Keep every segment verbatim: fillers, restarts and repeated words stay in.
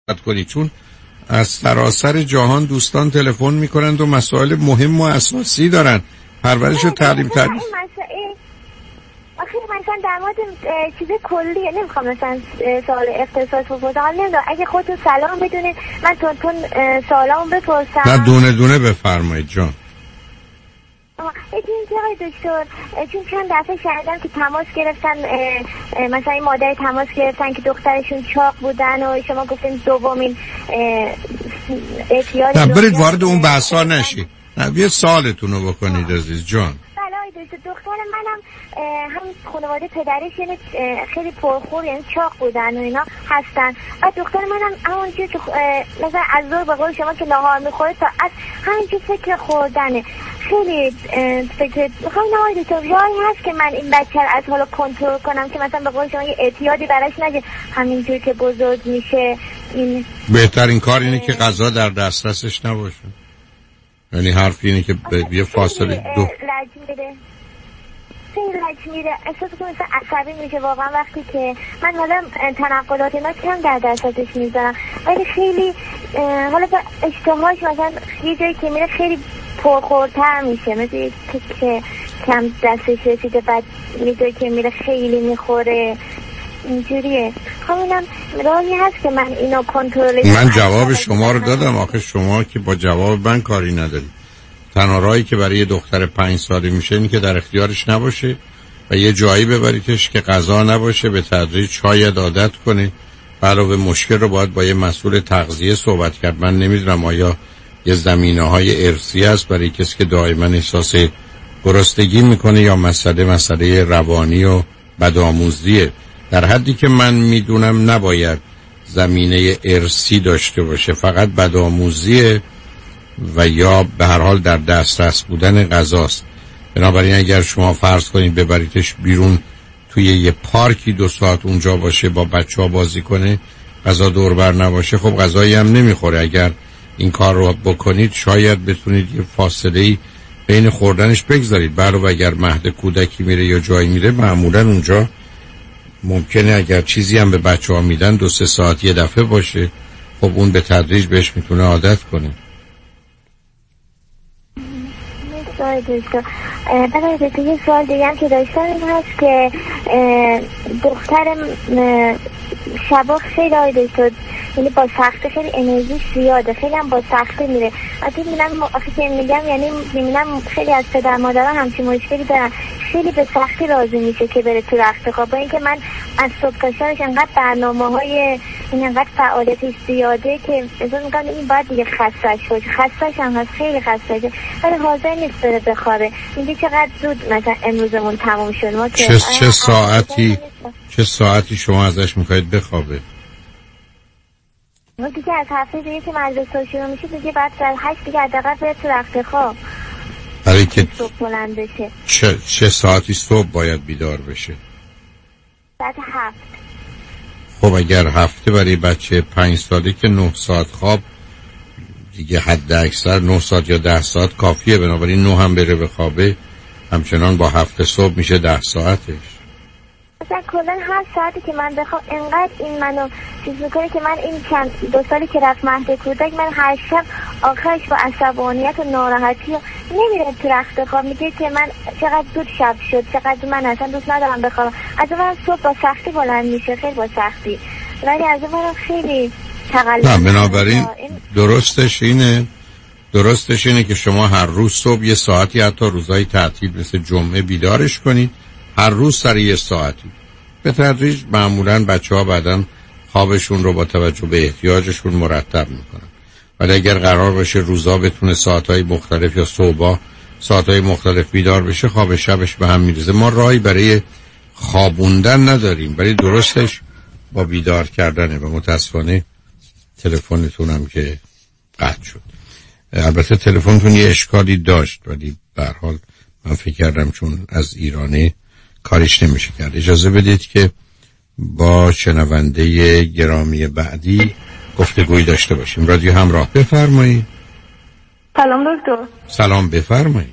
کنید، چون از سراسر جهان دوستان تلفن میکنند و مسائل مهم و اساسی دارن، پرورش و تعلیم تربیت. آخه مثلا در مورد چیز کلی نمیخوام مثلا سوال اختصاص بپرسم، نمیدونم اگه خودتون سلام بدونید من تون تون سوالامو بپرسم. نه دونه دونه بفرمایید جان. ایدین که آقای دکتر، چون چند دفعه شنیدم که تماس گرفتن، مثلا این مادر تماس گرفتن که دخترشون چاق بودن و شما گفتین دومین اعتیاد. نه برید وارد اون بحثا نشید، نه یه سوالتون رو بکنید عزیز جان. دختر منم هم خانواده پدرش یعنی خیلی پرخور، یعنی چاق بودن و اینا هستن. و دختر منم همونجور که مثلا از ظهر به قول شما که نهار میخوره تا از همینجور فکر خوردنه. خیلی فکر میخوام نهار دکتر راهی هست که من این بچه از حالا کنترل کنم که مثلا به قول شما یه اعتیادی براش نگه همینجور که بزرگ میشه. این بهترین کار اینه که غذا در دسترسش نباشه. یعنی حرف اینه که به یه فاصله دو رج میره خیلی رج میره احساس کنم مثلا عصبی میشه واقعا وقتی که من حالا تنقلات اینا کم در دستش میذارم، ولی خیلی حالا با اشتهاش مثلا یه جایی که میره خیلی پرخورتر میشه، مثل که کم دستش رسیده بعد یه جایی که میره خیلی میخوره اینجوریه. خب اینم راهی هست که من اینو کنترل کنم؟ من جواب شما رو دادم، آخه شما که با جواب من کاری ندارید. تنها راهی که برای یه دختر پنج ساله میشه اینه که در اختیارش نباشه و یه جایی ببریدش که غذا نباشه، به تدریج شاید عادت کنه. علاوه مشکل رو باید با یه مسئول تغذیه صحبت کرد. من نمیدونم آیا یه زمینه‌های ارثی هست برای کسی که دائما احساس گرسنگی میکنه یا مسئله مسئله روانی و بدآموزیه. در حدی که من میدونم نباید زمینه ارثی داشته باشه، فقط بدآموزیه و یا به هر حال در دسترس بودن غذاست. بنابراین اگر شما فرض کنید ببریدش بیرون توی یه پارکی دو ساعت اونجا باشه با بچه‌ها بازی کنه، غذا دور بر نباشه، خب غذایی هم نمیخوره. اگر این کار رو بکنید شاید بتونید یه فاصله‌ای بین خوردنش بگذارید. برای اگر مهد کودکی میره یا جایی میره، معمولا اونجا ممکنه اگر چیزی هم به بچه‌ها میدن دو سه ساعت یه دفعه باشه، خب اون به تدریج بهش میتونه عادت کنه. سوال دکتر برای دکتر یه سوال دیگه هم که داشتم این هست که دخترم شبا خیلی آی دکتر یعنی با سخته خیلی انرژی زیاده، خیلی هم با سخته میره. از این میبینم آخه که میگم یعنی میبینم خیلی از پدر مادران همچین مشکلی دارن، خیلی به سختی راضی میشه که بره تو رخت خواب، با اینکه من از صبح تا شبش انقدر برنامه های این انقدر فعالیتش زیاده که اصلا میگم این باید دیگه خستش باشه، خستش هم هست خیلی خستشه، ولی حاضر نیست بره بخوابه. میگه چقدر زود مثلا امروزمون تموم شد. ما چه, چه ساعتی چه ساعتی شما ازش میخواید بخوابه؟ ما دیگه از هفته دیگه که مدرسه شروع میشه دیگه بعد در هشت دیگه حداقل بره تو رخت خواب برای که صبح بلند بشه. چه, چه ساعتی صبح باید بیدار بشه؟ ساعت هفت. خب اگر هفته برای بچه پنج ساله که نه ساعت خواب دیگه حد اکثر نه ساعت یا ده ساعت کافیه، بنابراین نه هم بره بخوابه همچنان با هفته صبح میشه ده ساعتش. مثلا کلن هر ساعتی که من بخوام انقدر این منو چیز میکنه که من این چند دو سالی که رفت مهد کودک من هر شب آخرش با عصبانیت و ناراحتی و نمیره تو رخت خواب، میگه که من چقدر زود شب شد، چقدر من اصلا دوست ندارم بخوابم. از اون صبح با سختی بلند میشه، خیلی با سختی، ولی از اون خیلی تقلب. نه بنابراین درستش اینه درستش اینه که شما هر روز صبح یه ساعتی، حتی روزهای تعطیل مثل جمعه بیدارش کنید، هر روز سر یه ساعتی. به تدریج معمولاً بچه‌ها بعداً خوابشون رو با توجه به احتیاجشون مرتب میکنن. ولی اگر قرار باشه روزا بتونه ساعتهای مختلف یا صبح ساعتهای مختلف بیدار بشه، خواب شبش به هم میریزه. ما راهی برای خوابوندن نداریم، ولی درستش با بیدار کردنه. و متاسفانه تلفنتون هم که قطع شد. البته تلفنتون یه اشکالی داشت، ولی به هر حال من فکر کردم چون از ایرانه کاریش نمیشه کرد. اجازه بدید که با شنونده گرامی بعدی گفتگویی داشته باشیم. رادیو همراه، بفرمایید. سلام دکتر. سلام، بفرمایید.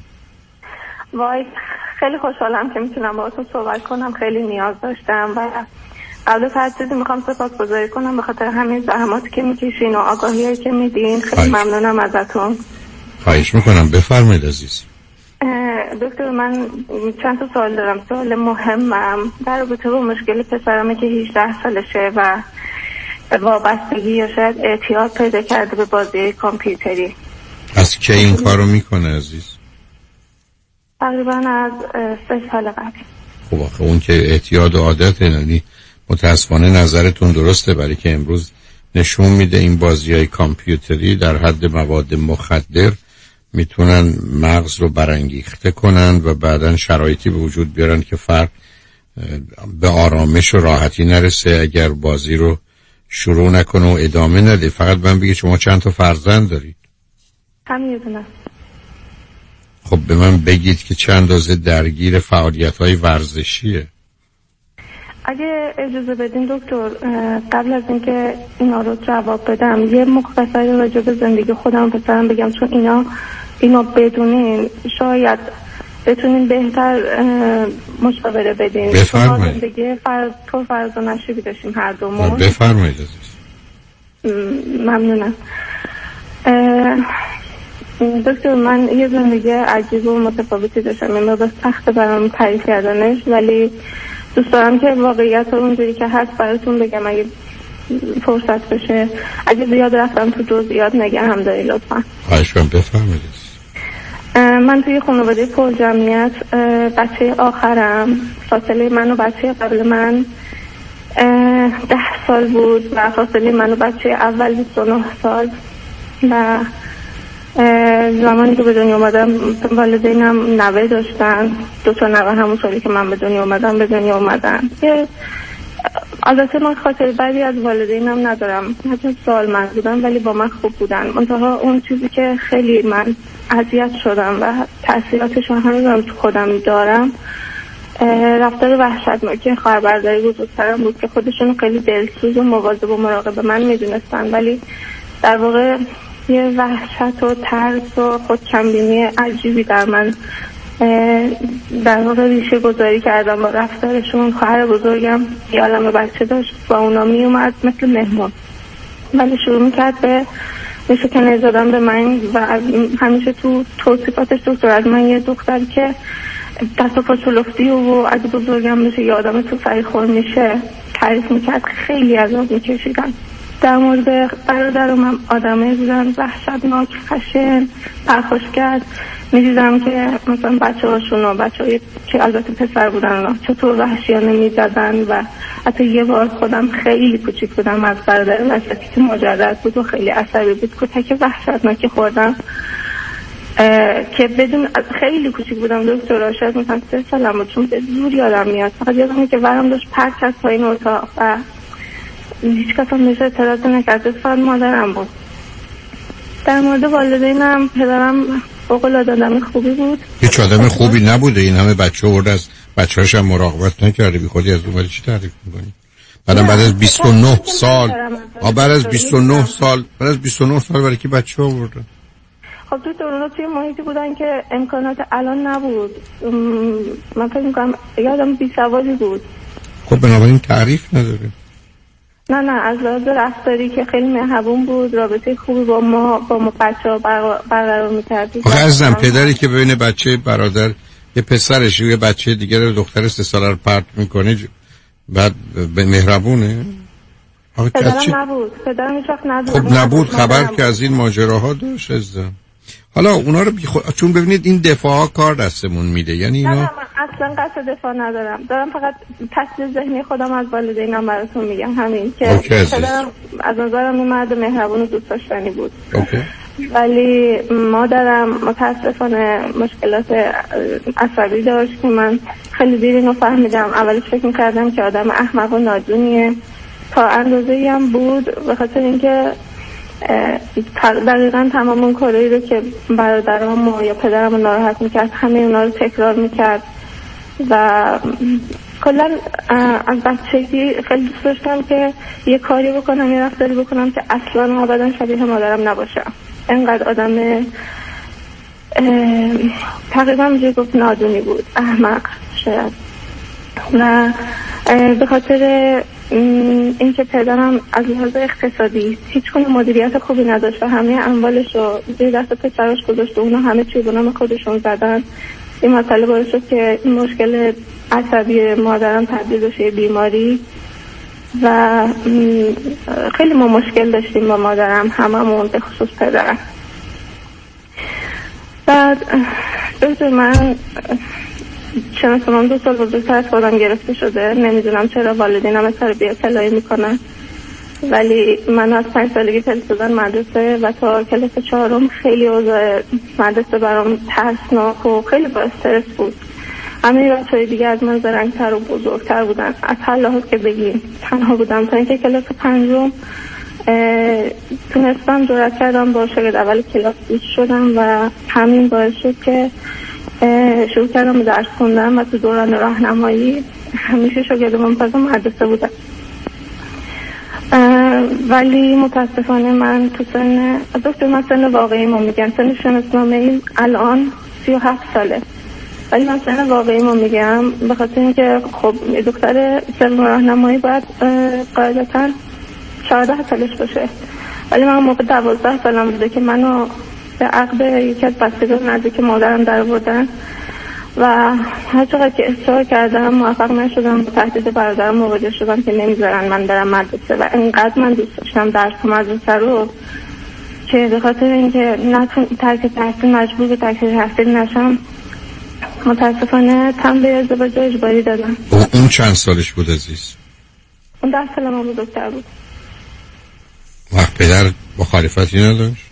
وای خیلی خوشحالم که میتونم باهاتون صحبت کنم، خیلی نیاز داشتم و قبل فرضی میخوام سپاسگزاری کنم به خاطر همین زحماتی که میکشین و آگاهیایی که میدین. خیلی ممنونم ازتون. خواهش میکنم، بفرمایید عزیز. دکتر من چند تا سوال دارم. سوال مهمم در رابطه با مشکل پسرمه که هجده سالشه و وابستگی یا شاید اعتیاد پیدا کرده به بازی کامپیوتری. از کی این کارو میکنه عزیز؟ تقریبا از سه سال قبل. خب آخه اون که اعتیاد و عادت، یعنی متاسفانه نظرتون درسته، برای که امروز نشون میده این بازی‌های کامپیوتری در حد مواد مخدر میتونن مغز رو برانگیخته کنن و بعداً شرایطی به وجود بیارن که فرد به آرامش و راحتی نرسه اگر بازی رو شروع نکنه و ادامه نده. فقط من بگید شما چند تا فرزند دارید؟ هم یه دونه. خب به من بگید که چند اندازه درگیر فعالیت‌های ورزشیه؟ اگه اجازه بدین دکتر، قبل از اینکه اینا رو جواب بدم یه مختصری راجع به زندگی خودم پسرم بگم، چون اینا اینا بدونین شاید بتونین بهتر مشاوره بدین. بفرمایید. زندگی فرض تو فرض و نشیبی داشتیم هر دومون. بفرمایید عزیز. ممنونم. دکتر من یه زندگی عجیب و متفاوتی داشتم، این مقدار سخت برام تعریف کردنش، ولی دوست دارم که واقعیت رو اونجوری که هست براتون بگم اگه فرصت بشه. اگه زیاد رفتم تو جزئیات نگه هم داری لطفا. خواهش کنم بفرمایید. من توی خانواده پر جمعیت بچه آخرم. فاصله من و بچه قبل من ده سال بود و فاصله من و بچه اول بیست و نه سال. و زمانی که به دنیا اومدم والدینم نوه داشتن، دو تا نوه همون سالی که من به دنیا اومدم به دنیا اومدن. البته من خاطر بعدی از والدینم ندارم، حتی سوال من بودن ولی با من خوب بودن. منتها اون چیزی که خیلی من اذیت شدم و تأثیراتش رو هنوزم تو خودم دارم، رفتار وحشتناک خواهربرادری بزرگترم بود که خودشون خیلی دلسوز و مواظب و مراقب من میدونستن، ولی در واقع یه وحشت و ترس و خودکمبینی عجیبی در من در واقع ریشه گذاری کردم با رفتارشون. خواهر بزرگم یه عالمه بچه داشت، با اونا می اومد مثل مهمان، ولی شروع میکرد به نشکنه زدن به من و همیشه تو توصیفاتش دکتر از من یه دختر که دست و پا چلفتی و اگه بزرگم بشه یه آدم تو سری خور میشه تعریف میکرد. خیلی عذاب میکشیدم. در مورد برادرم هم آدمه بودن وحشتناک، خشن، پرخاشگر. میدیدم که مثلا بچه هاشون و بچه های که البته پسر بودن چطور وحشیانه میزدن و حتی یه بار خودم خیلی کوچیک بودم از برادر وسطی که مجرد بود و خیلی عصبی بود کتک وحشتناکی خوردم که بدون خیلی کوچیک بودم دکتر، شاید مثلا سه سالم بود، چون به زور یادم میاد. فقط یادمه که ورم داشت پرچ از پایین اتاق و هیچ کس هم نشه اعتراض نکرد، فقط مادرم بود. در مورد والدینم پدرم فوق‌العاده آدم خوبی بود. هیچ آدم خوبی نبوده، این همه بچه ورد از بچه‌هاش هم مراقبت نکرده، بی خودی از اون ولی چی تعریف می‌کنی؟ بعدم بعد از بیست و نه سال بعد از بیست و نه سال بعد از بیست و نه سال برای کی بچه آورده؟ خب تو اونا توی محیطی بودن که امکانات الان نبود. من فکر می‌کنم یادم بی‌سوادی بود. خب بنابراین تعریف نداره. نه نه از لحاظ رفتاری که خیلی مهربون بود، رابطه خوبی با ما با ما بچه‌ها برقرار می‌کرد. آخه عزیزم پدری که ببینه بچه برادر یه پسرش یه بچه دیگه رو دختر سه ساله رو پرت می‌کنه بعد به مهربونه؟ آخه پدرم چی؟ نبود. پدرم هیچ وقت نبود. خب نبود خبر که از این ماجراها داشت عزیزم. حالا اونا رو بی خود... چون ببینید این دفاعا کار دستمون میده، یعنی اینا نه من اصلا قصد دفاع ندارم، دارم فقط تصویر ذهنی خودم از والدینم براتون میگم همین که پدرم از نظرم این مرد مهربون و دوست داشتنی بود. اوکی. ولی مادرم متاسفانه مشکلات عصبی داشت که من خیلی دیر اینو فهمیدم. اولش فکر میکردم که آدم احمق و نادونیه، تا اندازه‌ای هم بود به خاطر اینکه دقیقا تمام اون کارهایی رو که برادرام یا پدرم رو ناراحت میکرد همه اونا رو تکرار میکرد و کلا از بچگی خیلی دوست داشتم که یه کاری بکنم یه رفتاری بکنم که اصلا ابدا شبیه مادرم نباشم. اینقدر آدم تقریبا میشه گفت نادونی بود، احمق شاید. و به خاطر اینکه پدرم از لحاظ اقتصادی هیچ گونه مدیریت خوبی نداشت و همه اموالش رو زیر دست پسرش گذاشت و اونا همه چی به نام خودشون زدن. این مسئله باعث شد که مشکل عصبی مادرم تبدیل بشه بیماری و خیلی ما مشکل داشتیم با مادرم، هممون به خصوص پدرم. بعد دکتر من شناسنامه‌ام دو سال بزرگتر از خودم گرفته شده. نمیدونم چرا والدینم تربیت الهی میکنن، ولی من از پنج سالگی فرستادن مدرسه و تا کلاس چهارم خیلی اوضاع مدرسه برام ترسناک و خیلی با استرس بود. همه بچه‌های دیگه از من زرنگ‌تر و بزرگتر بودن، از هر لحاظ که بگیم. تنها بودم تا اینکه کلاس پنجم تونستم جرأت کردم با شاگرد اول کلاس دوست شدم و همین باعث شد که شروع کردم به درس خوندن و تو دوران راهنمایی همیشه شاگرد ممتاز مدرسه بودم. ولی متاسفانه من تو سن دکتر من سن واقعی ما میگم، سن شناسنامه این الان سی و هفت ساله، ولی من سن واقعی ما میگم به خاطر اینکه خب دکتر سن راهنمایی باید قاعدتا چهارده سالش باشه، ولی من موقع دوازده سالم بوده که منو به عقد یکی از بستگان نزدیک مادرم در آوردن و هر چقدر که اصرار کردم موفق نشدم. با تهدید برادرم مواجه شدم که نمیذارن من برم مدرسه و انقدر من دوست داشتم درس مدرسه رو که به خاطر اینکه نتون ترک تحصیل مجبور به ترک تحصیل نشم متاسفانه تم به ازدواج اجباری دادم. اون چند سالش بود عزیز؟ اون ده سال ما بزرگتر بود. وقت پدر مخالفتی نداشت؟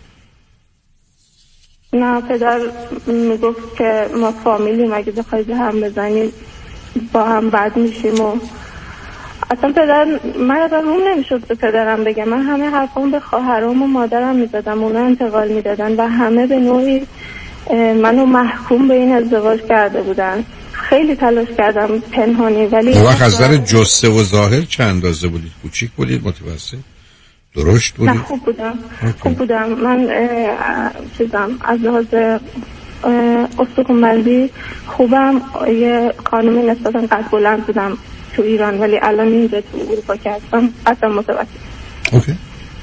نه، پدر میگفت که ما فامیلیم، اگه بخوای به هم بزنیم با هم بد میشیم و اصلا پدر من اصلا روم نمیشد به پدرم بگم. من همه حرفام به خواهرام و مادرم میزدم، اونا انتقال میدادن و همه به نوعی منو محکوم به این ازدواج کرده بودن. خیلی تلاش کردم پنهانی، ولی اون وقت از نظر جثه و ظاهر چه اندازه بودید؟ کوچیک بودید؟ متوسط؟ درشت بودید؟ نه خوب بودم. خوب بودم. من چیزم از لحاظ استخوان‌بندی خوبم. یه خانم نسبتاً قد بلند بودم تو ایران، ولی الان اینجا تو اروپا که هستم اصلا متوسط. اوکی.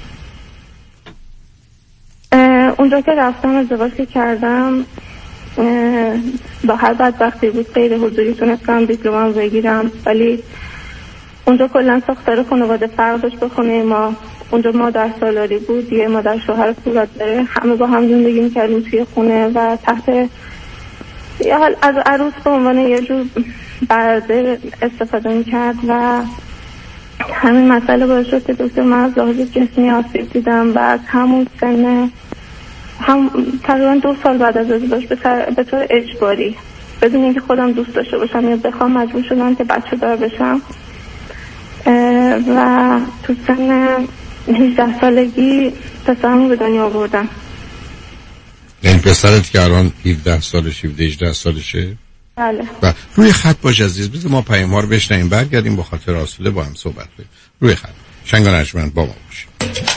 اونجا که رفتم ازدواج که کردم با هر بدبختی بود غیر حضوری تونستم دیپلمم بگیرم، ولی اونجا کلا ساختار خانواده فرق داشت با خونه ما. اونجا مادر سالاری بود، یه مادر شوهر صورت داره، همه با هم زندگی میکردیم توی خونه و تحت یه حال از عروس به عنوان یه جور برده استفاده میکرد و همین مسئله باعث شد که دکتر من از لحاظ جسمی آسیب دیدم و از همون سن هم تقریبا دو سال بعد از ازدواج به طور اجباری بدون اینکه خودم دوست داشته باشم یا بخوام مجبور شدم که بچه دار بشم و تو سن هجده سالگی پسرمو به دنیا آوردم. این پسرت که الان هفده سالشه هجده سالشه؟ بله. و روی خط باش عزیز، بذار ما پیام ها رو بشنویم برگردیم با خاطر آسوده با هم صحبت کنیم. روی خط شنگ و نجمن با ما باشیم.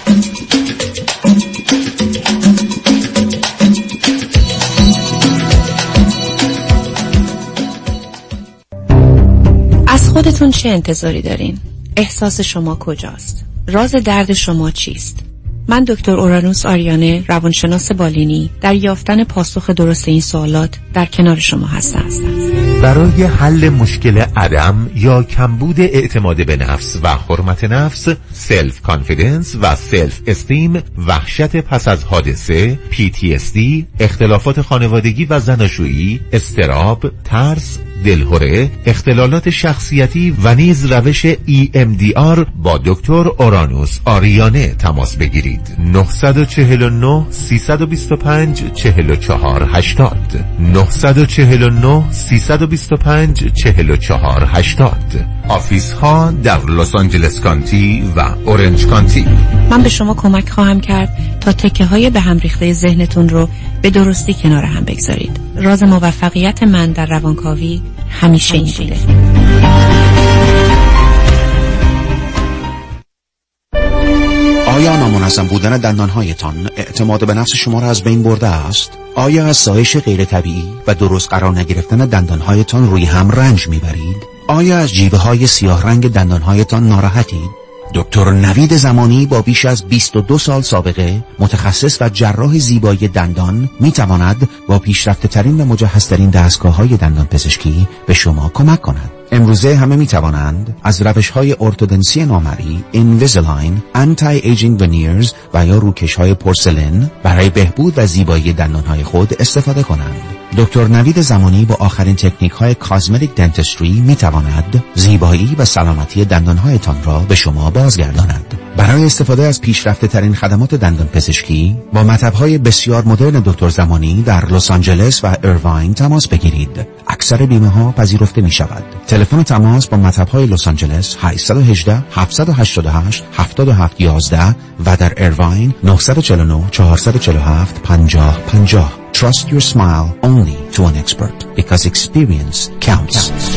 از خودتون چه انتظاری دارین؟ احساس شما کجاست؟ راز درد شما چیست؟ من دکتر اورانوس آریانه، روانشناس بالینی، در یافتن پاسخ درست این سوالات در کنار شما هستم. برای حل مشکل عدم یا کمبود اعتماد به نفس و حرمت نفس، سلف کانفیدنس و سلف استیم، وحشت پس از حادثه، پی تی اس دی، اختلافات خانوادگی و زناشویی، اضطراب، ترس، دلهره، اختلالات شخصیتی و نیز روش ای ام دی آر با دکتر اورانوس آریانه تماس بگیرید. نه چهار نه سه دو پنج چهار چهار هشتاد نه چهار نه سه دو پنج چهار چهار هشتاد. آفیس ها در لس آنجلس کانتی و اورنج کانتی. من به شما کمک خواهم کرد تا تکه های به هم ریخته ذهنتون رو به درستی کنار هم بگذارید. راز موفقیت من در روانکاوی همیشه این بوده. آیا نامنظم بودن دندانهایتان اعتماد به نفس شما را از بین برده است؟ آیا از سایش غیر طبیعی و درست قرار نگرفتن دندانهایتان روی هم رنج میبرید؟ آیا از جیوه های سیاه رنگ دندانهایتان ناراحتید؟ دکتر نوید زمانی با بیش از بیست و دو سال سابقه، متخصص و جراح زیبایی دندان، میتواند با پیشرفته ترین و مجهزترین دستگاه های دندان پزشکی به شما کمک کند. امروزه همه میتوانند از روش های ارتودنسی نامرئی، اینویزیلاین، آنتی ایجینگ ونیرز و یا روکش های پورسلین برای بهبود و زیبایی دندان های خود استفاده کنند. دکتر نوید زمانی با آخرین تکنیک های کاسمتیک دنتستری میتواند زیبایی و سلامتی دندان هایتان را به شما بازگرداند. برای استفاده از پیشرفته ترین خدمات دندان پزشکی با مطب های بسیار مدرن دکتر زمانی در لس آنجلس و ایرواین تماس بگیرید. اکثر بیمه ها پذیرفته می شود. تلفن تماس با مطب های لس آنجلس هشت یک هشت، هفت هشت هشت، هفت هفت یک یک و در ایرواین نه چهار نه، چهار چهار هفت، پنج صفر پنج صفر. Trust your smile only to an expert because experience counts.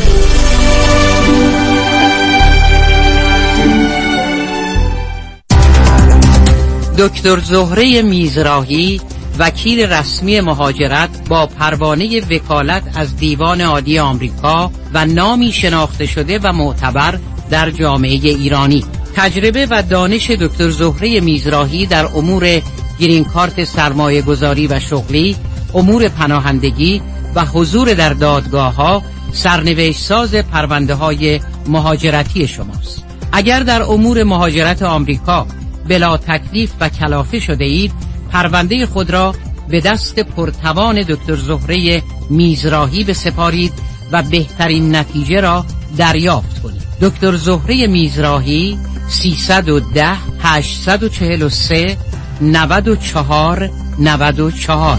دکتر زهره میزراهی، وکیل رسمی مهاجرت با پروانه وکالت از دیوان عالی آمریکا و نامی شناخته شده و معتبر در جامعه ایرانی. تجربه و دانش دکتر زهره میزراهی در امور گرین کارت سرمایه گذاری و شغلی، امور پناهندگی و حضور در دادگاه‌ها سرنوشت ساز پرونده های مهاجرتی شماست. اگر در امور مهاجرت آمریکا بلا تکلیف و کلافه شده اید، پرونده خود را به دست پرتوان دکتر زهره میزراهی بسپارید و بهترین نتیجه را دریافت کنید. دکتر زهره میزراهی سیصد و ده، هشتصد و چهل و سه، نود و چهار، نود و چهار.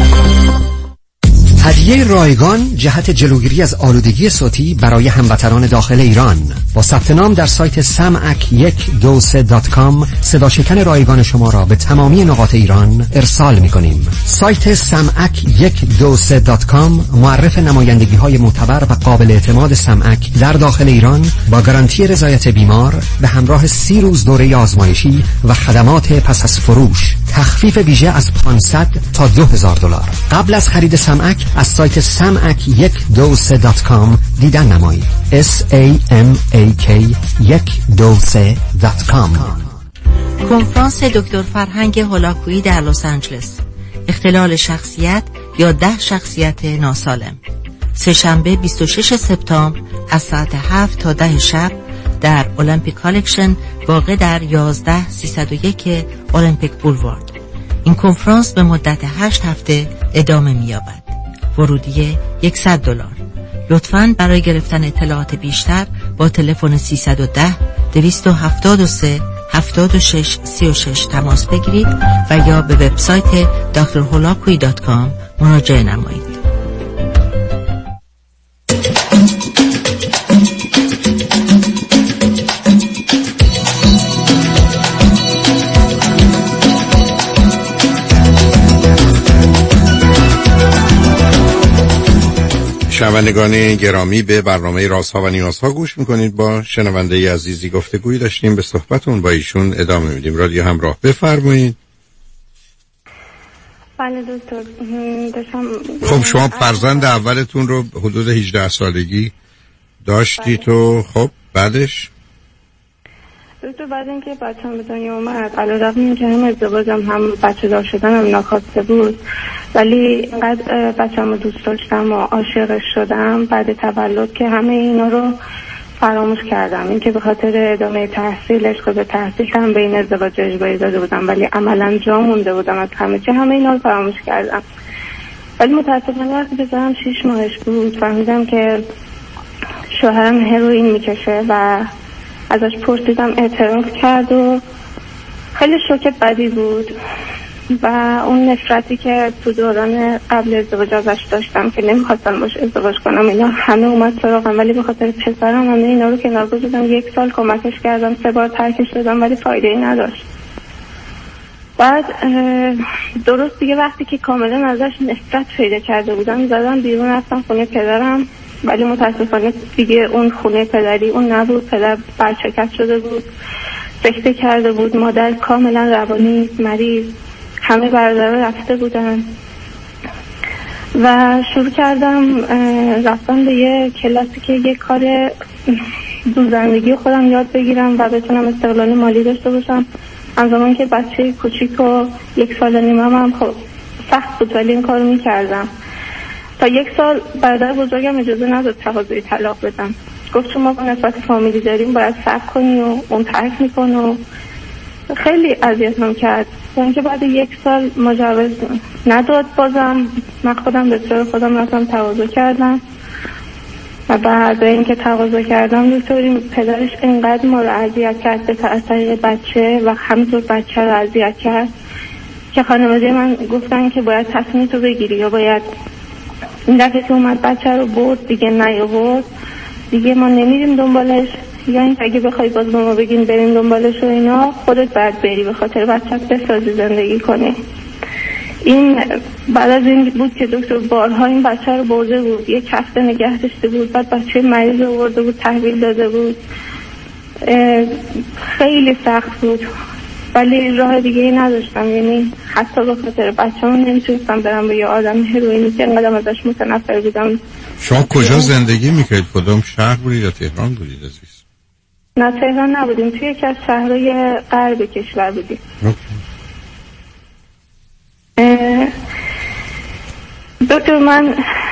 هدیه رایگان جهت جلوگیری از آلودگی صوتی برای هموطنان داخل ایران. با ثبت نام در سایت سمعک یک دو سه دات کام صدا شکن رایگان شما را به تمامی نقاط ایران ارسال می‌کنیم. سایت سمعک یک دو سه دات کام معرف نمایندگی های معتبر و قابل اعتماد سمعک در داخل ایران با گارانتی رضایت بیمار به همراه سی روز دوره آزمایشی و خدمات پس از فروش. تخفیف ویژه از پانصد تا دو هزار دلار. قبل از خرید سمعک از سایت سمعک یک دو سه دات کام دیدن نمایید. اس ای ام ای کی یک دو سه دات کام. کنفرانس دکتر فرهنگ هولاکویی در لس آنجلس، اختلال شخصیت یا ده شخصیت ناسالم. سه‌شنبه بیست و شش سپتامبر از ساعت هفت تا ده شب در المپیک کالکشن واقع در یازده سیصد و یک المپیک بولوارد. این کنفرانس به مدت هشت هفته ادامه می‌یابد. ورودی صد دلار. لطفاً برای گرفتن اطلاعات بیشتر با تلفن سیصد و ده، دویست و هفتاد و سه، هفتاد و شش، سی و شش تماس بگیرید و یا به وبسایت دکتر هولاکویی دات کام مراجعه نمایید. شنوندگان گرامی، به برنامه رازها و نیازها گوش میکنید. با شنونده عزیزی گفتگویی داشتیم، به صحبتون با ایشون ادامه میدیم. رادیو همراه، بفرمایید. بله دکتر، داشتم. خب شما فرزند اولتون رو حدود هجده سالگی داشتید. بله. و خب بعدش دکتر بعد اینکه بچه‌م به دنیا اومد، علیرغم اینکه هم ازدواجم هم بچه دار شدنم ناخواسته بود، ولی اینقدر بچه‌مو دوست داشتم و عاشقش شدم بعد تولد که همه اینا رو فراموش کردم. اینکه به خاطر ادامه تحصیلش که به تحصیل هم به این ازدواج اجباری داده بودم، ولی عملاً جا مونده بودم از همه چی، همه اینا رو فراموش کردم. ولی متاسفانه وقتی بزنم شیش ماهش بود فهمیدم که شوهرم هروئین میکشه و ازش پرسیدم، اعتراف کرد و خیلی شوک بدی بود. و اون نفرتی که تو دوران قبل ازدواج ازش داشتم که نمیخواستم باش ازدواج کنم، اینا همه اومد سراغم، ولی به خاطر پسرم همه اینا رو کنار گذاشتم. یک سال کمکش کردم، سه بار ترکش دادم، ولی فایده ای نداشت. بعد درست دیگه وقتی که کاملا ازش نفرت پیدا کرده بودم زدم بیرون، رفتم خونه پدرم، ولی متاسفانه دیگه اون خونه پدری اون نبود. پدر برشکست شده بود، سکته کرده بود، مادر کاملا روانی مریض، همه برادرها رفته بودن. و شروع کردم رفتم به یه کلاسی که یه کار دو زندگی خودم یاد بگیرم و بتونم استقلال مالی داشته باشم. از زمان که بچه کوچیک و یک سال و نیمه هم خب سخت بود ولی این کارو میکردم. تا یک سال برادر بزرگم اجازه نداد تقاضای طلاق بدم، گفت شما با نسبت فامیلی داریم باید صبر کنی و اون ترک میکنه و خیلی اذیتم کرد. اینکه بعد یک سال مجوز نداد بازم من خودم به طور خودم رفتم تقاضا کردم و بعد اینکه تقاضا کردم دکتر پدرش اینقدر ما رو اذیت کرد به طریق بچه و همینطور بچه رو اذیت کرد که خانواده من گفتن که باید تصمیم تو بگیری یا باید این دفعه که اومد بچه رو برد دیگه نیاورد دیگه ما نمیریم دنبالش، یا این اگه بخوای باز به ما بگین بریم دنبالش و اینا خودت باید بری به خاطر بچه‌ت بسازی زندگی کنی. این بعد از این بود که دکتر بارها این بچه رو برده بود، یک هفته نگه داشته بود، بعد بچه مریض رو برده بود تحویل داده بود. خیلی سخت بود ولی راه دیگه ای نداشتم، یعنی حتی به خاطر بچه‌مون نمیتونستم برم به یه آدم هروئینی که انقدر ازش متنفر بودم. شما کجا زندگی میکردید؟ کدوم شهر بودید یا تهران بودید عزیز؟ نه تهران نبودیم، توی یکی از شهرهای غرب کشور بودیم. دکتر من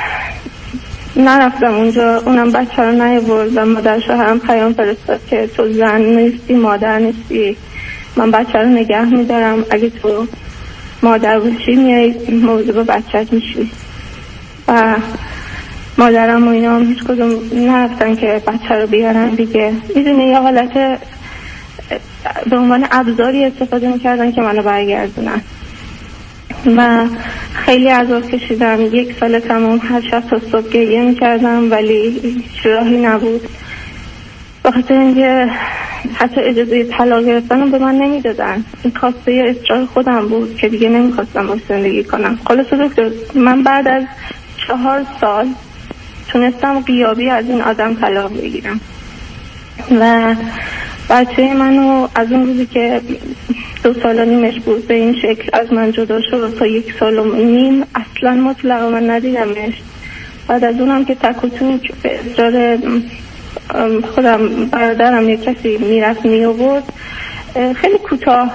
نرفتم اونجا، اونم بچه رو نیاورد و مادر شوهرم پیام فرستاد که تو زن نیستی مادر نیستی، من بچه رو نگه میدارم، اگه تو مادر باشی میای موضوع بچه‌ت میشی. و مادرم و اینا هم هیچ کدوم نرفتن که بچه رو بیارن دیگه. میدونی یه حالت به عنوان ابزاری استفاده میکردن که منو برگردونن و خیلی عذاب کشیدم. یک سال تمام هر شب تا صبح گریه میکردم ولی هیچ راهی نبود، به خاطر اینکه حتی اجازه طلاق گرفتن به من نمیدادن. این خواسته اصرار خودم بود که دیگه نمیخواستم باش زندگی کنم. خلاصه دکتر من بعد از چهار سال تونستم غیابی از این آدم طلاق بگیرم و بچه منو از اون روزی که دو سال و نیمش بود به این شکل از من جدا شد تا یک سال و نیم اصلا مطلقا من ندیدمش. بعد از اونم که تک و توک به اصرار خودم برادرم یک کسی میرفت میآورد، خیلی کوتاه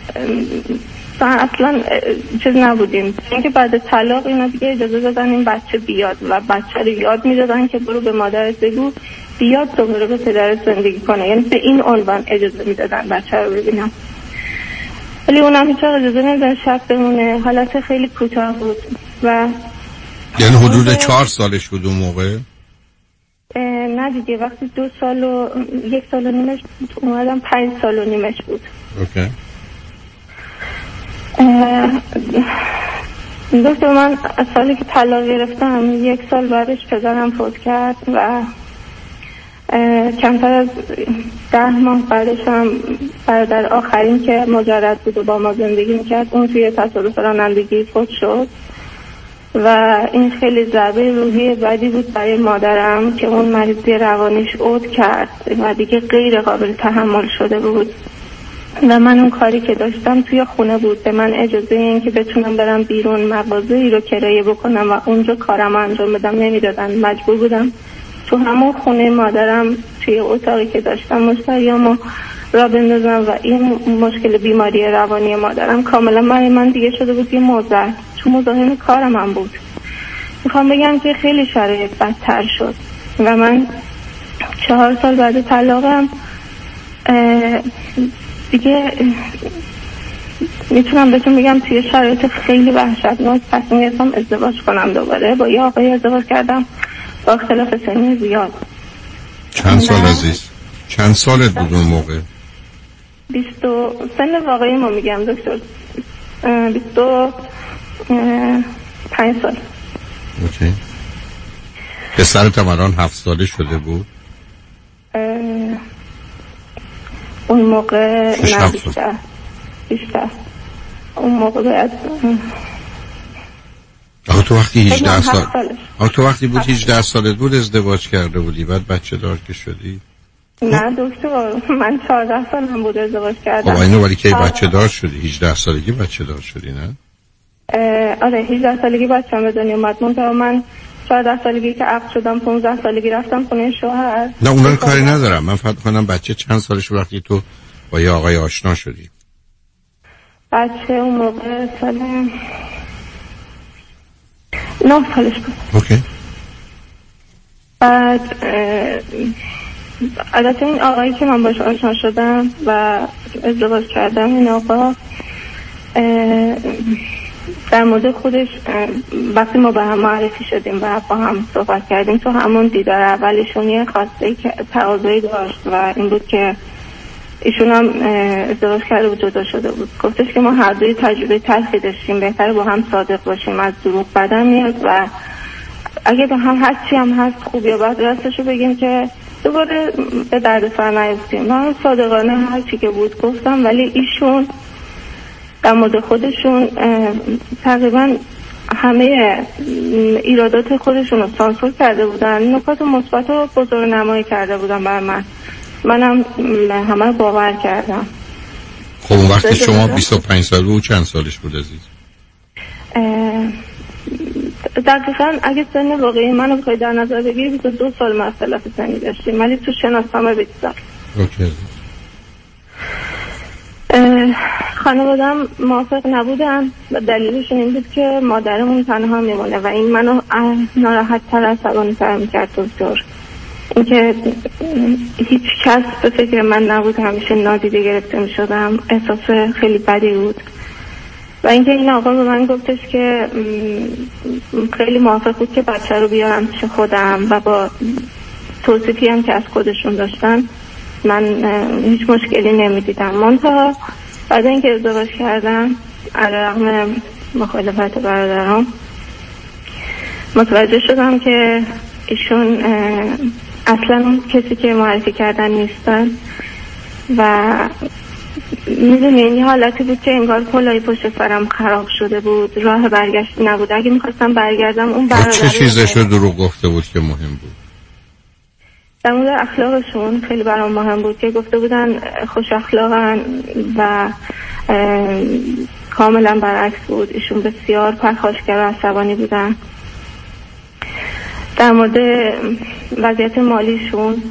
اصلا چیز نبودیم. اینکه بعد طلاق اینا دیگه اجازه دادن این بچه بیاد و بچه رو یاد میدادن که برو به مادرت بگو بیاد دوباره به پدرت زندگی کنه، یعنی به این عنوان اجازه میدادن بچه رو ببینم. ولی اونم هیچ اجازه نمیدادن شب بمونه، حالت خیلی کوتاه بود. و یعنی حدود چهار سالش بود اون موقع؟ نه دیگه وقتی دو سال و یک سال و نیمش اومدم پنج سال و نیمش بود. اوکی. دکتر من از سالی که طلاق گرفتم یک سال بعدش پدرم فوت کرد و کمتر از ده ماه بعدش هم برادر آخرین که مجرد بود و با ما زندگی میکرد اون توی تصادف رانندگی فوت شد و این خیلی ضربه روحی بدی بود برای مادرم که اون مریضی روانیش عود کرد و دیگه غیر قابل تحمل شده بود و من اون کاری که داشتم توی خونه بود، به من اجازه این که بتونم برم بیرون مغازه‌ای رو کرایه بکنم و اونجا کارم انجام بدم نمیدادن. مجبور بودم تو همون خونه مادرم توی اتاقی که داشتم مشتریامو را بندازم و این مشکل بیماری روانی مادرم کاملا برای من دیگه شده بود یه موضوع تو مزاحم کارم هم بود. میخوام بگم که خیلی شرایط بدتر شد و من چهار سال بعد طلاقم دیگه میتونم بهتون بگم توی شرایط خیلی وحشتناک تصمیم گرفتم ازدواج کنم. دوباره با یه آقای ازدواج کردم با اختلاف سنی زیاد. چند سال عزیز؟ چند سالت بود اون موقع؟ بیست و سن واقعی ما میگم دکتر بیست و پنج سال. اوکی. پسرت هم الان هفت ساله شده بود؟ اون موقع نه بیشتر بیشتر اون موقع باید آخه تو وقتی هجده سال آخه تو وقتی بود هجده سالت بود ازدواج کرده بودی بعد بچه دار که شدی؟ نه دکتر من چهارده سالم بود ازدواج کردم. خب اینو ولی که بچه دار شدی؟ هجده سالگی بچه دار شدی نه؟ آره هجده سالگی بچه‌م به دنیا اومد. منتها من چهارده سالگی که عقد شدم پانزده سالگی رفتم خونه شوهر. نه اونا رو کاری ندارم، من فقط کنم بچه چند سالش وقتی تو با یه آقای آشنا شدی؟ بچه اون موقع سال نه سالش بود. اوکی. بعد البته این آقایی که من باش آشنا شدم و ازدواج کردم، این آقا در مورد خودش وقتی ما به هم معرفی شدیم و با هم صحبت کردیم تو همون دیدار اولیشون یه خواسته که تقاضایی داشت و این بود که ایشون هم ازدواج کرده بود، جدا شده بود. گفتش که ما هر دوی تجربه تلخی داشتیم، بهتره با هم صادق باشیم، از دروغ بدن میاد و اگه با هم هر چی هم هست خوب یا بد راستشو بگیم که دوباره به درد سر نیفتیم. من صادقانه هر چی که بود گفتم، ولی ایشون در مورد خودشون تقریبا همه ایرادات خودشون رو سانسور کرده بودن، نکات مثبت رو بزرگ نمایی کرده بودن بر من، منم همه رو باور کردم. خب اون وقتی شما بیست و پنج سال بود چند سالش بود عزیز؟ دقیقا اگه سن واقعی منو بخوای در نظر بگیری بیست و دو سال ما اختلاف سنی داشتیم، ولی تو شناسنامه بیست سال. اوکی. خانوادم موافق نبودن و دلیلشون این بود که مادرمون تنها میمونه و این منو ناراحت تر عصبانی تر میکرد. دکتر اینکه هیچ کس به فکر من نبود، همیشه نادیده گرفته میشدم، احساس خیلی بدی بود. و اینکه این آقا به من گفتش که خیلی موافق بود که بچه رو بیارم پیش خودم و با توصیفی هم که از خودشون داشتن من هیچ مشکلی نمیدیدم. منتها بعد اینکه ازدواج کردم علیرغم مخالفت برادرام متوجه شدم که ایشون اصلا اون کسی که معرفی کردن نیستن و میدونی این حالتی بود که انگار کلای پشت سرم خراب شده بود، راه برگشتی نبود. اگه میخواستم برگردم اون برادر چه چیزش رو دروغ گفته بود که مهم بود؟ در مورد اخلاقشون خیلی برام مهم بود که گفته بودن خوش اخلاقن و کاملا برعکس بود. ایشون بسیار پرخاشگر و عصبانی بودن. در مورد وضعیت مالیشون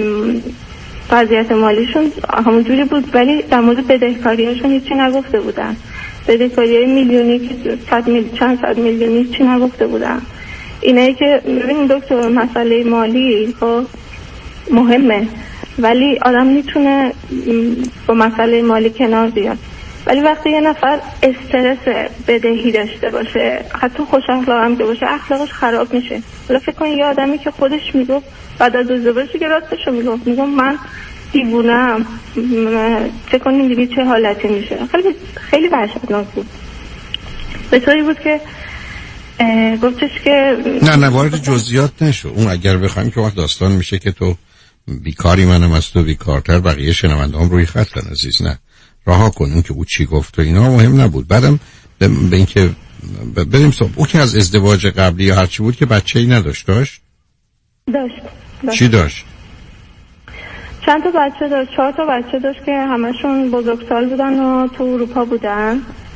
وضعیت مالیشون همون جوری بود، ولی در مورد بدهکاریاشون هیچی نگفته بودن. بدهکاری میلیونی که صد میل... چند صد میلیونی هیچی نگفته بودن. اینایی که ببینید دکتر مسئله مالی خب مهمه، ولی آدم میتونه با مسئله مالی کنار بیاد، ولی وقتی یه نفر استرس بدهی داشته باشه، حتی خوش اخلاق هم که باشه، اخلاقش خراب میشه. حالا فکر کن یه آدمی که خودش میگفت بعد از ازدواج که راستشو میگفت، میگم من دیوونه‌ام، فکر کنیم دیگه چه حالتی میشه. خیلی خیلی وحشتناک بود. به طوری بود که گفتش که نه نه وارد جزئیات نشو. اون اگر بخوایم که وقت داستان میشه که تو بیکاری، منم از تو بیکارتر، بقیه شنونده‌ام روی خطن عزیز. نه رها کنیم که او چی گفت و اینا مهم نبود. بعدم به اینکه بریم صبح او که از ازدواج قبلی یا هرچی بود که بچه‌ای نداشت داشت؟ داشت. داشت. چی داشت؟ چند تا بچه داشت، چهار تا بچه داشت که همشون بزرگسال بودن و تو اروپا بودن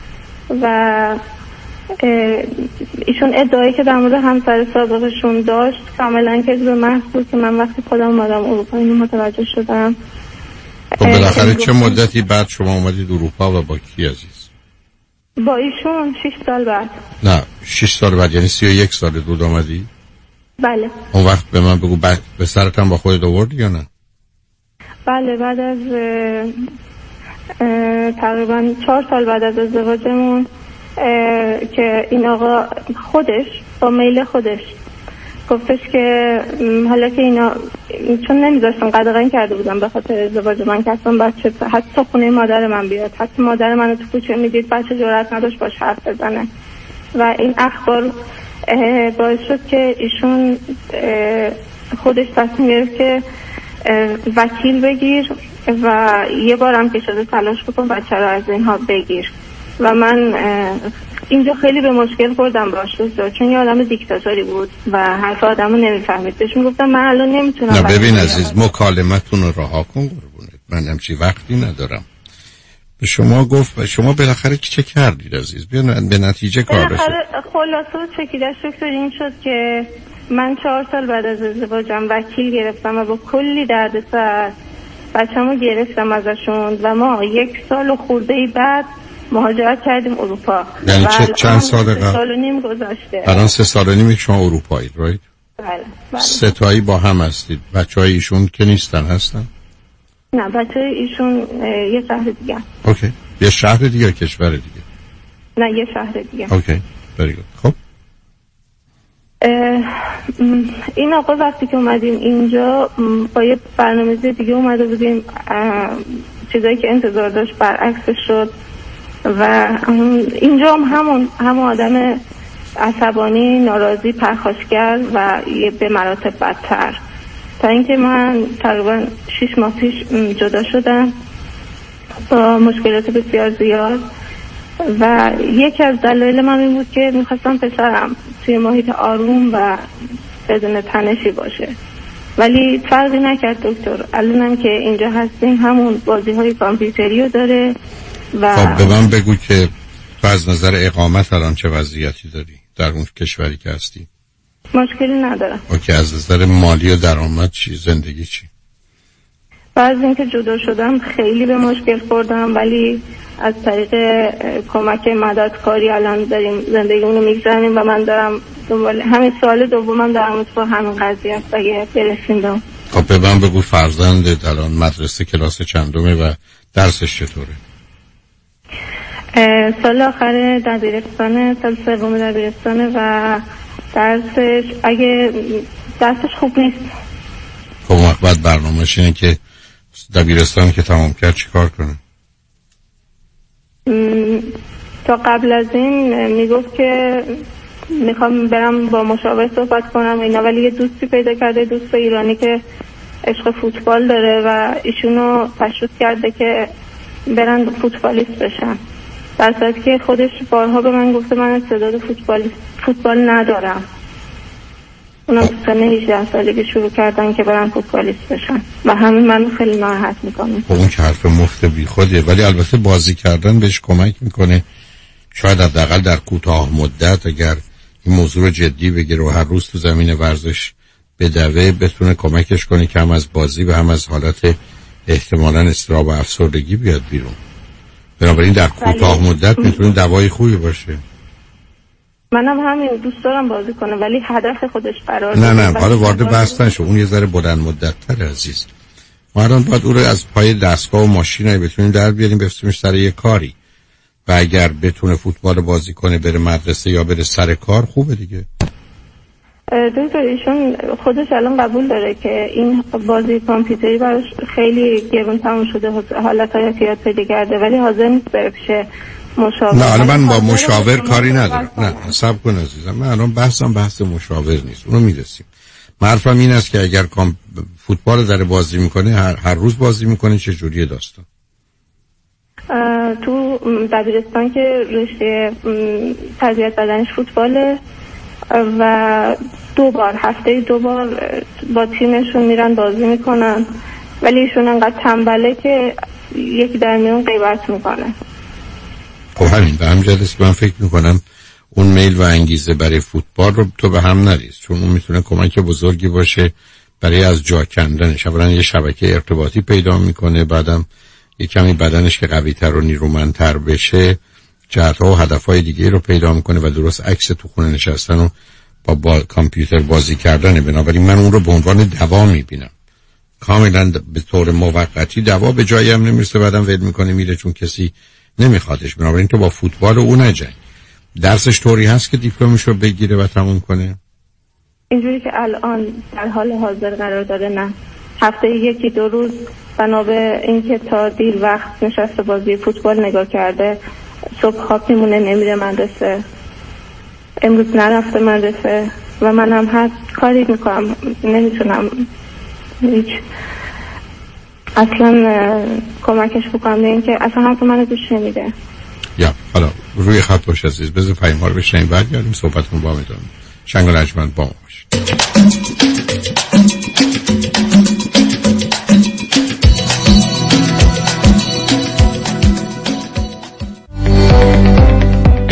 و ایشون ادعایی که در مورد همسر سابقشون داشت کاملا کذب محض بود که من وقتی خودم اومدم اروپا اینو متوجه شدم. خب بالاخره چه مدتی بعد شما اومدید اروپا و با کی عزیز؟ با ایشون شش سال بعد. نه شش سال بعد یعنی سی و یک سال دود آمدی؟ بله. اون وقت به من بگو بعد به سرتم با خودت آوردی یا نه؟ بله بعد از اه اه تقریبا چهار سال بعد از ازدواجمون که این آقا خودش با میل خودش گفتش که حالا که اینا چون نمیذاشتن قدغن کرده بودم به خاطر ازدواج من که اصلا بچه حتی خونه مادر من بیاد، حتی مادر منو تو کوچه میدید بچه جرأت نداشت باش حرف بزنه و این اخبار باعث شد که ایشون خودش تصمیم گرفت که وکیل بگیر و یه بارم که شده تلاش بکن بچه رو از اینها بگیر و من اینجا خیلی به مشکل خوردم باش چون یه آدم دیکتاتوری بود و حرف آدم رو نمیفهمید. بهش میگفتم من الان نمیتونم. نه ببین عزیز مکالمتون رو رها کن قربونت، من همچی وقتی ندارم. شما گفت شما بالاخره چه کردید عزیز؟ بیان به نتیجه کار رسید. خلاصه چکیدش دکتر این شد که من چهار سال بعد از ازدواجم وکیل گرفتم و با کلی دردسر بچه‌مو گرفتم ازشون و ما یک سال و خورده‌ای بعد مهاجرت کردیم اروپا. یعنی چه چند سال قبل؟ سال و نیم گذشته. الان سه سال و نیم شما اروپایید، رایت؟ بله. بله. سه تایی با هم هستید. بچه‌های ایشون که نیستن هستن؟ نه، بچه‌های ایشون یه شهر دیگه. اوکی. یه شهر دیگه کشور دیگه؟ نه، یه شهر دیگه. اوکی. very good. خب این آقا وقتی که اومدیم اینجا با یه برنامه‌ریزی دیگه اومده بودیم، چیزایی که انتظار داشت برعکسش شد و اینجا هم همون هم آدم عصبانی، ناراضی، پرخاشگر و یه به مراتب بدتر، تا اینکه من تقریبا شش ماه پیش جدا شدم با مشکلات بسیار زیاد و یکی از دلایل من این بود که میخواستم پسرم توی محیط آروم و بدون تنشی باشه، ولی فرقی نکرد دکتر. الانم که اینجا هستیم همون بازی های کامپیوتری رو داره و خب به من بگو که تو از نظر اقامت الان چه وضعیتی داری در اون کشوری که هستی؟ مشکلی ندارم. اوکی. از نظر مالی و درآمد چی؟ زندگی چی؟ بعد از اینکه جدا شدم خیلی به مشکل خوردم، ولی از طریق کمک مددکاری الان داریم زندگیمونو میگذرونیم و من دارم دنبال همین سوال دومم دارم تو همین قضیه است اگه برسیم به. خب به من بگو فرزندت الان مدرسه کلاس چندمه و درسش چطوره؟ سال آخر دبیرستانه، سال سوم دبیرستانه و درسش اگه درسش خوب نیست. خب بعد برنامه‌اش اینه که دبیرستان که تمام کرد چی کار کنه؟ تا قبل از این میگفت که میخوام برم با مشاور صحبت کنم اینا، ولی یه دوستی پیدا کرده، دوست ایرانی که عشق فوتبال داره و ایشونو تشویق کرده که برن فوتبالیست بشن، در صورتی که خودش بارها به من گفته من استعداد فوتبالیست فوتبال ندارم. اونا تو سن هجده سالگی شروع کردن که برن فوتبالیست بشن و همین منو خیلی ناراحت میکنه. خب اون که حرف مفت بی خوده، ولی البته بازی کردن بهش کمک میکنه. شاید حداقل در کوتاه مدت اگر این موضوع رو جدی بگیره و هر روز تو زمین ورزش بدوه بتونه کمکش کنه که هم از بازی و هم از حالت احتمالاً اضطراب و افسردگی بیاد بیرون. بنابراین در کوتاه مدت میتونه دوای خوبی باشه. منم همین دوست دارم بازی کنم ولی هدف خودش قرار نه نه حالا وارد بحث نشو، اون یه ذره بلند مدت تر عزیز. ما الان باید او رو از پای دستگاه و ماشینای بتونیم در بیاریم بفرستیمش سر یه کاری و اگر بتونه فوتبال بازی کنه بره مدرسه یا بره سر کار خوبه دیگه. دکتر ایشون خودش الان قبول داره که این بازی کامپیوتری براش خیلی گرون تموم شده، حالت اعتیاد پیدا کرده، ولی حاضر نیست بره پیش مشاور. نه الان من با مشاور کاری ندارم. نه صبر کن عزیزم، من الان بحثم بحث مشاور نیست، اونو میرسیم. حرفم این است که اگر کام فوتبال داره بازی میکنه هر, هر روز بازی میکنه چه جوریه داستان؟ تو دبیرستان که رشته تربیت بدنش فوتباله و دو بار هفته دو بار با تیمشون میرن بازی میکنن، ولی ایشون انقدر تنبله که یکی در میون غیبت میکنه. خب همین به همین جهت من فکر میکنم اون میل و انگیزه برای فوتبال رو تو به هم نریز، چون اون میتونه کمک بزرگی باشه برای از جا کندنش. اولا یه شبکه ارتباطی پیدا میکنه، بعدم یه کمی بدنش که قوی‌تر و نیرومندتر بشه جهت‌ها و هدف‌های دیگه رو پیدا میکنه و درست عکس تو خونه نشستن و با, با کامپیوتر بازی کردنه. بنابراین من اون رو به عنوان دوا میبینم، کاملا به طور موقتی دوا، به جایی هم نمیرسه بعدم ول میکنه میره چون کسی نمیخوادش. بنابراین تو با فوتبال و اون نجنگ. درسش طوری هست که دیپلمش رو بگیره و تموم کنه؟ اینجوری که الان در حال حاضر قرار داره نه، هفته یکی دو روز بنا به اینکه تا دیر وقت نشسته بازی فوتبال نگاه کرده، صبح خواب میمونه نمیره مدرسه، امروز نرفته مدرسه و من هم هر کاری میکنم نمیتونم هیچ اصلا کمکش بکنم، به اینکه اصلا حرف منو گوش نمیده. یا حالا روی خط باش عزیز، بذار پیام ها رو بشنیم بعد گردیم صحبتمون با هم ادامه. شنگ و لجمند با ما باش.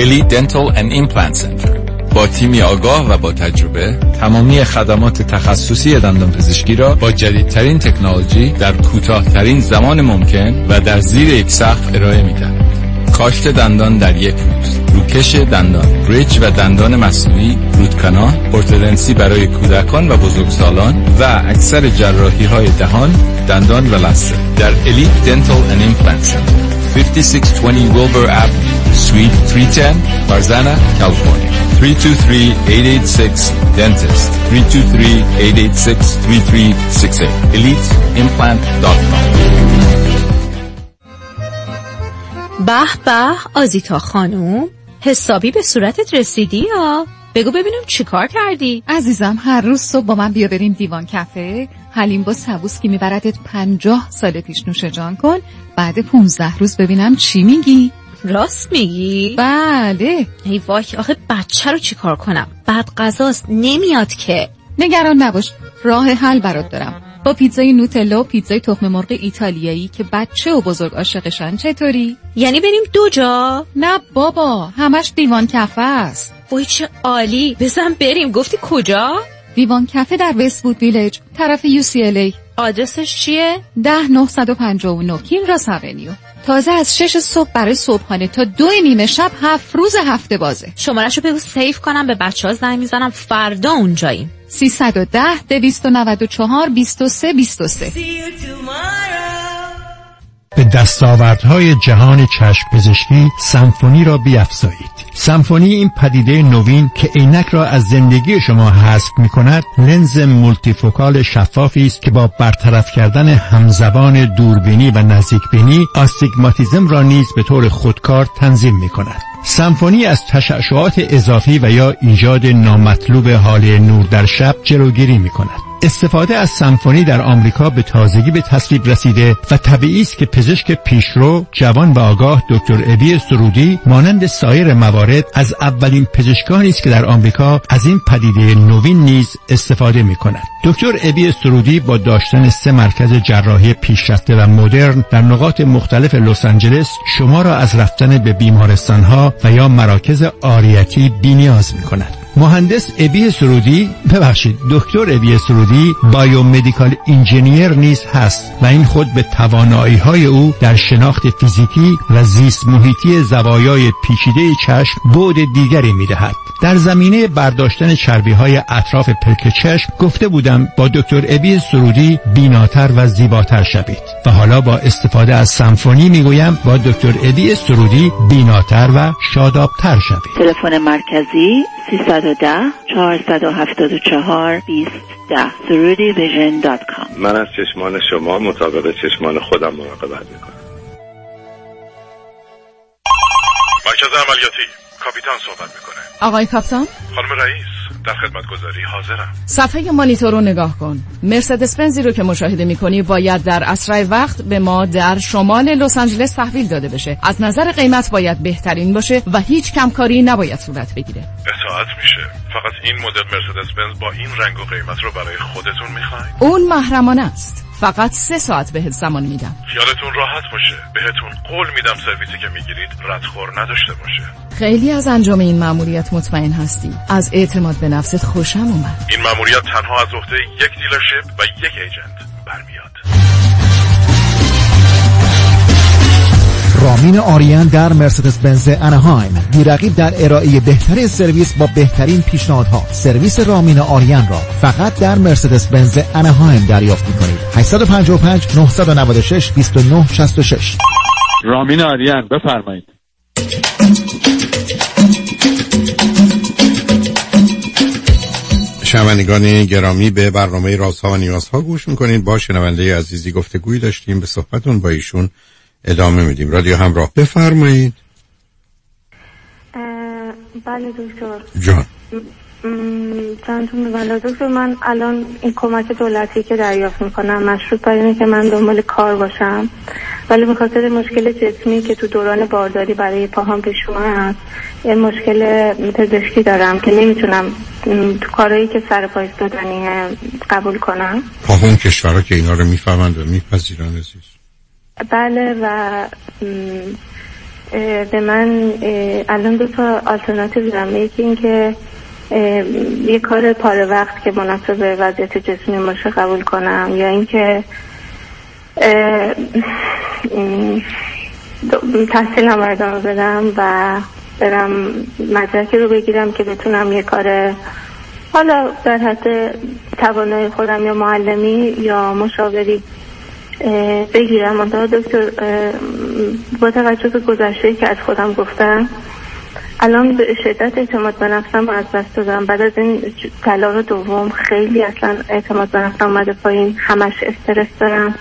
Elite Dental and Implant Center. با تیمی آگاه و با تجربه تمامی خدمات تخصصی دندانپزشکی را با جدیدترین تکنولوژی در کوتاه‌ترین زمان ممکن و در زیر یک سقف ارائه می‌دهند. کاشت دندان در یک روز، روکش دندان، بریج و دندان مصنوعی، روت کانال، ارتودنسی برای کودکان و بزرگسالان و اکثر جراحی‌های دهان، دندان و لثه در Elite Dental and Implant Center. fifty-six twenty Wilbur Avenue, Suite three ten, Tarzana, California. three two three, eight eight six, Dentist. three two three, eight eight six, three three six eight. elite implant dot com. به به آزیتا خانوم، حسابی به صورتت رسیدی یا؟ بگو ببینم چی کار کردی؟ عزیزم هر روز صبح با من بیا بریم دیوان کافه. حلیم با سبوس که میبردت پنجاه سال پیش نوش جان کن، بعد پونزده روز ببینم چی میگی؟ راست میگی؟ بله. ای وای، آخه بچه رو چی کار کنم؟ بعد غذاست نمیاد که. نگران نباش، راه حل برات دارم. با پیتزای نوتلا و پیتزای تخم مرغ ایتالیایی که بچه و بزرگ عاشقشن چطوری؟ یعنی بریم دو جا؟ نه بابا، همش دیوان کافه است. وای چه عالی، بزن بریم. گفتی کجا؟ دیوان کافه در وست‌وود ویلج، طرف یو سی ال ای. آدرسش چیه؟ ده نهصد و پنجاه و نه کینراس اونیو. تازه از شش صبح برای صبحانه تا دو نیمه شب هفت روز هفته بازه. شماره‌شو بگو سیف کنم، به بچه‌ها زنگ میزنم فردا اونجاییم. سیصد و ده دویست و نود و چهار بیست و سه بیست و سه. به دستاوردهای جهان چشم پزشکی سمفونی را بیفزایید. سمفونی این پدیده نوین که عینک را از زندگی شما حذف می‌کند، لنز مولتیفوکال شفافی است که با برطرف کردن همزبان دوربینی و نزدیکبینی آستیگماتیسم را نیز به طور خودکار تنظیم می‌کند. سمفونی از تشعشعات اضافی و یا ایجاد نامطلوب حال نور در شب جلوگیری می‌کند. استفاده از سمفونی در آمریکا به تازگی به تصویب رسیده و طبیعی است که پزشک پیشرو، جوان و آگاه دکتر ابی سرودی مانند سایر موارد از اولین پزشکانی است که در آمریکا از این پدیده نوین نیز استفاده می‌کند. دکتر ابی سرودی با داشتن سه مرکز جراحی پیشرفته و مدرن در نقاط مختلف لس آنجلس شما را از رفتن به بیمارستان‌ها و یا مراکز عاریتی بی‌نیاز می‌کند. مهندس ابی سرودی ببخشید دکتر ابی سرودی بایومدیکال انجینیر نیز هست و این خود به توانایی‌های او در شناخت فیزیکی و زیست محیطی زوایای پیچیده چشم بعد دیگری می‌دهد. در زمینه برداشتن چربی‌های اطراف پلک چشم گفته بودم با دکتر ابی سرودی بیناتر و زیباتر شوید و حالا با استفاده از سمفونی میگویم با دکتر ابی سرودی بیناتر و شادابتر شوید. تلفن مرکزی سیصد و ده چهارصد و هفتاد و چهار بیست ده سرودی ویژن دات کام. من از چشمان شما مطابق چشمان خودم مراقبت میکنم. مرکز عملیاتی کاپیتان صحبت میکنه. آقای کاپیتان؟ خانم رئیس در خدمتگزاری حاضرم. صفحه مانیتور رو نگاه کن. مرسدس بنزی رو که مشاهده میکنی باید در اسرع وقت به ما در شمال لس آنجلس تحویل داده بشه. از نظر قیمت باید بهترین باشه و هیچ کمکاری نباید صورت بگیره. اطاعت میشه. فقط این مدل مرسدس بنز با این رنگ و قیمت رو برای خودتون میخواین؟ اون محرمانه است. فقط سه ساعت بهت زمان میدم. خیالتون راحت باشه. بهتون قول میدم سرویسی که میگیرید ردخور نداشته باشه. خیلی از انجام این مأموریت مطمئن هستی. از اعتماد به نفست خوشم اومد. این مأموریت تنها از عهده یک دیلرشیپ و یک ایجنت برمیاد. رامین آریان در مرسدس بنز اناهایم، بی‌رقیب در ارائه بهترین سرویس با بهترین پیشنهادها. سرویس رامین آریان را فقط در مرسدس بنز اناهایم دریافت می‌کنید. هشت پنج پنج نه نه شش دو نه شش شش. رامین آریان بفرمایید. شنوندگان گرامی به برنامه رازها و نیازها گوش میکنید. با شنونده عزیزی گفتگویی داشتیم، به صحبتون با ایشون ادامه میدیم. رادیو همراه، بفرمایید. بله دکتر جان. چندتون بله دکتر، من الان این کمک دولتی که دریافت میکنم مشروط بر اینه که من دنبال کار باشم، ولی به خاطر مشکل جسمی که تو دوران بارداری برای پاهام پیش اومد، یه مشکل پزشکی دارم که نمیتونم تو کارهایی که سر پا ایستادنیه قبول کنم. پاهون کشورها که اینا رو میفهمند و میپذیرن عزیز. بله و به من الان دو تا آلترناتیو دارم. یکی این که یه کار پاره وقت که مناسب وضعیت جسمی باشه قبول کنم، یا اینکه تحصیلم رو ادامه بدم و برم مدرکی رو بگیرم که بتونم یه کار حالا در حد توانایی خودم یا معلمی یا مشاوری بگیرم. منتها دکتر با توجه به گذشته که از خودم گفتم الان به شدت اعتماد به نفسم از دست دادم. بعد از این طلاق دوم خیلی اصلا اعتماد به نفسم اومده پایین، همش استرس دارم.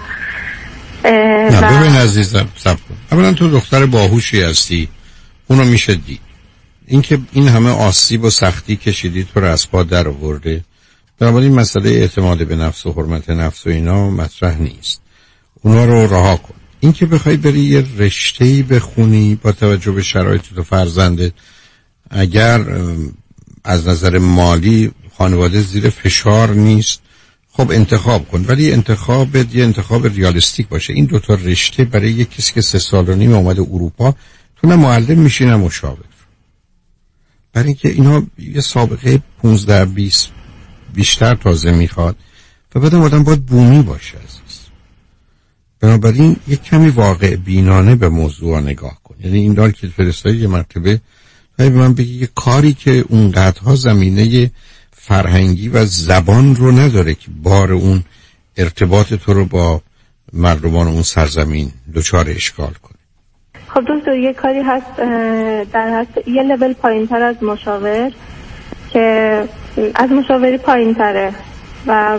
نه و... ببین عزیزم صبر کن. اولا تو دختر باهوشی هستی، اونو میشه دید. اینکه این همه آسیب و سختی کشیدی تو رو از پا در آورده، بنابراین مسئله اعتماد به نفس و حرمت نفس و اینا مطرح نیست، اونا رو رها کن. اینکه بخوای بری یه رشته‌ای بخونی با توجه به شرایط تو فرزندت، اگر از نظر مالی خانواده زیر فشار نیست خب انتخاب کن، ولی انتخابت یه انتخاب ریالیستیک باشه. این دوتا رشته برای یک کسی که سه سال و نیم اومده اروپا، تو نه معلم میشی نه مشاور، برای اینکه اینا یه سابقه پونزده بیست بیشتر تازه میخواد و بعدم آدم باید بومی باشه عزیز. بنابراین یک کمی واقع بینانه به موضوع نگاه کن. یعنی این دار که فرستایی یه مرتبه به من بگی یه کاری که اونقدرها زمینه فرهنگی و زبان رو نداره که بار اون ارتباط تو رو با مردمان اون سرزمین دچار اشکال کنه. خب دکتر یه کاری هست در حد یه لول پایین تر از مشاور که از مشاوری پایین تره و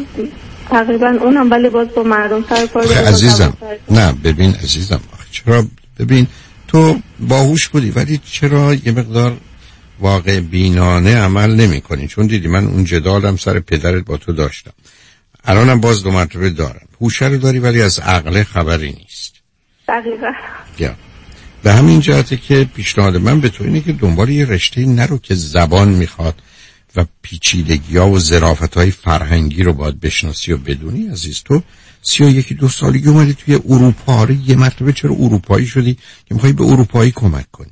تقریبا اونم ولی باز با مردم سر کار داره. عزیزم نه ببین عزیزم آخه چرا ببین تو باهوش بودی ولی چرا یه مقدار واقع بینانه عمل نمی کنی؟ چون دیدی من اون جدالم سر پدرت با تو داشتم، الانم باز دو مرتبه دارم. هوش رو داری ولی از عقل خبری نیست. دقیقا یا به همین جهته که پیشنهاد من به تو اینه که دنبال یه رشته نرو که زبان میخواد و پیچیدگی‌ها و ظرافت‌های فرهنگی رو باید بشناسی و بدونی. عزیز تو سی و یکی دو سالگی اومدی توی اروپا، یه مرتبه چرا اروپایی شدی که میخوای به اروپایی کمک کنی؟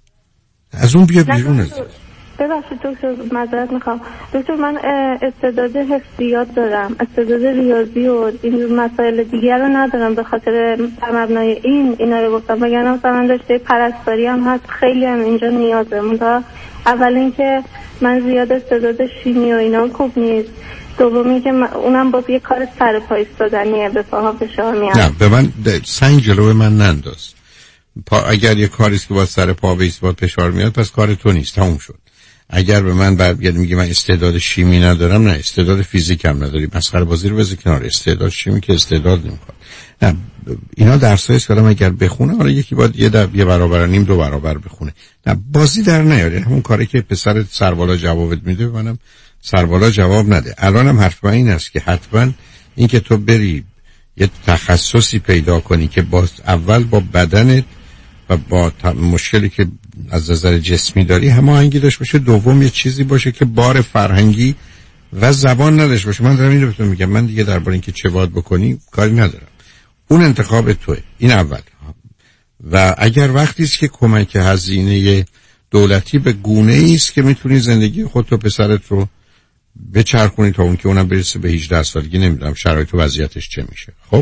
از اون بیا بیرون. از ببخشید دکتر معذرت میخوام دکتر، من استعداد حفظیات دارم، استعداد ریاضی و این مسائل دیگر رو ندارم، به خاطر مبنای این اینا رو گفتم. وگرنه مثلا داشته پرستاری هم هست، خیلی هم اینجا نیازه. منتها اول اینکه من زیاد استعداد شیمی و اینا خوب نیست، دومی که اونم باز یه کار سر پا ایستادنیه، به پاها فشار میاد. نه به من سنگ جلو من ننداز. پا اگر یه کاریست که با سر پا به ایستاد فشار میاد پس کار تو نیست، تموم شد. اگر به من برگردی میگی من استعداد شیمی ندارم، نه استعداد فیزیک هم نداری، مسخره بازی رو بذار کنار. استعداد شیمی که استعداد نمیخواد. نه اینا درسایی که آدم اگر بخونه، حالا یکی باید یه در یه برابر نیم دو برابر بخونه، نه بازی در نیاره. همون کاری که پسر سربالا جوابت میده منم سربالا جواب نده. الانم حرف من این است که حتما این که تو بری یه تخصصی پیدا کنی که باز اول با بدنت و با مشکلی که از نظر جسمی داری هماهنگی داشته باشه، دوم یه چیزی باشه که بار فرهنگی و زبان نداشته باشه. من دارم اینو بهتون میگم، من دیگه درباره اینکه چه باید بکنی کاری ندارم، اون انتخاب توئه. این اول. و اگر وقتی است که کمک هزینه دولتی به گونه‌ای است که میتونی زندگی خودت و پسرت رو بچرخونی تا اون که اونم برسه به هجده سالگی، نمیدونم شرایط و وضعیتش چه میشه. خب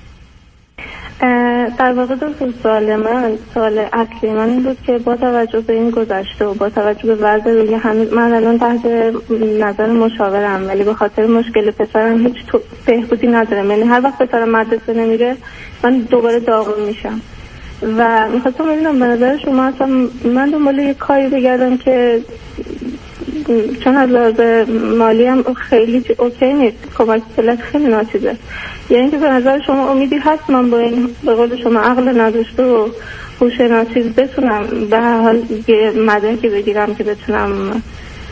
در واقع دو سوال من سوال اصلی من این بود که با توجه به این گذشته و با توجه به وضع دیگه همین من الان تحت نظر مشاورم، ولی به خاطر مشکل پسرم هیچ بهبودی ندارم. یعنی هر وقت پسرم مدرسه نمیره من دوباره داغون میشم و میخواستم ببینم به نظر شما اصلا من دنبال یه کاری بگردم که چون از لحاظ مالی هم خیلی اوکی نیست، کمک پلت خیلی ناچیزه. یعنی که به نظر شما امیدی هست من با این به قول شما عقل نداشته و هوش ناچیز بتونم به هر حال یه مدرکی بگیرم که بتونم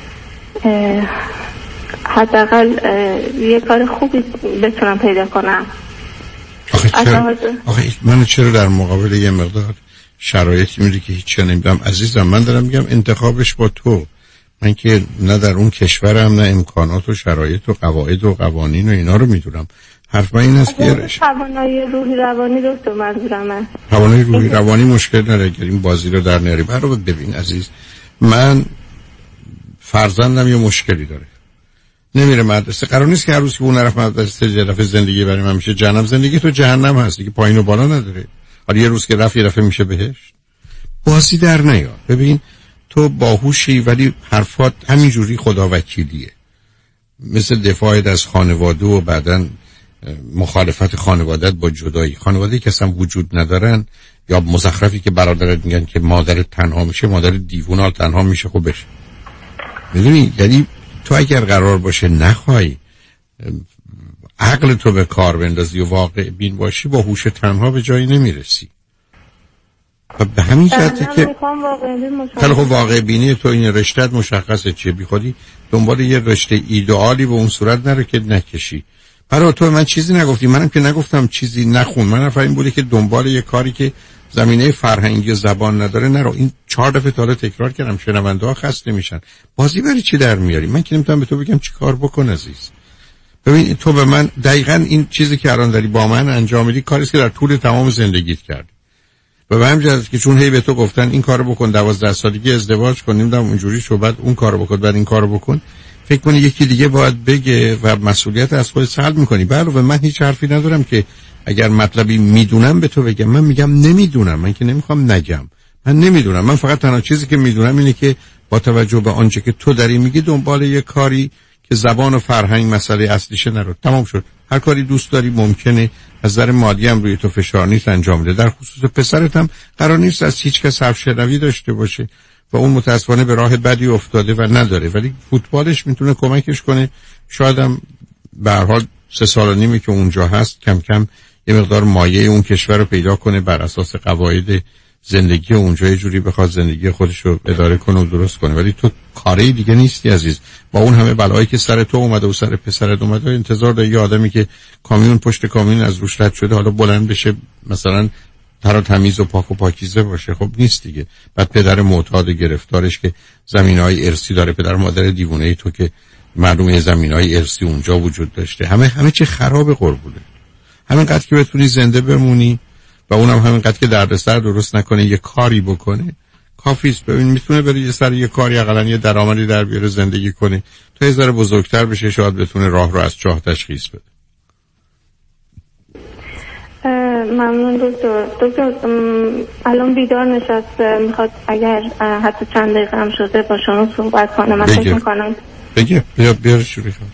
حداقل یه کار خوبی بتونم پیدا کنم؟ آخه چرا آخه من چرا در مقابل یه مقدار شرایطی میری که هیچ نمیدونم؟ عزیزم من دارم میگم انتخابش با تو. من که نه در اون کشورم، نه امکانات و شرایط و قواعد و قوانین و اینا رو میدونم. حرف من این است که توانایی روحی روانی دکتر منظورمه. توانایی روحی روانی مشکل نداره، اگر این بازی رو در نیاری. برو ببین عزیز، من فرزندم یه مشکلی داره، نمیره مدرسه، قرار نیست که هر روز که اون نرفت مدرسه یه دفعه زندگی برای من میشه جهنم. زندگی تو جهنم هست دیگه، پایین و بالا نداره. حالا یه روز که رفت یه دفعه میشه بهشت. بازی در نیار. ببین تو باهوشی ولی حرفات همینجوری خدا وکیلیه، مثل دفاعت از خانواده و بعدن مخالفت خانوادت با جدایی. خانواده که اصلا وجود ندارن یا مزخرفی که برادرت میگن که مادر تنها میشه، مادر دیوونه تنها میشه. خب بشه میدونی، یعنی تو اگر قرار باشه نخوای عقل تو به کار بندازی و واقع بین باشی، با هوش تنها به جایی نمیرسی. و به همین جهته که خیلی خب واقع بینی تو این رشتهت مشخصه چیه، بی خودی دنبال یه رشته ایدئالی به اون صورت نرو که نکشی. برای تو من چیزی نگفتی، منم که نگفتم چیزی نخون. من نفر این بوده که دنبال یه کاری که زمینه فرهنگی زبان نداره نرو. این چهار دفعه تا حالا تکرار کردم، شنونده ها خسته میشن. بازی برای چی در میاری؟ من که نمیتونم به تو بگم چی کار بکن عزیز. ببین تو به من دقیقاً این چیزی که الان داری با من انجام میدی کاری است که در طول تمام زندگیت کردی. و به همین جهت که چون هی به تو گفتن این کارو بکن، دوازده سالگی ازدواج کن، نمیدونم اونجوری شو، بعد اون کارو بکن، بعد این کارو بکن، فکر کنی یکی دیگه باید بگه و مسئولیت از خودت سلب میکنی. علاوه من هیچ حرفی ندارم که اگر مطلبی میدونم به تو بگم. من میگم نمیدونم، من که نمیخوام نگم، من نمیدونم. من فقط تنها چیزی که میدونم اینه که با توجه به آنچه که تو داری میگی دنبال یه کاری که زبان و فرهنگ مسئله اصلیشه نرو. تمام شد. هر کاری دوست داری ممکنه از نظر مادی هم روی تو فشار نیست انجام بده. در خصوص پسرت هم قرار نیست از هیچ کس حرف شنوی داشته باشه و اون متاسفانه به راه بدی افتاده و نداره، ولی فوتبالش میتونه کمکش کنه. شاید هم به هر حال سه سال و نیمه که اونجا هست کم کم یه مقدار مایه اون کشور رو پیدا کنه، بر اساس قواعد زندگی اونجا یه جوری بخواد زندگی خودش رو اداره کنه و درست کنه. ولی تو کاری دیگه نیستی عزیز. با اون همه بلایی که سر تو اومده و سر پسرت اومده، انتظار داری یه آدمی که کامیون پشت کامیون از روش رد شده حالا بلند بشه مثلا تر و تمیز و پاک و پاکیزه باشه؟ خب نیست دیگه. بعد پدر معتاد گرفتارش که زمینهای ارثی داره، پدر مادر دیوونه تو که معلومه زمینهای ارثی اونجا وجود داشته، همه همه چی خراب قربونه. همینقدر که بتونی زنده بمونی و اونم همینقدر که دردسر درست نکنه، یه کاری بکنه کافیست. ببین میتونه بره یه سر یه کاری اقلا یه درآمدی در بیاره زندگی کنه، تا یه ذره بزرگتر بشه شاید بتونه راه رو از چاه تشخیص بده. ممنون دکتر. دکتر الان بیدار نشسته، میخواد اگر حتی چند دقیقه هم شده با شما صحبت کنه. من فکر میکنم بگه بیا بیا شروع کن.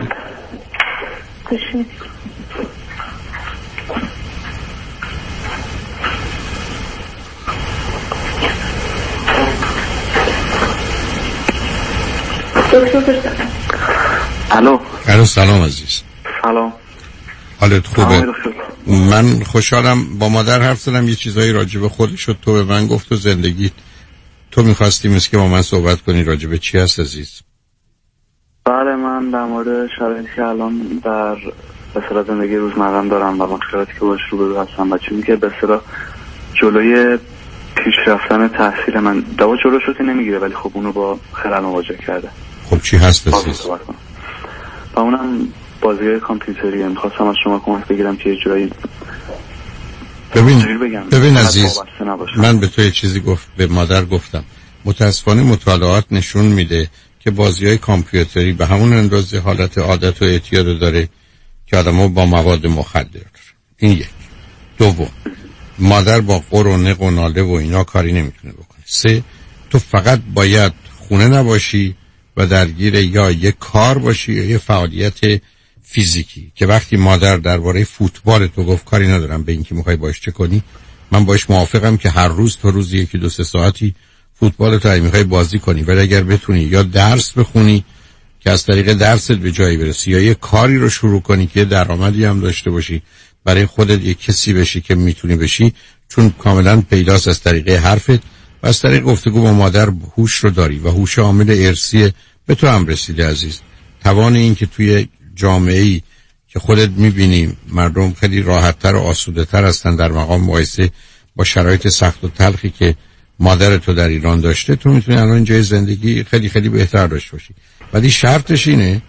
الو الو سلام عزیز. سلام. حالت خوبه؟ من خوشحالم. با مادر حرف زدم، یه چیزایی راجع به خودش شد تو به من گفت و زندگی تو می‌خواستی مثل که با من صحبت کنی. راجع به چی هست عزیز؟ بله من در مورد شرایطی که الان در به اصطلاح زندگی روزمره‌ام دارم و مشکلاتی که باش روبرو هستم و چیزی که به اصطلاح جلوی پیشرفتن تحصیل من دوا جلو شده نمیگیره، ولی خب اونو با خلل مواجه کرده. خب چی هست عزیز؟ و اونم بازی‌های کامپیوتریه. می‌خواستم از شما کمک بگیرم که یه جورایی ببین ببین عزیز، من به تو یه چیزی گفت به مادر گفتم. متاسفانه مطالعات نشون میده که بازی‌های کامپیوتری به همون اندازه حالت عادت و اعتیاد داره که آدم‌ها با مواد مخدر. این یک. دوم، مادر با قر و نق و ناله و اینا کاری نمیتونه بکنه. سه، تو فقط باید خونه نباشی و درگیر یا یه کار باشی یا یه فعالیت فیزیکی که وقتی مادر درباره فوتبال تو گفت کاری ندارم به اینکه میخوای باش چه کنی، من باش موافقم که هر روز تو روز یکی دو سه ساعتی فوتبال تو میخوای بازی کنی، ولی اگر بتونی یا درس بخونی که از طریق درست به جایی برسی یا یه کاری رو شروع کنی که درآمدی هم داشته باشی، برای خودت یه کسی بشی که میتونی بشی، چون کاملا پیداست از طریق حرفت و از طریق گفتگو با مادر هوش رو داری و هوش عامل ارثی به تو هم رسیده عزیز. توان این که توی جامعه‌ای که خودت میبینی مردم خیلی راحت‌تر و آسوده‌تر هستن در مقام مقایسه با شرایط سخت و تلخی که مادر تو در ایران داشته، تو میتونی الان جای زندگی خیلی خیلی بهتر داشته باشی. ولی شرطش اینه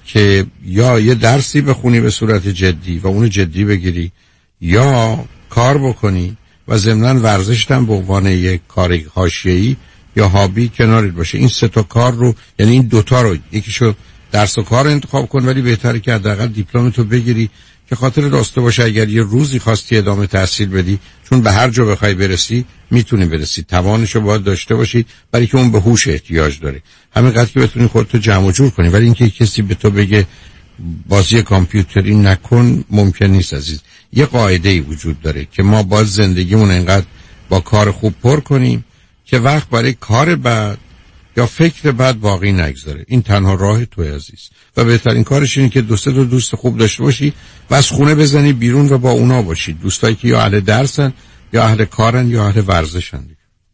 که یا یه درسی بخونی به صورت جدی و اونو جدی بگیری، یا کار بکنی و ضمناً ورزشت هم به عنوان یک کار حاشیه‌ای یا هابی کنارت باشه. این سه تا کار رو، یعنی این دوتا رو، یکیشو درس و کار انتخاب کن، ولی بهتره که حداقل دیپلمتو بگیری که خاطر داشته باشه اگر یه روزی خواستی ادامه تحصیل بدی، چون به هر جا بخوای برسی میتونی برسی، توانشو باید داشته باشی، برای که اون به هوش احتیاج داره. همینقدر که بتونی خودتو جمع و جور کنی، ولی اینکه کسی به تو بگه بازی کامپیوتری نکن ممکن نیست عزیز. یه قاعده‌ای وجود داره که ما باید زندگیمون انقدر با کار خوب پر کنیم که وقت برای کار بعد یا فکر بعد باقی نگذاره. این تنها راه توی عزیز، و بهترین کارش اینه که دو سه تا دوست خوب داشته باشی و از خونه بزنی بیرون و با اونا باشی، دوستایی که یا اهل درسن یا اهل کارن یا اهل ورزشن.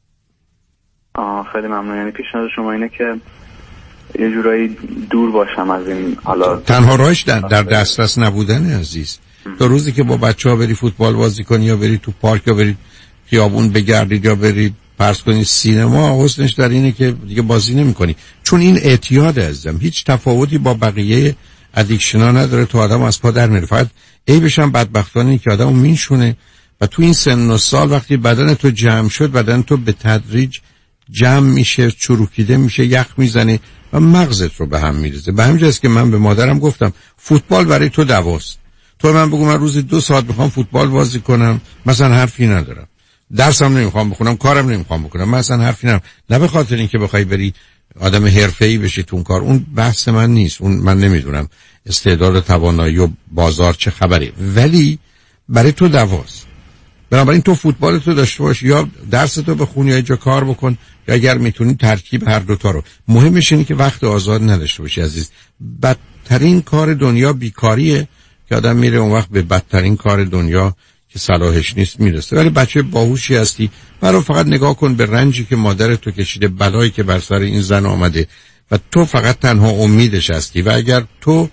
آه خیلی ممنون. یعنی پیشنهاد شما اینه که یه جورایی دور باشم از این. حالا تنها راهش در, در دسترس نبودن عزیز. تا روزی که با بچه‌ها بری فوتبال بازی کنی یا بری تو پارک یا بری خیابون بگردید یا بری فرض کنی سینما، حسنش در اینه که دیگه بازی نمی کنی، چون این اعتیاد عزیزم هیچ تفاوتی با بقیه ادیکشن‌ها نداره. تو آدم از پا در میره. فقط عیبش هم بدبختانه که آدمو مینشونه و تو این سن و سال وقتی بدن تو جمع شد، بدن تو به تدریج جمع میشه، چروکیده میشه، یخ میزنه و مغزت رو به هم میریزه. به همین جاست که من به مادرم گفتم فوتبال برای تو دواست. تو من بگو من روزی دو ساعت میخوام فوتبال بازی کنم، مثلا حرفی ندارم، درسم نمیخوام بخونم، کارم نمیخوام بکنم، مثلا حرفی ندارم. نه به خاطر اینکه بخوای بری آدم حرفه‌ای بشی تو اون کار، اون بحث من نیست، اون من نمیدونم استعداد و توانایی و بازار چه خبره، ولی برای تو دواست. بنابراین تو فوتبال تو داشته باش، یا درس تو بخون یا جا کار بکن، یا اگر میتونی ترکیب هر دوتا رو. مهمش اینه که وقت آزاد نداشته باشی عزیز. بدترین کار دنیا بیکاریه که آدم میره اون وقت به بدترین کار دنیا که صلاحش نیست میرسه. ولی بچه باهوشی هستی، برای فقط نگاه کن به رنجی که مادر تو کشیده، بلایی که بر سر این زن آمده و تو فقط تنها امیدش هستی. و اگر تو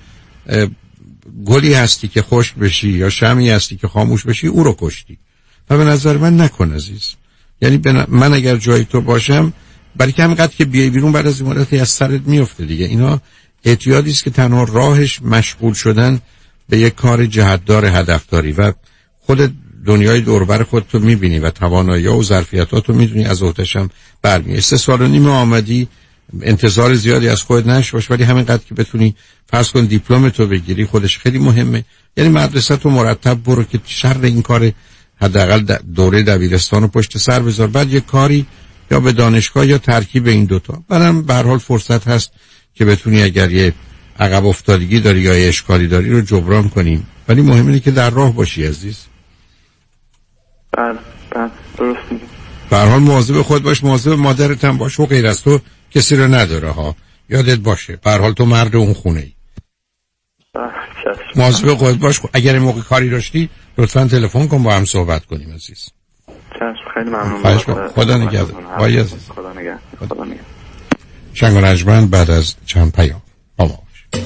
گلی هستی که خشک بشی یا شمعی هستی که خاموش بشی، او رو کشتی. و به نظر من نکن عزیز. یعنی من اگر جای تو باشم، برای که همینقدر که بیای بیرون بعد از این مدتی از سرت میفته دیگه. اینا اعتیادی است که تنها راهش مشغول شدن به یک کار جهتدار هدفداری و خود دنیای دوربر خودتو میبینی و توانایی‌ها و ظرفیتاتو میدونی، از عهده‌شم برمیای. سه سال و نیم آمدی، انتظار زیادی از خودت نشه باش، ولی همینقدر که بتونی فرض کن دیپلمتو بگیری خودش خیلی مهمه. یعنی مدرسه تو مرتب برو که شر این کار حداقل دوره دبیرستان رو پشت سر بذار، بعد یه کاری یا به دانشگاه یا ترکیب این دوتا. برام به هر حال فرصت هست که بتونی اگر یه عقب افتادگی داری یا یه اشکالی داری رو جبران کنیم، ولی مهم اینه که در راه باشی عزیز. بله بله درست میگی. به هر حال مواظب خود باش، مواظب مادرت هم باش، و غیر از تو کسی رو نداره ها، یادت باشه. به هر حال تو مرد اون خونه ای. مواظب خود باش. اگر این موقع کاری داشتی لطفاً تلفن کن با هم صحبت کنیم عزیز. چشم خیلی ممنون. خدا نگهدار. وای عزیز. خدا نگهدار. خدا نگهدار. شنگ و رجمن بعد از چند پیام با ما باش.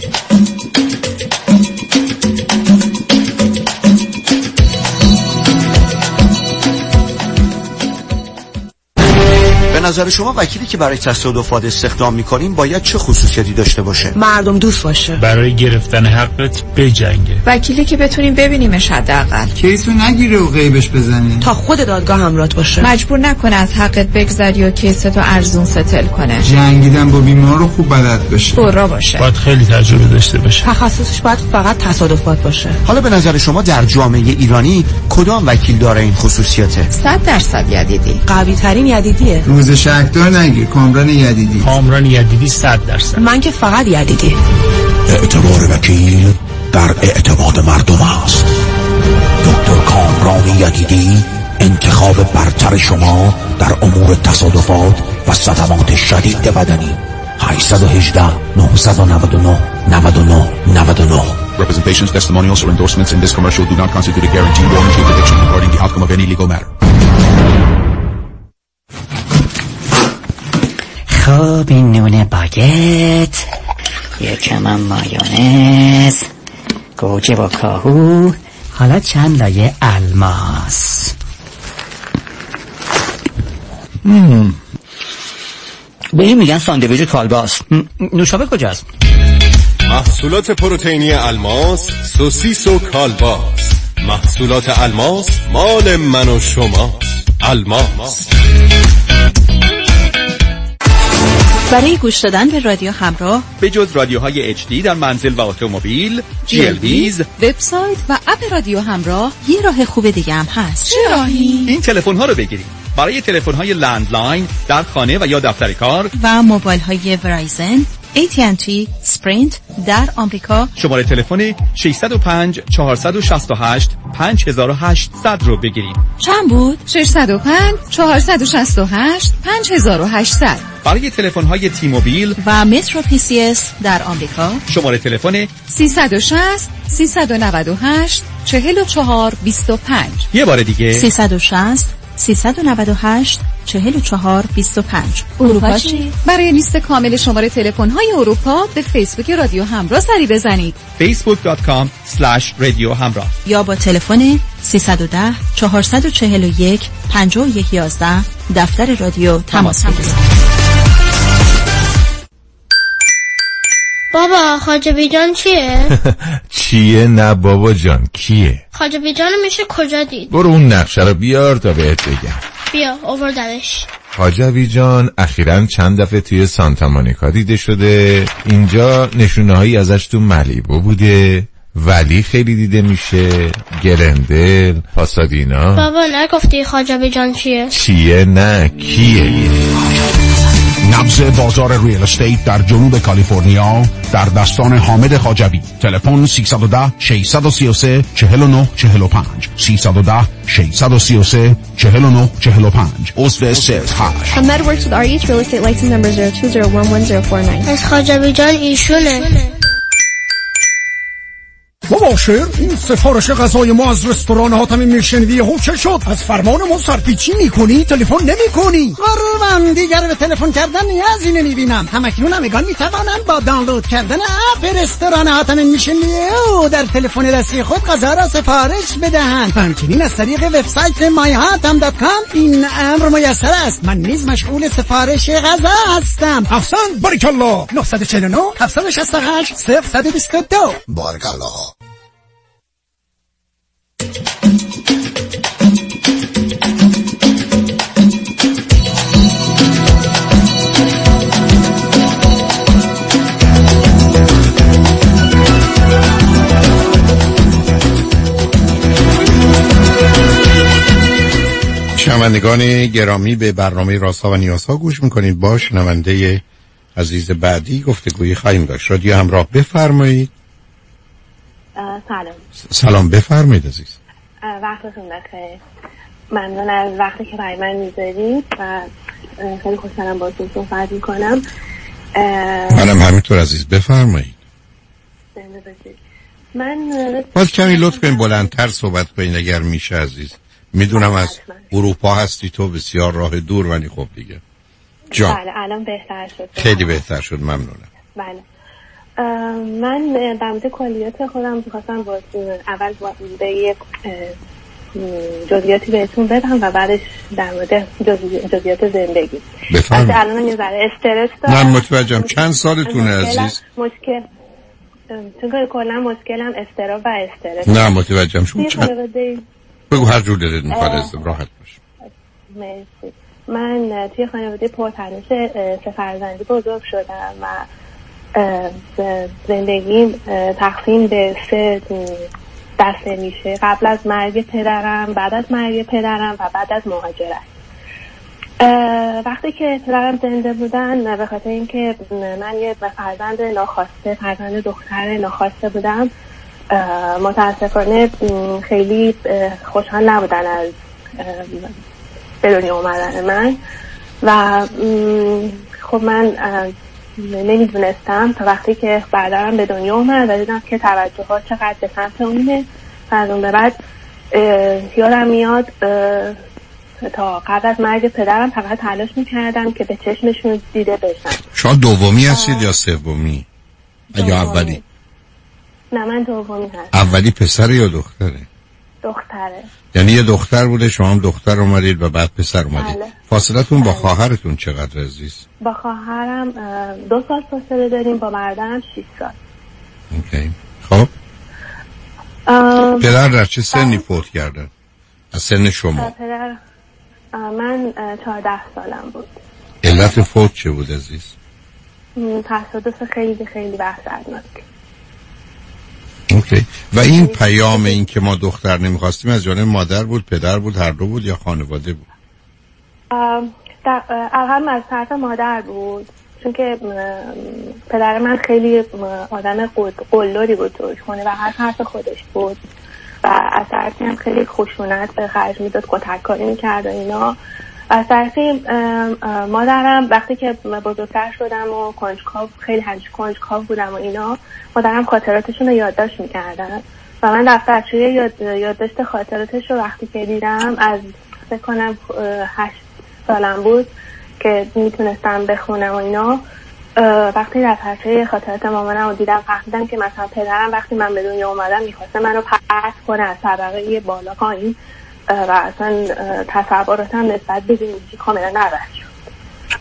به نظر شما وکیلی که برای تصادفات استخدام می‌کنیم باید چه خصوصیاتی داشته باشه؟ مردم دوست باشه، برای گرفتن حقت بجنگه، وکیلی که بتونیم ببینیمش حداقل، کیسو نگیره و غیبش بزنی، تا خود دادگاه همراهت باشه، مجبور نکنه از حقت بگذری و کیستو ارزون ستل کنه، جنگیدن با بیمار رو خوب بلد باشه، برا باشه، باید خیلی تجربه داشته باشه، تخصصش باید فقط تصادفات باشه. حالا به نظر شما در جامعه ایرانی کدام وکیل داره این خصوصیاته؟ صد درصد یدیدی، قوی ترین یدیدیه. روز شکدار نگیر، کامران یدیدی. کامران یدیدی صد درصد. من که فقط یدیدی. اعتبار وکیل در اعتماد مردم است. دکتر کامران یدیدی انتخاب برتر شما در امور تصادفات و صدمات شدید بدنی. هشت یک هشت نه نه نه نه نه نه نه. Representations, testimonials or endorsements in this commercial do not constitute a guarantee or warranty prediction regarding the outcome of any legal matter. خب این نون باگت، یکم هم مایونز، گوجه با کاهو، حالا چند لایه الماس. مم. به این میگن ساندویچ کالباس. نوشابه کجاست؟ محصولات پروتئینی الماس، سوسیس و کالباس. محصولات الماس مال من و شماست. الماس. برای گوش دادن به رادیو همراه به جز رادیوهای اچ دی در منزل و اتومبیل، جی ال بیز، وبسایت و اپ رادیو همراه یه راه خوب دیگه هم هست. چه راهی؟ این تلفن ها رو بگیرید. برای تلفن های لندلاین در خانه و یا دفتر کار و موبایل های ورایزن، ای تی اند تی، اسپرینت در آمریکا شماره تلفن شش صفر پنج چهار شش هشت پنج هزار و هشتصد رو بگیرید. چند بود؟ شش صفر پنج چهار شش هشت پنج هزار و هشتصد. برای تلفن های تی موبیل و مترو پی سی اس در آمریکا شماره تلفن سیصد و شصت سیصد و نود و هشت چهل و چهار بیست و پنج. یه بار دیگه سیصد و شصت سیصد و نود و هشت چهل و چهار بیست و پنج. اروپا چی؟ برای لیست کامل شماره تلفن‌های اروپا به فیسبوک رادیو همراه سری بزنید. فیسبوک دات کام اسلش رادیو همراه یا با تلفن سیصد و ده چهارصد و چهل و یک پنجاه و یک یازده دفتر رادیو تماس بگیرید. بابا خواجه جان چیه؟ چیه؟ نه بابا جان کیه؟ خواجه جان میشه کجا دید؟ برو اون نقشه رو بیار تا بهت بگم. بیا آوردمش. خواجه جان اخیراً چند دفعه توی سانتا مونیکا دیده شده. اینجا نشونه هایی ازش تو ملیبو بوده، ولی خیلی دیده میشه، گلندل، پاسادینا. بابا نگفتی خواجه جان چیه؟ چیه؟ نه کیه؟ نبض بازار ریل استیت در جنوب کالیفرنیا در دستان حامد خواجوی. تلفن سیصد و ده ششصد و سی و سه چهل و نه چهل و پنج سیصد و ده ششصد و سی و سه چهل و نه چهل و پنج. عضو سیلز هاش. Ahmed works with R E H Real Estate license number zero two zero one one zero four nine. از خواجه جان ایشونه. مباشر این سفارش غذای ما از رستوران حاتم میرشنوی هو چه شد؟ از فرمان ما سرپیچی میکنی؟ تلفن نمیکنی؟ قربان دیگر به تلفن کردن نیازی نمیبینم. همکنون همگان میتوانند با دانلود کردن اپ رستوران حاتم میرشنوی او در تلفن دستی خود غذا را سفارش بدهند. همچنین از طریق وبسایت مای هاتم دات کام این امر میسر است. من نیز مشغول سفارش غذا هستم. احسن بارک الله. نه چهار نه هفت شش هشت صفر دو دو. بارک الله. شنوندگان گرامی به برنامه رازها و نیازها گوش میکنید. با شنونده عزیز بعدی گفتگویی خواهیم داشت. رادیو همراه بفرمایید. سلام. سلام بفرمایید عزیز. وقتتون بخیر. ممنون از وقتی که برای من میذارید و خیلی خوشحالم باهاتون صحبت میکنم. منم همینطور عزیز بفرمایید. من باید کمی لطف کنید بلندتر صحبت کنید اگر میشه عزیز. میدونم از اروپا هستی تو بسیار راه دور ولی خب دیگه جان. بله الان بهتر شد. خیلی بهتر شد ممنونم. بله من در مورد کلیات خودم می‌خواستم با اول به یک جزئیاتی بهتون بدم و بعدش در مورد جزئیات زندگی. بفرمایید. الان یه ذره استرس دارم. من متوجهم. چند سالتونه عزیز؟ مشکل چون که کلا مشکلم استرس و استرس. نه متوجهم. شما چند بگو هر جور دلت میخواد ازم راحت باش. مرسی. من توی خانواده پرتنش سه فرزندی بزرگ شدم و زندگیم تقسیم به سه دسته میشه. قبل از مرگ پدرم، بعد از مرگ پدرم و بعد از مهاجرت. وقتی که پدرم زنده بودن به خاطر اینکه من یه فرزند ناخواسته فرزند دختر ناخواسته بودم متاسفانه خیلی خوشحال نبودن از به دنیا اومدن من و خب من نمیدونستم تا وقتی که برادرم به دنیا اومد و دیدم که توجهات چقدر به سمت اونه. از اون به بعد یادم میاد تا قبل از مرگ پدرم فقط تلاش میکردم که به چشمشون دیده بشم. شما دومی هستید یا سومی؟ یا اولی؟ نه من دومی هستم. اولی پسر یا دختره؟ دختره. یعنی یه دختر بوده شما هم دختر اومدید و بعد پسر اومدید. بله. فاصلتون با خواهرتون چقدر عزیز؟ با خواهرم دو سال فاصله داریم، با برادرم شش سال. اوکی. خب پدر در چه سنی فوت کردن؟ از سن شما؟ پدر من چهارده سالم بود. علت فوت چه بود عزیز؟ تصادف خیلی خیلی وحشتناک. اوکی. و این پیام این که ما دختر نمیخواستیم از جانب مادر بود، پدر بود، هر دو بود یا خانواده بود؟ در اول از طرف مادر بود، چون که پدر من خیلی آدم قلدری بود توی خونه و هر حرف خودش بود و از طرفی هم خیلی خشونت به خرج میداد، کتککاری میکرد و اینا. از طرفی مادرم وقتی که بزرگتر شدم و کنجکاو، خیلی همیشه کنجکاو بودم و اینا، مادرم خاطراتشون رو یادداشت میکردن و من دفترچه یاد یادداشت خاطراتش رو وقتی که دیدم، از فکر کنم هشت سالم بود که میتونستم بخونم و اینا، وقتی دفترچه خاطرات مامانم رو دیدم فهمیدم که مثلا پدرم وقتی من به دنیا اومدم میخواسته منو پرت کنه از طبقه بالا پایین و اصلا تصوراتم نسبت به زندگی کاملا عوض شد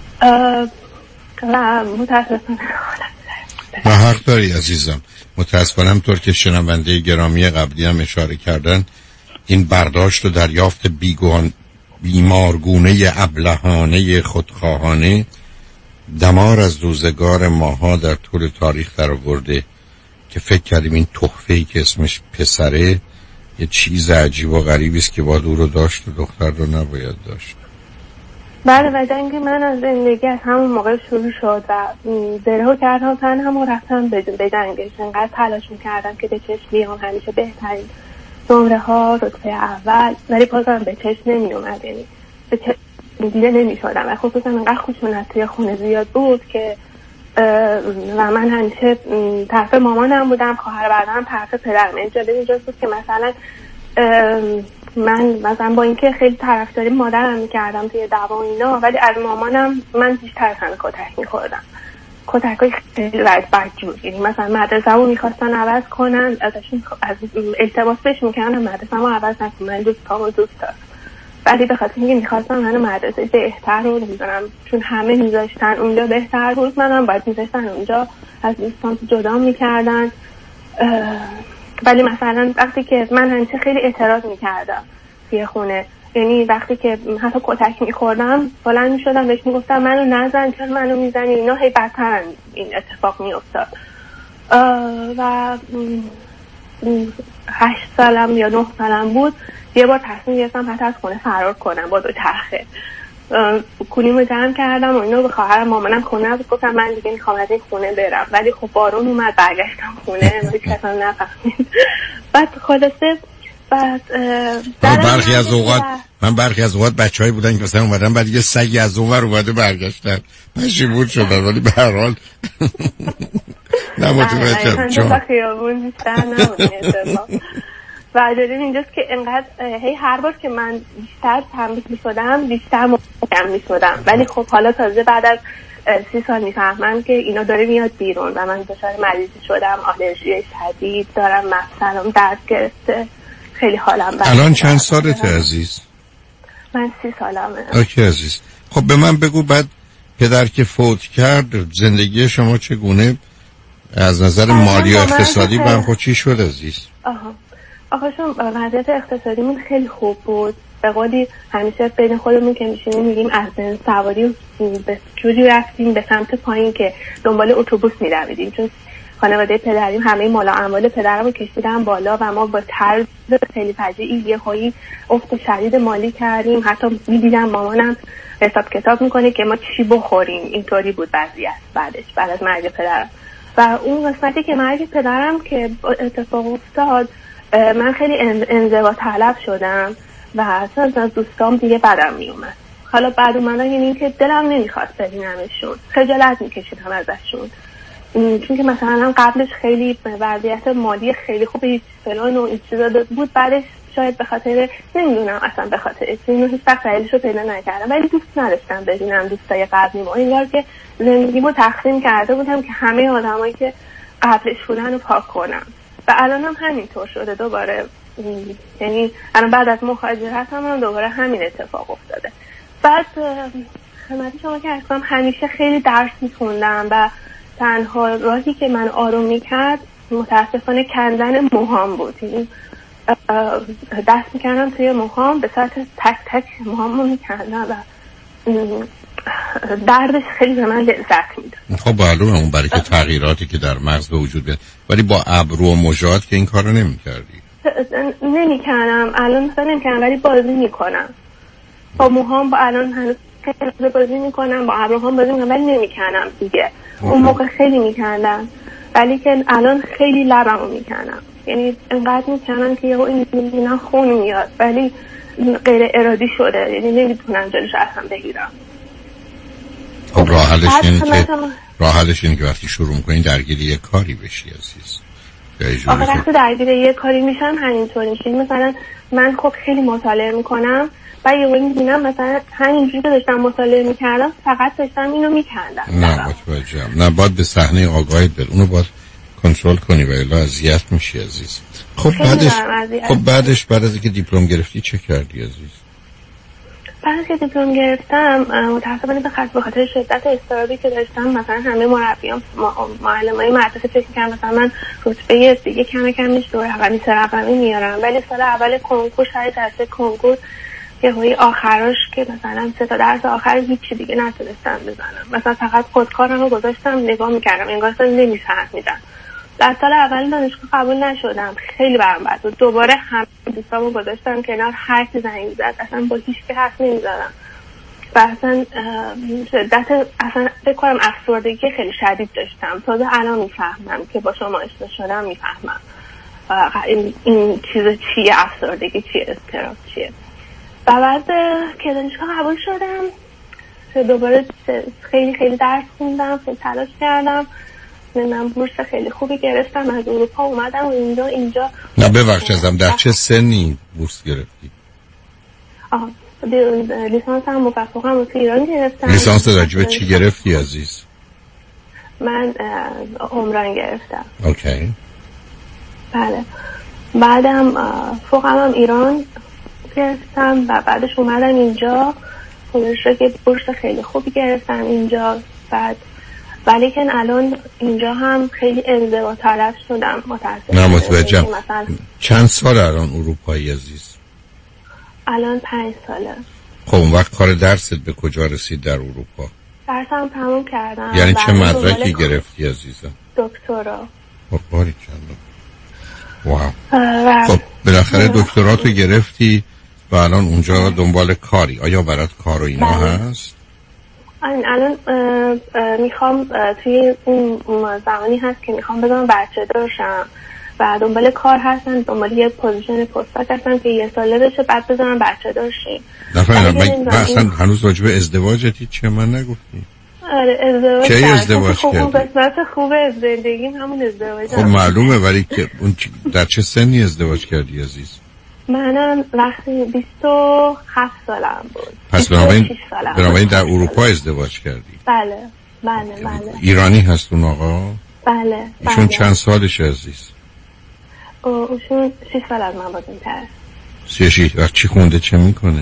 و متاسفانه و حق داری عزیزم. متاسفانم طور که شنونده گرامی قبلی هم اشاره کردن، این برداشت و دریافت بیگون بیمارگونه ابلهانه خودخواهانه دمار از روزگار ماها در طول تاریخ در آورده که فکر کردیم این تحفه‌ای که اسمش پسره یه چیز عجیب و غریبی است که باید او رو داشت و دختر رو نباید داشت. بله و جنگ من از زندگی از همون موقع شروع شد و زرهو کردم تن همون رفتم به جنگش. انقدر تلاش میکردم که به چشم بیام همیشه بهترین نمره ها، رتبه اول، ولی بازم به چشم نمی اومد، یعنی به چشم دیده نمی شدم و خصوصا انقدر خشونت توی خونه زیاد بود که و من همیشه طرف مامانم بودم، خواهر برادرم طرف پدرم. این جالب اینجاست بود که مثلا من مثلا با اینکه خیلی طرفداری مادرم میکردم توی دعوا اینا، ولی از مامانم من بیشتر همه کتک میخوردم، کتکای خیلی بدجور. یعنی مثلا مدرسه رو میخواستن عوض کنن، ازشون از التماس بهش میکردم مدرسه رو عوض نکن، من دوستامو دوست دارم، ولی به خاطر اینکه میخواستم منو مدرسه بهتر رو نمیدونم، چون همه میذاشتن اونجا بهتر بود، منم باید میذاشتن اونجا، از دوستام جدا میکردن. ولی مثلا وقتی که من همیشه خیلی اعتراض میکردم توی خونه، یعنی وقتی که حتی کتک میخوردم بلند میشدم بهش میگفتم منو نزن، چرا منو میزنی، اینا هی بدتر این اتفاق میافتاد. و هشت سالم یا نه سالم بود یه بار تصمیم گرفتم حتی از خونه فرار کنم با دو چرخه. کونیمو جمع کردم و اینو به خواهرم مامانم خونه بود، گفتم من دیگه میخوام از این خونه برم، ولی خب بارون اومد برگشتم خونه، هیچ کس هم نفهمید. بعد خلاصه بعد برخی از اوقات من برخی از اوقات بچه‌ای بودن که مثلا اومدن بعد یه سگی از اونور اومده برگشتن پشیمون شدن، ولی به هر حال نموتونه چون خیابون بیشتر نبود اتفاق. و جالب اینجاست که انقدر هی هر بار که من بیشتر تنبیه می‌شدم بیشتر محکم می‌شدم، ولی خب حالا تازه بعد از سی سال میفهمم که اینا داره میاد بیرون و من دچار مریضی شدم، آلرژی شدید دارم، مفصلم درد گرفته، خیلی حالم بد. الان چند سالته عزیز؟ من سی سالمه. اوکی عزیز. خب به من بگو بعد پدر که فوت کرد زندگی شما چگونه از نظر مالی و اقتصادی برخورد چی شد عزیز؟ آها آخه شما وضعیت اقتصادیمون خیلی خوب بود، به قولی همیشه بین خودمون که میشینیم میگیم از سواری به جوری رفتیم به سمت پایین که دنبال اتوبوس می‌دویدیم، چون خانواده پدریم همه مال و اموال پدرمو کشیدن بالا و ما با طرز خیلی فجیعی یهویی افت شدید مالی کردیم. حتی می‌دیدم مامانم حساب کتاب میکنه که ما چی بخوریم، اینطوری بود وضعیت بعدش بعد از مرگ پدرم. و اون قسمتی که مرگ پدرم که اتفاق افتاد من خیلی انزوا طلب شدم و اصلا از دوستام دیگه بدم میومد. حالا بعد اومدن یعنی که دلم نمیخواست ببینمشون، خجالت میکشیدم ازشون، چون که مثلا قبلش خیلی وضعیت مالی خیلی خوبی فلان و این چیزا بود، بعدش شاید به خاطر نمیدونم اصلا به خاطر اینو هیچ وقت دلیلش رو پیدا نکردم، ولی دوست نداشتم ببینم دوستای قبلی ما، انگار که زندگیمو تقسیم کرده بودم که همه آدمایی که قبلش بودن رو پاک کنم. و الان هم همینطور شده دوباره، یعنی الان بعد از مهاجرت هم دوباره همین اتفاق افتاده. بعد خدمت شما که اصلا همیشه خیلی درس میخوندم و تنها راهی که من آروم میکرد متاسفانه کندن موهام بود. یعنی دست میکردم توی موهام به صورت تک تک موهامو میکندم و دردش خیلی به من لذت میده. خب معلومه اون برای که تغییراتی که در مغز به وجود بیاد، ولی با ابرو و مژات که این کارو نمی‌کردی. نمی‌کردم، الان مثلا نمی‌کردم ولی بازی میکنم. با موهام با الان هنوز بازی میکنم، با ابروهام بازی میکنم ولی نمی‌کردم دیگه. اون موقع خیلی می‌کردم ولی که الان خیلی لبمو می‌کنم. یعنی انقدر می‌کنم که یهو این خون میاد ولی غیر ارادی شده، یعنی نمیتونم جلوش اصلا بگیرم. خب راه حلش اینه که راه حلش اینه که وقتی شروع می‌کنی درگیری یک کاری بشی عزیز. آخه وقتی درگیری یک کاری میشم همینطوری میشه. مثلا من خب خیلی مطالعه میکنم و یه وقتی میبینم مثلا همینجوری که داشتم مطالعه میکردم فقط داشتم اینو میکندم. نه متوجهم. نه باید به صحنه آگاهی بر اونو باید کنترل کنی و الا اذیت میشی عزیز. خب بعدش خب بعدش بعد از اینکه دیپلم گرفتی چه کردی عزیز؟ بعد که دیپلم گرفتم متأسفانه به خاطر بخاطر شدت استرابی که داشتم مثلا همه مربیان معلمای مدرسه فکر می‌کردن مثلا من رتبه دیگه کم کمش دو رقمی سه رقمی میارم، ولی سال اول کنکور شاید درس کنکور یهویی آخراش که مثلا سه تا درس آخر هیچی دیگه نتونستم بزنم، مثلا فقط خودکارم رو گذاشتم نگاه می‌کردم انگار اصلا نمی‌فهمیدم. در سال اول دانشگاه قبول نشدم، خیلی برام بد بود. دوباره هم دوستامو گذاشتم کنار، هر کی زنگ زد اصلا با هیچ کی حرف نمی‌زدم و اصلا شدت اصلا فکر کنم افسردگی خیلی شدید داشتم. تازه الان میفهمم که با شما آشنا شدم میفهمم این, این چیز چیه، افسردگی چیه، اضطراب چیه. و بعد که دانشگاه قبول شدم دوباره خیلی خیلی درس خوندم، خیلی تلاش کردم، من بورس خیلی خوبی گرفتم، از اروپا اومدم و اینجا اینجا نه ببخش ازم در چه سنی بورس گرفتی؟ آها لیسانس هم مفقه هم تو ایران گرفتم. لیسانس راجبه چی گرفتی عزیز؟ من عمران گرفتم. اوکی. بله. بعدم فوقم هم ایران گرفتم و بعدش اومدم اینجا، خودش رو که بورس خیلی خوبی گرفتم اینجا. بعد ولی که الان اینجا هم خیلی انزوا طلب شدم متاسفانه. نه متوجهم. چند سال الان اروپایی عزیز؟ الان پنج ساله. خب اون وقت کار درست به کجا رسید در اروپا؟ درسم تموم کردم. یعنی چه مدرکی گرفتی عزیزم؟ دکترا. خب باری چند واو. خب بالاخره دکتراتو گرفتی و الان اونجا دنبال کاری. آیا برات کار و اینا هست؟ الان میخوام توی اون زمانی هست که میخوام بذارم بچه دارشم و دنبال کار هستن، دنبال یه پوزیشن پستاک هستن که یه ساله بشه بعد بذارم بچه دارشیم. نفهمیدم من اصلا هنوز راجع به ازدواجتی چه من نگفتی؟ آره ازدواج. چه ازدواج کردی؟ قسمت خوبه زندگیم همون ازدواج. خب معلومه ولی که اون در چه سنی ازدواج کردی عزیز؟ منم وقتی بیست و هفت سالم بود. پس بنابراین بنابراین در اروپا ازدواج کردی؟ بله بله بله. ایرانی هست اون آقا؟ بله. ایشون چند سالشه عزیز؟ ایشون شش سال از من بزرگتره. سی شیش. و چی خونده چه میکنه؟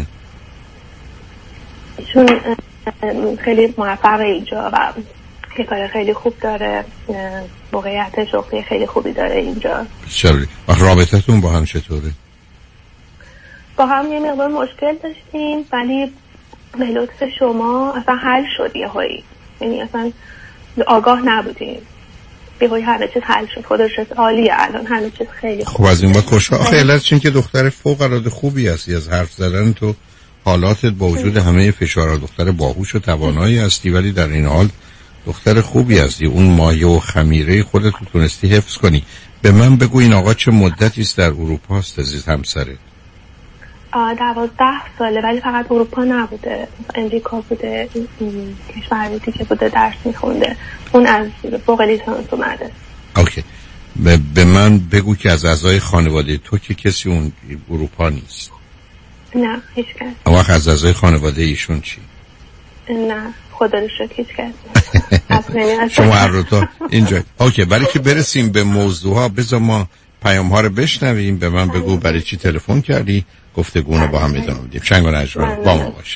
ایشون خیلی موفقه اینجا و یه کار خیلی خوب داره، موقعیت شغلی خیلی خوبی داره اینجا. چرا؟ و رابطتون با هم چطوره؟ با هم یه مقدار مشکل داشتیم ولی به لطف شما اصلا حل شد یه هایی، یعنی اصلا آگاه نبودیم یه هایی همه چیز حل شد. خودش عالیه الان همه چیز خیلی خوب. خب از این با خوشحال. آخه علت چین که دختر فوق العاده خوبی هستی، از حرف زدن تو حالاتت با وجود همه فشارها دختر باهوش و توانایی هستی، ولی در این حال دختر خوبی هستی. اون مایه و خمیره خودت رو تونستی حفظ کنی. به من بگو این آقا چه مدتی است در اروپا است عزیز همسرت؟ دوازده ساله ولی فقط اروپا نبوده، امریکا بوده، کشور دیگه بوده درس میخونده. اون از فوق لیسانس اومده. اوکی. به, به من بگو که از اعضای خانواده تو که کسی اون اروپا نیست؟ نه هیچ کس. اما از اعضای خانواده ایشون چی؟ نه خدا رو شکر هیچ کس. شما هر رو تا اینجا. اوکی برای که برسیم به موضوع ها بذار ما پیام ها رو بشنویم. به من بگو برای چی تلفن کردی، گفتگو رو با هم ادامه بدیم. چنگ و نجمه با ما باش.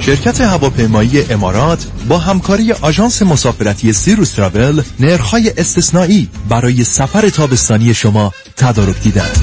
شرکت هواپیمایی امارات با همکاری آژانس مسافرتی سیروس تراول نرخ‌های استثنایی برای سفر تابستانی شما تدارک دیدند.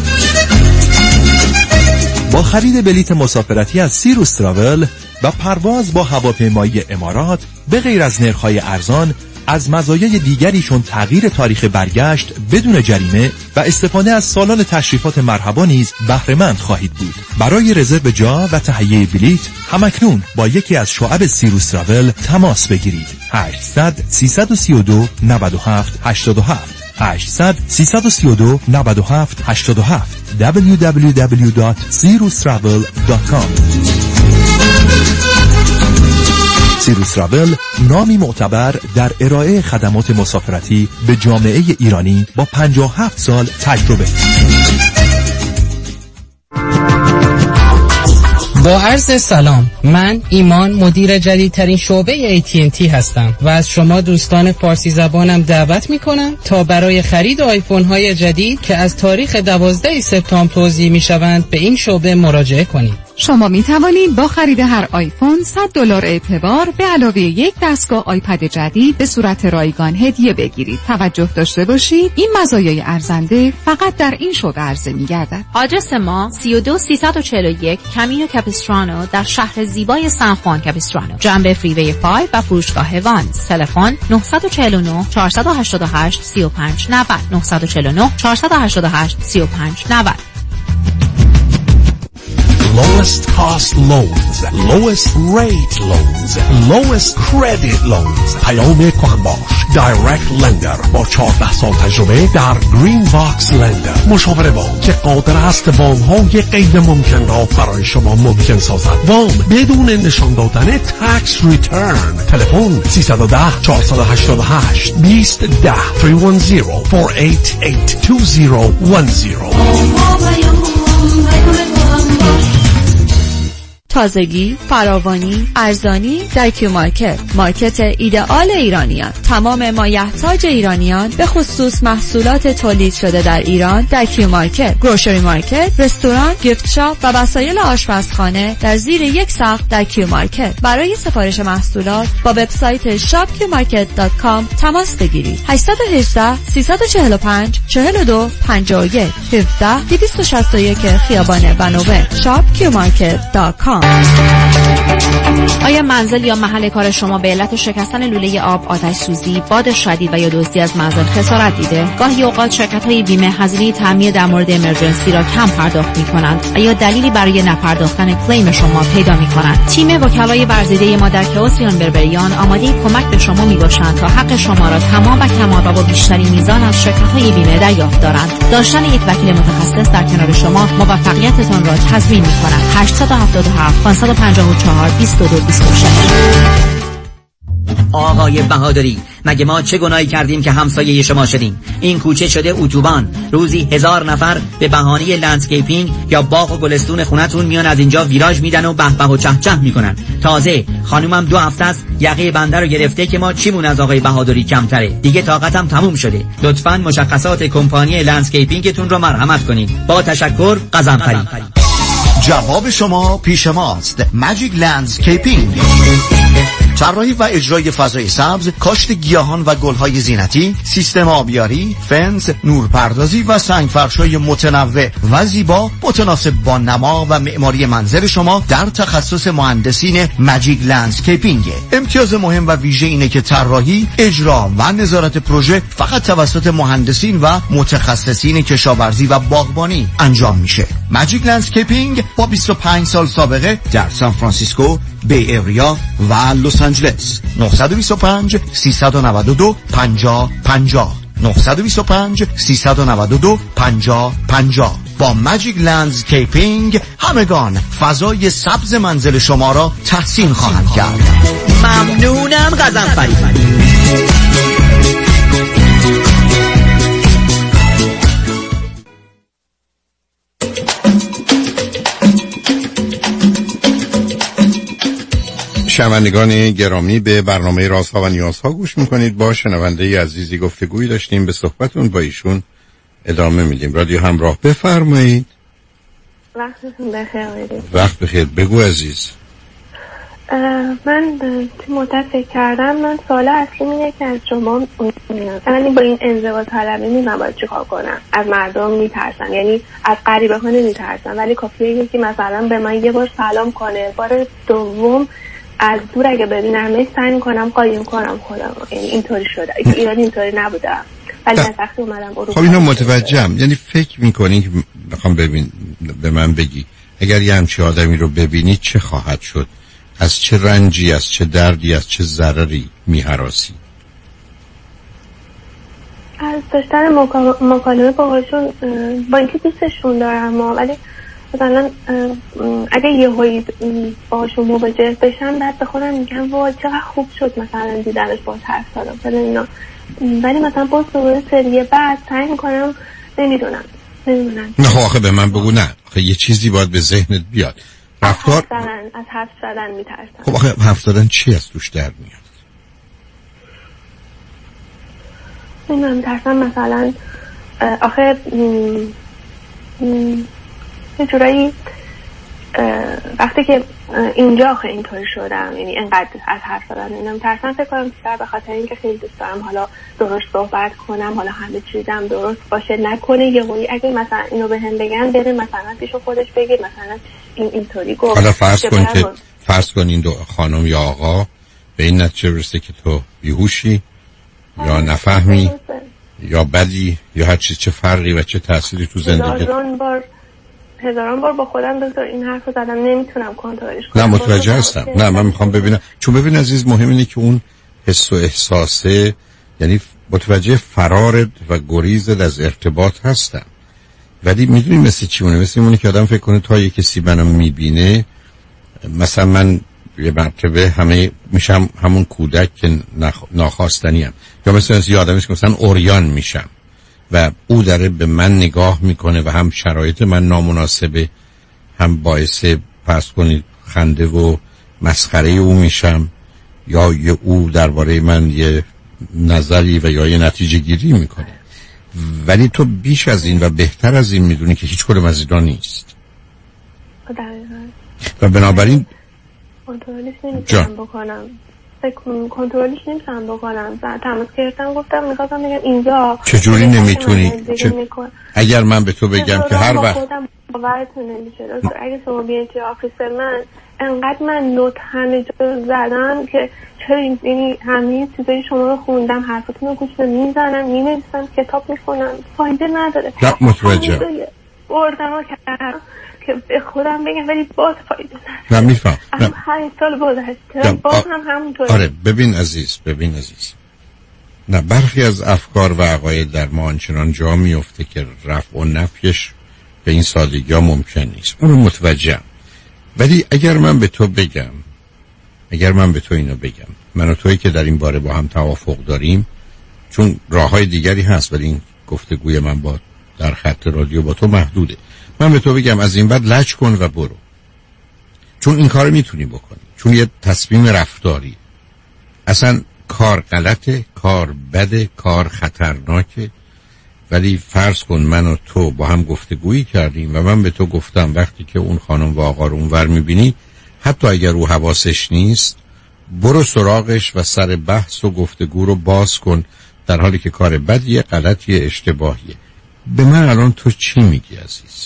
با خرید بلیت مسافرتی از سیروس تراول و پرواز با هواپیمایی امارات به غیر از نرخ‌های ارزان، از مزایای دیگریشون تغییر تاریخ برگشت بدون جریمه و استفاده از سالن تشریفات مرحبا نیز بهره‌مند خواهید بود. برای رزرو جا و تهیه بلیت همکنون با یکی از شعب سیروس تراول تماس بگیرید. هشتصد سیصد و سی و دو نود و هفت هشتاد و هفت هشتصد سیصد و سی و دو نود و هفت هشتاد و هفت دبلیو دبلیو دبلیو دات سیروس تراول دات کام. سیروس تراول نامی معتبر در ارائه خدمات مسافرتی به جامعه ایرانی با پنجاه و هفت سال تجربه. با عرض سلام، من ایمان مدیر جدیدترین شعبه ای تی ان تی هستم و از شما دوستان فارسی زبانم دعوت میکنم تا برای خرید آیفون های جدید که از تاریخ دوازده سپتامبر توزیع میشوند به این شعبه مراجعه کنید. شما می توانید با خرید هر آیفون صد دلار اعتبار به علاوه یک دستگاه آیپد جدید به صورت رایگان هدیه بگیرید. توجه داشته باشید این مزایای ارزنده فقط در این شعبه عرضه می‌گردد. آدرس ما سی و دو سیصد و چهل و یک کامینو کاپیسترانو در شهر زیبای سن خوان کاپیسترانو، جنب فریوی پنج و فروشگاه وانز. تلفن نه چهار نه چهار هشت هشت سه پنج نه صفر نه چهار نه چهار هشت هشت سه پنج نه صفر. Lowest cost loans, lowest rate loans, lowest credit loans. پیام کهن باش Direct Lender با چهارده سال تجربه در گرین باکس لندر، مشاوره وام که قادر است وام های غیر ممکن را برای شما ممکن سازد. وام بدون نشان دادن تکس ریترن. تلفن سیصد و ده چهارصد و هشتاد و هشت بیست ده سه یک صفر چهار هشت هشت دو صفر یک صفر. تازگی، فراوانی، ارزانی در کیو مارکت، مارکت ایدئال ایرانیان. تمام مایحتاج ایرانیان به خصوص محصولات تولید شده در ایران در کیو مارکت، گروشری مارکت، رستوران، گیفت شاپ و وسایل آشپزخانه در زیر یک سقف در کیو مارکت. برای سفارش محصولات با وبسایت شاپ کیو مارکت دات کام تماس بگیرید. هشت یک هشت سه چهار پنج چهار دو پنج یک هفده دویست و شصت و یک خیابان بنوه شاپ کیو مارکت دات کام. آیا منزل یا محل کار شما به علت شکستن لوله آب، آتش سوزی، باد شدید و یا دزدی از منزل خسارت دیده؟ گاهی اوقات شرکت‌های بیمه هزینه تعمیر در مورد امرجنسی را کم پرداخت می‌کنند و یا دلیلی برای نپرداختن کلیم شما پیدا می‌کنند. تیم وکلای ورزیده ما در کئوسیان بربریان آماده کمک به شما میباشند تا حق شما را تمام و کمال و با بیشترین میزان از شرکت‌های بیمه دریافت دارند. داشتن یک وکیل متخصص در کنار شما موفقیتتان را تضمین می‌کند. هشت هفت هفت پانصد و پنجاه و چهار بیست و دو بیست و شش. آقای بهادری، مگه ما چه گناهی کردیم که همسایه شما شدیم؟ این کوچه شده اتوبان. روزی هزار نفر به بهانه لندسکیپینگ یا باغ و گلستون خونتون میان از اینجا ویراژ میدن و به به و چه چه میکنن. تازه خانومم دو هفته است یقه بنده رو گرفته که ما چیمون از آقای بهادری کمتره. دیگه طاقتم تموم شده. لطفاً مشخصات کمپانی لندسکیپینگتون رو مرحمت کنید. با تشکر، قزنفری. جواب شما پیش ماست. ماجیک لندسکیپینگ، طراحی و اجرای فضای سبز، کاشت گیاهان و گلهای زینتی، سیستم آبیاری، فنس، نورپردازی و سنگفرش‌های متنوع و زیبا متناسب با نما و معماری منزل شما در تخصص مهندسین ماجیک لندسکیپینگ. امتیاز مهم و ویژه اینه که طراحی، اجرا و نظارت پروژه فقط توسط مهندسین و متخصصین کشاورزی و باغبانی انجام میشه. ماجیک لندسکیپینگ با بیست و پنج سال سابقه در سان فرانسیسکو، بی ایریا و لس آنجلس. نه دو پنج سه نه دو پنجاه پنجاه نه دو پنج سه نه دو پنجاه پنجاه. با ماجیک لندسکیپینگ همگان فضای سبز منزل شما را تحسین خواهند کرد. ممنونم قزنفری. شنوندگان گرامی، به برنامه رازها و نیازها گوش میکنید. با شنونده عزیزی گفتگویی داشتیم، به صحبتون با ایشون ادامه میدیم. رادیو همراه، بفرمایید. وقتتون بخیر. وقت بخیر. بگو عزیز. من تو مدت فکر کردم، من سوال اصلی اینه که از شما یعنی با این انزوا طلبی میدونم باید چیکار کنم. از مردم میترسم، یعنی از غریبه ها نمیترسم، ولی کافیه که مثلا به من یه بار سلام کنه، بار دوم از دور اگه ببینمش سعی کنم قایم کنم خودم. یعنی اینطوری شده. ایران اینطوری نبودم، ولی از وقتی اومدم اروپا. خب اینو متوجهم. یعنی فکر میکنی که بخوام ببین به من بگی اگر یه همچین آدمی رو ببینی چه خواهد شد؟ از چه رنجی، از چه دردی، از چه ضرری میهراسی؟ از داشتن مکالمه باهاشون، با اینکه دوستشون دارم، ولی مثلا اگه یه هایی باهاشون مواجه بشم بعد به خودم میگم وای چقدر خوب شد مثلا دیدنش با حرف زدم فلان اینا، ولی مثلا باز دوباره سری بعد سعی میکنم نمیدونم نمیدونم نه آخه به من بگو. نه آخه یه چیزی باید به ذهنت بیاد. رفتار از از حرف زدن میترسم. خب آخه حرف زدن چی از توش در میاد؟ من میترسم مثلا آخه یه جورایی وقتی که اینجا آخه اینطوری شدم، یعنی اینقدر از حرف زدن اینا میترسم فکر کنم بیشتر به خاطر اینکه خیلی دوست دارم حالا درست صحبت کنم، حالا همه چیزم درست باشه، نکنه یه هایی اگه مثلا اینو به هم بگن بره مثلا پیش خودش بگید مثلا این اینطوری گفت. حالا فرض کن که فرض کن این دو خانم یا آقا به این نتیجه برسه که تو بیهوشی یا نفهمی یا بدی یا هر چیز، چه فرقی و چه تأثیری تو زندگی؟ هزاران بار هزاران بار با خودم دکتر این حرف رو زدم نمیتونم کنترلش کنم. نه متوجه هستم. نه من میخوام ببینم، چون ببین عزیز مهم اینه که اون حس و احساسه، یعنی متوجه فرارت و گریزت از ارتباط هستم، ولی میدونی مثل چی مونه؟ مثل اونه که آدم فکر کنه تا یه کسی منو میبینه، مثلا من یه مرتبه همه میشم همون کودک که نخ... ناخواستنی هم. یا مثلا یه آدمی که مثلا اوریان میشم و او داره به من نگاه میکنه و هم شرایط من نامناسبه، هم باعث پس کنید خنده و مسخره او میشم، یا یه او درباره من یه نظری و یا یه نتیجه گیری میکنه. ولی تو بیش از این و بهتر از این میدونی که هیچ کدوم از اینا نیست و بنابراین کنترلش نمیتونم بکنم. فکر کنترلش نمیتونم بکنم. تماس گرفتم گفتم میخواستم بگم اینجا چجوری نمیتونی؟ چه... اگر من به تو بگم که هر وقت باورتون نمیشه اگه شما بیاین توی آفیس من انقدر من نوت همه جا زدم که چرا این همه چیزایی شما رو خوندم، حرفتون رو گوش میزنم، مینویسم، کتاب میخونم، فایده نداره. نه متوجه بردم کردم که به خودم بگم ولی باز فایده نداره. نه میفهم. نه هر سال گذشته باز هم همونطوره. آره ببین عزیز ببین عزیز نه برخی از افکار و عقاید در ما آنچنان جا میفته که رفع و نفیش به این سادگی ها ممکن نیست. اونو متوجهم. ولی اگر من به تو بگم اگر من به تو اینو بگم من و تویی که در این باره با هم توافق داریم، چون راه های دیگری هست ولی این گفتگوی من با در خط رادیو با تو محدوده، من به تو بگم از این بعد لج کن و برو، چون این کار میتونی بکنی، چون یه تصمیم رفتاری. اصلا کار غلطه، کار بده، کار خطرناکه، ولی فرض کن من و تو با هم گفتگویی کردیم و من به تو گفتم وقتی که اون خانم و آقا رو اونور میبینی حتی اگر او حواسش نیست برو سراغش و سر بحث و گفتگو رو باز کن، در حالی که کار بدیه، غلطیه، اشتباهیه. به من الان تو چی میگی عزیز؟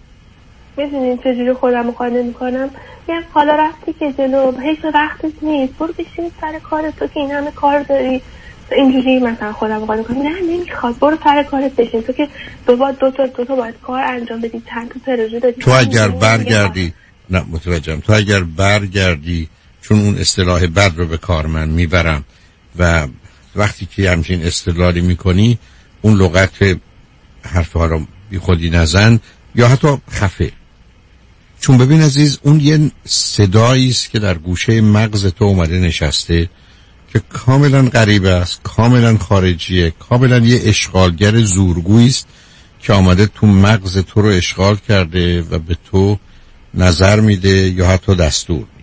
میدونی چجوری خودم مقایسه میکنم؟ میگم حالا رفتی که جلو هیچ وقتت نیست، برو بشین سر کار تو که این همه کار داری. اینجوری مثلا خودم مقایسه میکنم نه نمیخواد، برو سر کارت بشین، تو که دو با دو تا دو تا باید کار انجام بدی، چند تا پروژه داری. تو اگر برگردی نه متوجهم، تو اگر برگردی، چون اون اصطلاح بد رو به کار من میبرم و وقتی که همچین اصطلاحی میکنی اون لغت حرفها رو بی خودی نزن یا حتی خفه، چون ببین عزیز اون یه صدایی است که در گوشه مغز تو اومده نشسته که کاملا غریبه است، کاملا خارجیه، کاملا یه اشغالگر زورگویی است که آمده تو مغز تو رو اشغال کرده و به تو نظر میده یا حتی دستور میده.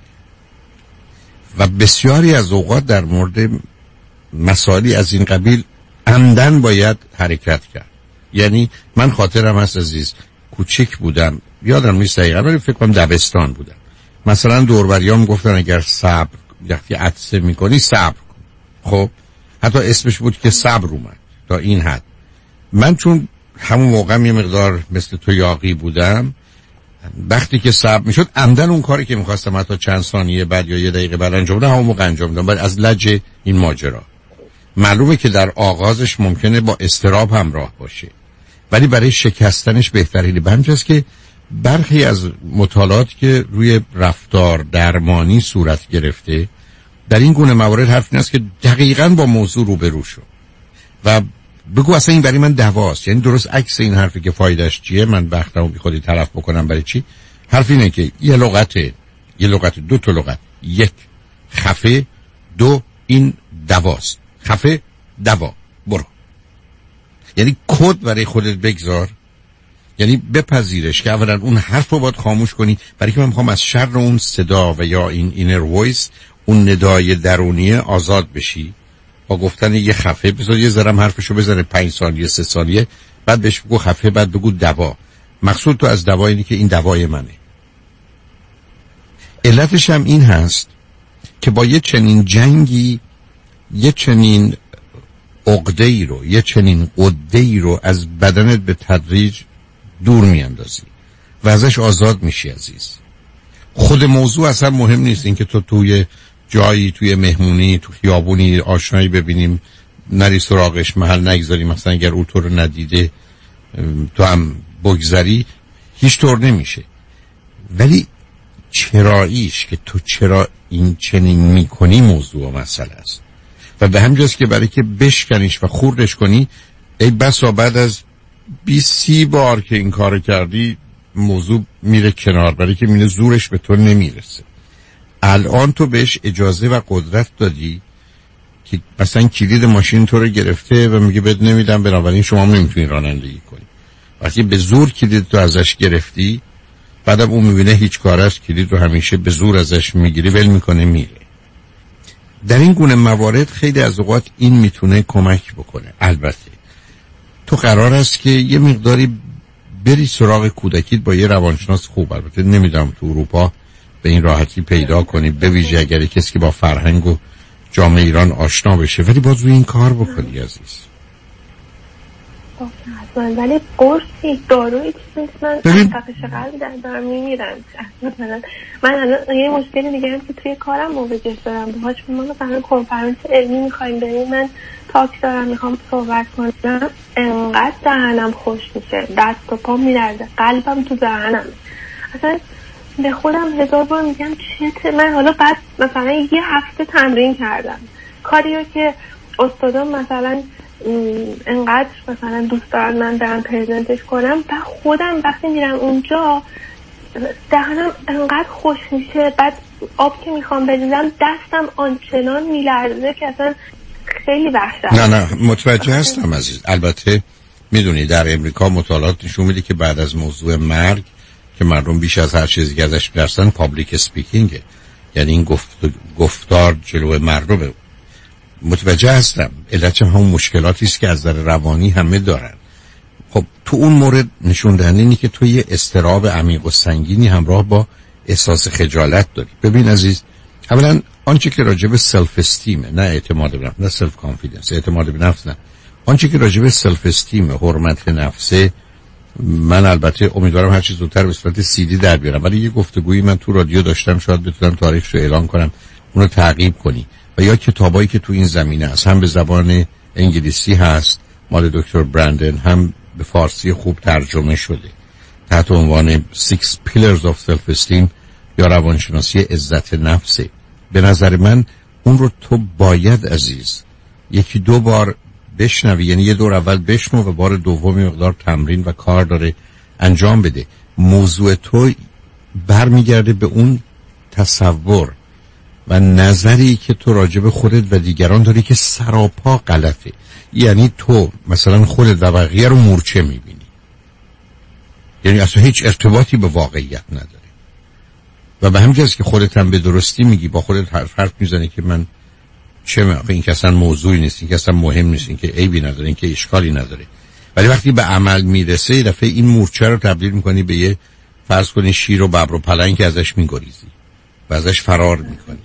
و بسیاری از اوقات در مورد مسائلی از این قبیل عمدن باید حرکت کرد. یعنی من خاطرم هست عزیز کوچیک بودم، یادم نیست دقیقا ولی فکر کنم دبستان بودم، مثلا دوروبریام گفتن اگر صبر وقتی عطسه میکنی صبر کن. خب حتی اسمش بود که صبر اومد تا این حد. من چون همون موقع یه مقدار مثل تو یاغی بودم، وقتی که صبر میشد عمدن اون کاری که میخواستم حتی چند ثانیه بعد یا یه دقیقه بعد انجام بدم همون موقع انجام دادم، بعد از لج این ماجرا. معلومه که در آغازش ممکنه با اضطراب همراه باشه، ولی برای شکستنش بهترینه. به همینجاست که برخی از مطالعات که روی رفتار درمانی صورت گرفته در این گونه موارد حرف این است که دقیقاً با موضوع روبرو شو و بگو اصلا این برای من دواست. یعنی درست عکس این حرفی که فایدهش چیه، من وقتمو بی خودی طرف بکنم برای چی. حرف اینه که یه لغت یه لغت دو تا لغت، یک خفه، دو این دواست. خفه دوا، برو. یعنی کد برای خودت بگذار، یعنی بپذیرش که اولا اون حرف رو باید خاموش کنی، برای که من میخوام از شر اون صدا و یا این اینر وایس، اون ندای درونیه آزاد بشی. با گفتن یه خفه بذار یه ذرم حرفشو بزنه پنج ثانیه سه ثانیه، بعد بهش بگو خفه، بعد بگو دوا. مقصود تو از دوا اینه که این دوای منه. علتش هم این هست که با یه چنین جنگی یه چنین عقده‌ای رو، یه چنین قده‌ای رو از بدنت به تدریج دور میاندازی و ازش آزاد میشی عزیز. خود موضوع اصلا مهم نیست، اینکه تو توی جایی، توی مهمونی، تو خیابونی آشنایی ببینیم نری سراغش، محل نگذاری، مثلا اگر او تو رو ندیده تو هم بگذری، هیچ طور نمیشه. ولی چراییش که تو چرا این چنین میکنی موضوع و مسئله است و به همجاست که برای که بشکنیش و خوردش کنی، ای بسا بعد از بیست سی بار که این کار کردی موضوع میره کنار، برای که میره زورش به تو نمیرسه. الان تو بهش اجازه و قدرت دادی که مثلا کلید ماشین تو رو گرفته و میگه بد نمیدم، بنابراین شما نمیتونی رانندگی کنی. وقتی به زور کلید تو ازش گرفتی، بعدم اون میبینه هیچ کار است، کلید رو همیشه به زور ازش میگیری، ول میکنه میره. در این گونه موارد خیلی از اوقات این میتونه کمک بکنه. البته تو قرار است که یه مقداری بری سراغ کودکیت با یه روانشناس خوب، البته نمیدونم تو اروپا به این راحتی پیدا کنی، به ویژه اگر کسی که با فرهنگ و جامعه ایران آشنا بشه، ولی باز روی این کار بکنی عزیز. ولی قرصی دارویی چیزی من تقش قلب در دارم میمیرم. مثلا من الان یه مشکلی دیگه هم که توی کارم مواجه دارم باهاش، ما مثلا کنفرانس علمی میخوایم بریم، من تاک دارم میخوام صحبت کنم، انقدر دهنم خوش میشه، دست و پام میلرزه، قلبم تو دهنم. اصلا به خودم هزار بار میگم چه من حالا بعد مثلا یه هفته تمرین کردم کاری رو که استادم مثلا انقدر مثلا دوست دارن من برم پرزنتش کنم، و خودم وقتی میرم اونجا دهنم انقدر خوش میشه، بعد آب که میخوام بریزم دستم آنچنان میلرزه که اصلا خیلی وحشت. نه نه متوجه هستم عزیز. البته میدونی در امریکا مطالعات نشون میده که بعد از موضوع مرگ که مردم بیش از هر چیزی که ازش می‌ترسن پابلیک اسپیکینگه، یعنی این گفت گفتار جلوی مردمه. متوجه هستم. علتش هم همون مشکلاتی است که از نظر روانی همه دارن. خب تو اون مورد نشون دهنده اینه که تو یه اضطراب عمیق و سنگینی همراه با احساس خجالت داری. ببین عزیز، اولا آنچه که راجع به سلف استیم، نه اعتماد به نفس، نه سلف کانفیدنس، اعتماد به نفس نه، آنچه که راجع به سلف استیم، حرمت نفسه، من البته امیدوارم هر چیز زودتر به صورت سی دی در بیارم، ولی یه گفتگویی من تو رادیو داشتم، شاید بتونم تاریخش رو اعلان کنم، اونو تعقیب کنی. و یا کتابایی که تو این زمینه هست، هم به زبان انگلیسی هست مال دکتر برندن، هم به فارسی خوب ترجمه شده تحت عنوان Six Pillars of Self-Esteem یا روانشناسی عزت نفسه. به نظر من اون رو تو باید عزیز یکی دو بار بشنوی، یعنی یه دور اول بشنو و بار دومی مقدار تمرین و کار داره انجام بده. موضوع تو برمیگرده به اون تصور و نظری که تو راجع به خودت و دیگران داری که سراپا غلطه. یعنی تو مثلا خودت و بقیه رو مورچه میبینی، یعنی اصلا هیچ ارتباطی به واقعیت نداره و به همین جاست که خودت هم به درستی میگی، با خودت حرف حرف میزنی که من چه میگم، این که اصلا موضوعی نیست، این که اصلا مهم نیست، این که عیبی نداره، این که اشکالی نداره. ولی وقتی به عمل میرسه، دفعه این مورچه رو تبدیل میکنی به یه فرض کنی شیر و ببر و پلنگ که ازش میگریزی. و ازش فرار میکنی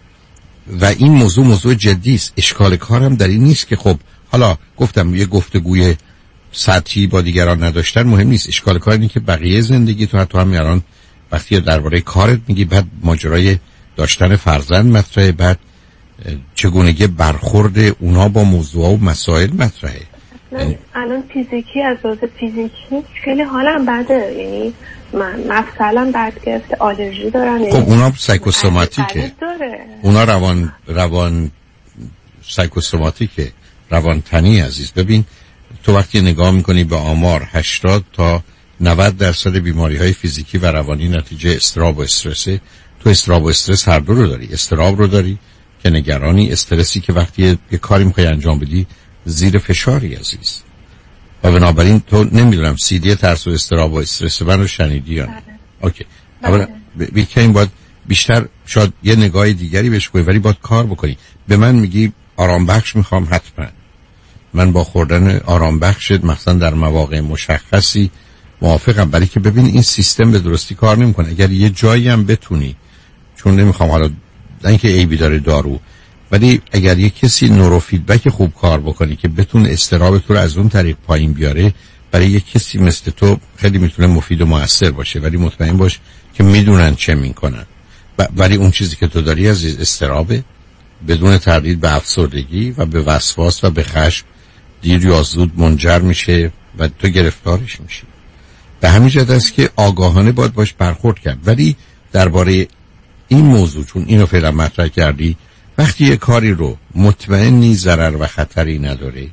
و این موضوع موضوع جدی است. اشکال کارم در این نیست که خب حالا گفتم یه گفتگوی سطحی با دیگران نداشتن مهم نیست. اشکال کار اینه که بقیه زندگی تو حتی هم الان وقتی درباره کارت میگی بعد ماجرای داشتن فرزند مطرحه، بعد چگونگی برخورد اونا با موضوع و مسائل مطرحه. الان فیزیکی از لحاظ فیزیکی خیلی حالم بده، یعنی من مفصلم درد گرفته، آلرژی دارم. خب اونا سایکوسوماتیکه، اونا روان روان سایکوسوماتیکه، روان تنی. عزیز ببین تو وقتی نگاه میکنی به آمار هشتاد تا نود درصد بیماری های فیزیکی و روانی نتیجه استراب و استرسه. تو استراب و استرس هر دو رو داری. استراب رو داری که نگرانی، استرسی که وقتی یه کاری میخوای انجام بدی زیر فشاری عزیز. و بنابراین تو نمیدونم سی دی ترس و استراب و استرس من رو شنیدی یا نه؟ اوکی. اولا بیکن باید بیشتر شاید یه نگاه دیگری بهش کنی ولی باید کار بکنی. به من میگی آرام بخش میخوام، حتما من با خوردن آرام بخشت مثلا در مواقع مشخصی موافقم، برای که ببین این سیستم به درستی کار نمیکنه. اگر یه جایی هم بتونی، چون نمیخوام حالا نه اینکه عیبی داره دارو، ولی اگر یه کسی نورو فیدبک خوب کار بکنی که بتونه استراب تو رو از اون طریق پایین بیاره، برای یه کسی مثل تو خیلی میتونه مفید و موثر باشه. ولی مطمئن باش که میدونن چه میکنن. ولی اون چیزی که تو داری از استرابه، بدون تردید به افسردگی و به وسواس و به خشم دیر یا زود منجر میشه و تو گرفتارش میشی. به همین جهت است که آگاهانه باید باش برخورد کرد. ولی درباره این موضوع چون اینو فعلا مطرح کردی، وقتی یه کاری رو مطمئنی ضرر و خطری نداره،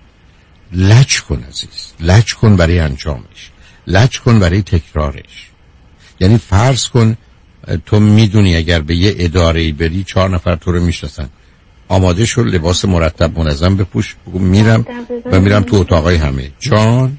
لج کن عزیز، لج کن برای انجامش، لج کن برای تکرارش. یعنی فرض کن تو میدونی اگر به یه اداره‌ای بری چهار نفر تو رو میشناسن، آماده شو، لباس مرتب منظم بپوش، بگو میرم و میرم تو اتاقای همه جان.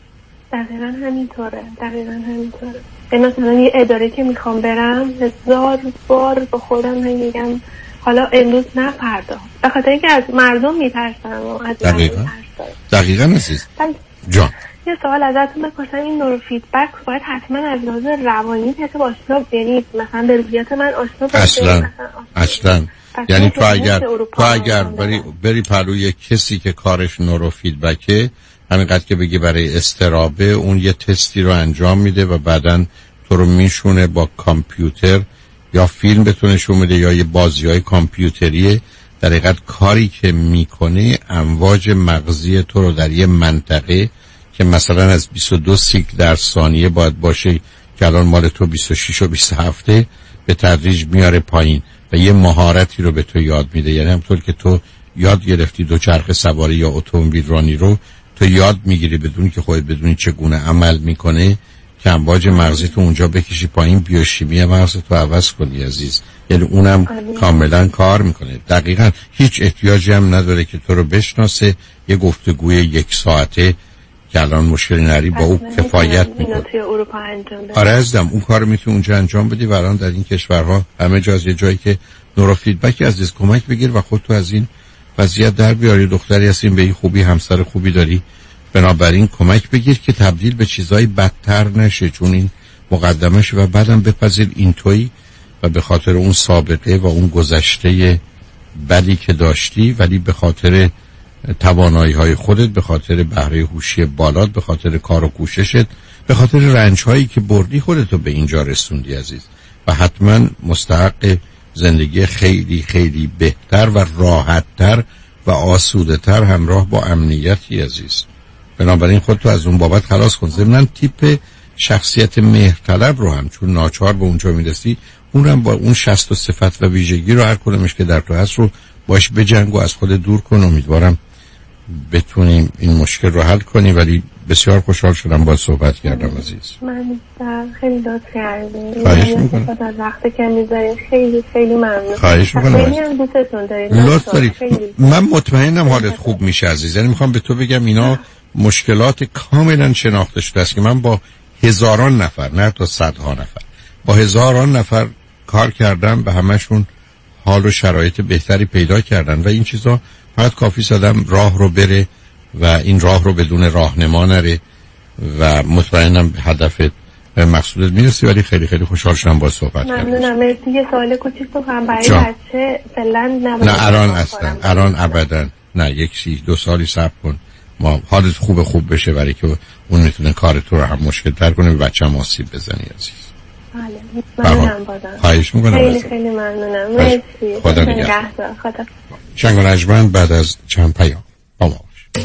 دقیقا همینطوره، دقیقا همینطوره. به مثلا یه اداره که میخوام برم هزار بار با خودم میگم حالا امروز نه فردا، به خاطر اینکه از مردم میترسم و از دقیقا دقیقا عزیز جان. یه سوال ازتون بپرسم، این نورو فیدبک باید حتما از لحاظ روانی حساب آشنا، یعنی مثلا به روحیات من آشنا باشه؟ اصلا اصلا یعنی تو اگر تو اگر بری بری پلوی کسی که کارش نورو فیدبکه، همینقدر که بگی برای استرابه، اون یه تستی رو انجام میده و بعدن تو رو میشونه با کامپیوتر یا فیلم بتونه نشون میده یا یه بازی‌های کامپیوتریه. در حقیقت کاری که میکنه امواج مغزی تو رو در یه منطقه که مثلا از بیست و دو سیکل در ثانیه باید باشه که الان مال تو بیست و شش و بیست و هفت به تدریج میاره پایین و یه مهارتی رو به تو یاد میده. یعنی همطور که تو یاد گرفتی دوچرخه سواری یا اتومبیل رانی رو، تو یاد میگیری بدون که خودت بدونی چگونه عمل میکنه که امواج مغزی تو اونجا بکشی پایین، بیوشیمی مغز تو عوض کنی عزیز. یعنی اونم کاملا کار میکنه. دقیقاً هیچ احتیاجی هم نداره که تو رو بشناسه. یه گفتگوی یک ساعته که الان مشکلی نری با او کفایت میکنه. آره عزیزم، اون کار میتونی اونجا انجام بدی و الان در این کشورها همه جا از یه جایی که نورو فیدبک عزیز کمک بگیر و خودت تو از این وضعیت در بیاری. دختری هستیم به این خوبی، همسر خوبی داری، بنابراین کمک بگیر که تبدیل به چیزای بدتر نشه، چون این مقدمشه. و بعدم بپذیر این تویی و به خاطر اون سابقه و اون گذشته بدی که داشتی، ولی به خاطر توانایی های خودت، به خاطر بهره هوشی بالات، به خاطر کار و کوششت، به خاطر رنج هایی که بردی خودتو به اینجا رسوندی عزیز. و حتما مستحق زندگی خیلی خیلی بهتر و راحتتر و آسوده تر همراه با امنیتی عزیز. بنابراین خودتو از اون بابت خلاص کن. ضمناً تیپ شخصیت مهرطلب رو هم چون ناچار به اونجا میرسی، اونم با اون شست و صفت و ویژگی رو هر کدومش که در تو هست رو باش بجنگ و از خود دور کن. امیدوارم بتونیم این مشکل رو حل کنی. ولی بسیار خوشحال شدم با صحبت کردم عزیز. من خیلی لطف کردم. خواهش میکنم. از وقتی که میذارید خیلی خیلی ممنون. خواهش میکنم. خیلی هم دوستتون دارید. لطف دارید. من مطمئنم حالت خوب میشه عزیز. یعنی میخوام به تو بگم اینا مشکلات کاملا شناخته شده است که من با هزاران نفر، نه تا صدها نفر، با هزاران نفر کار کردم، به همشون حال و شرایط بهتری پیدا کردن و این چیزا فقط کافی آدم راه رو بره و این راه رو بدون راهنما نره و مطمئنم هدفت به مقصودت میرسی، ولی خیلی خیلی خوشحال شدم با صحبت کردم. ممنونم. مرسی. یه سوال کوچیک بکنم برای جا. بچه فعلا نباید نه الان اصلا الان ابدا نه، یک سی دو سالی صبر کن، ما حالت خوب خوب بشه، برای که اون میتونه کار تو رو هم مشکل تر کنه، به بچه هم آسیب بزنی عزیز. بله ممنونم بازم. خواهش میکنم. خیلی خیلی ممنونم. مرسی. خدا نگهدار. خدا. شنگ و نجمن بعد از چند پیام با ما باش.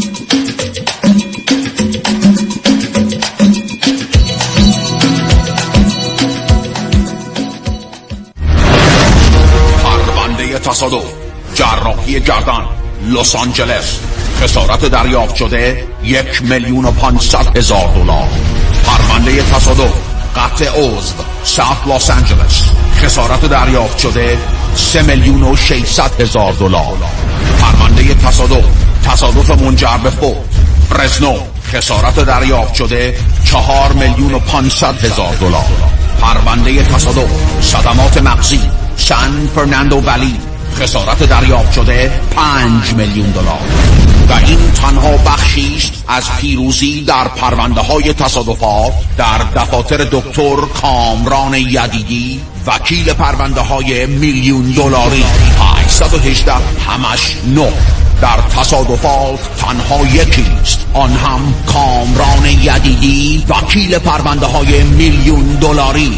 پرونده تصادف، جراحی گردن، لس آنجلس، خسارت دریافت شده یک میلیون و پانصد هزار دلار. پرونده تصادف، قطع عضو، ساوت لس آنجلس، خسارت دریافت شده سه میلیون و ششصد هزار دلار. پرونده تصادف، تصادف منجر به فوت، برزنو، خسارت دریافت شده چهار میلیون و پانصد هزار دلار. پرونده تصادف، صدمات مغزی، سان فرناندو ولی، خسارت دریافت شده پنج میلیون دلار. و این تنها بخشی است از پیروزی در پرونده های تصادفات در دفاتر دکتر کامران یدیدی، وکیل پرونده های میلیون دلاری. هشت یک هشت همش نه. در تصادفات تنها یکی است، آن هم کامران یدیدی، وکیل پرونده های میلیون دلاری.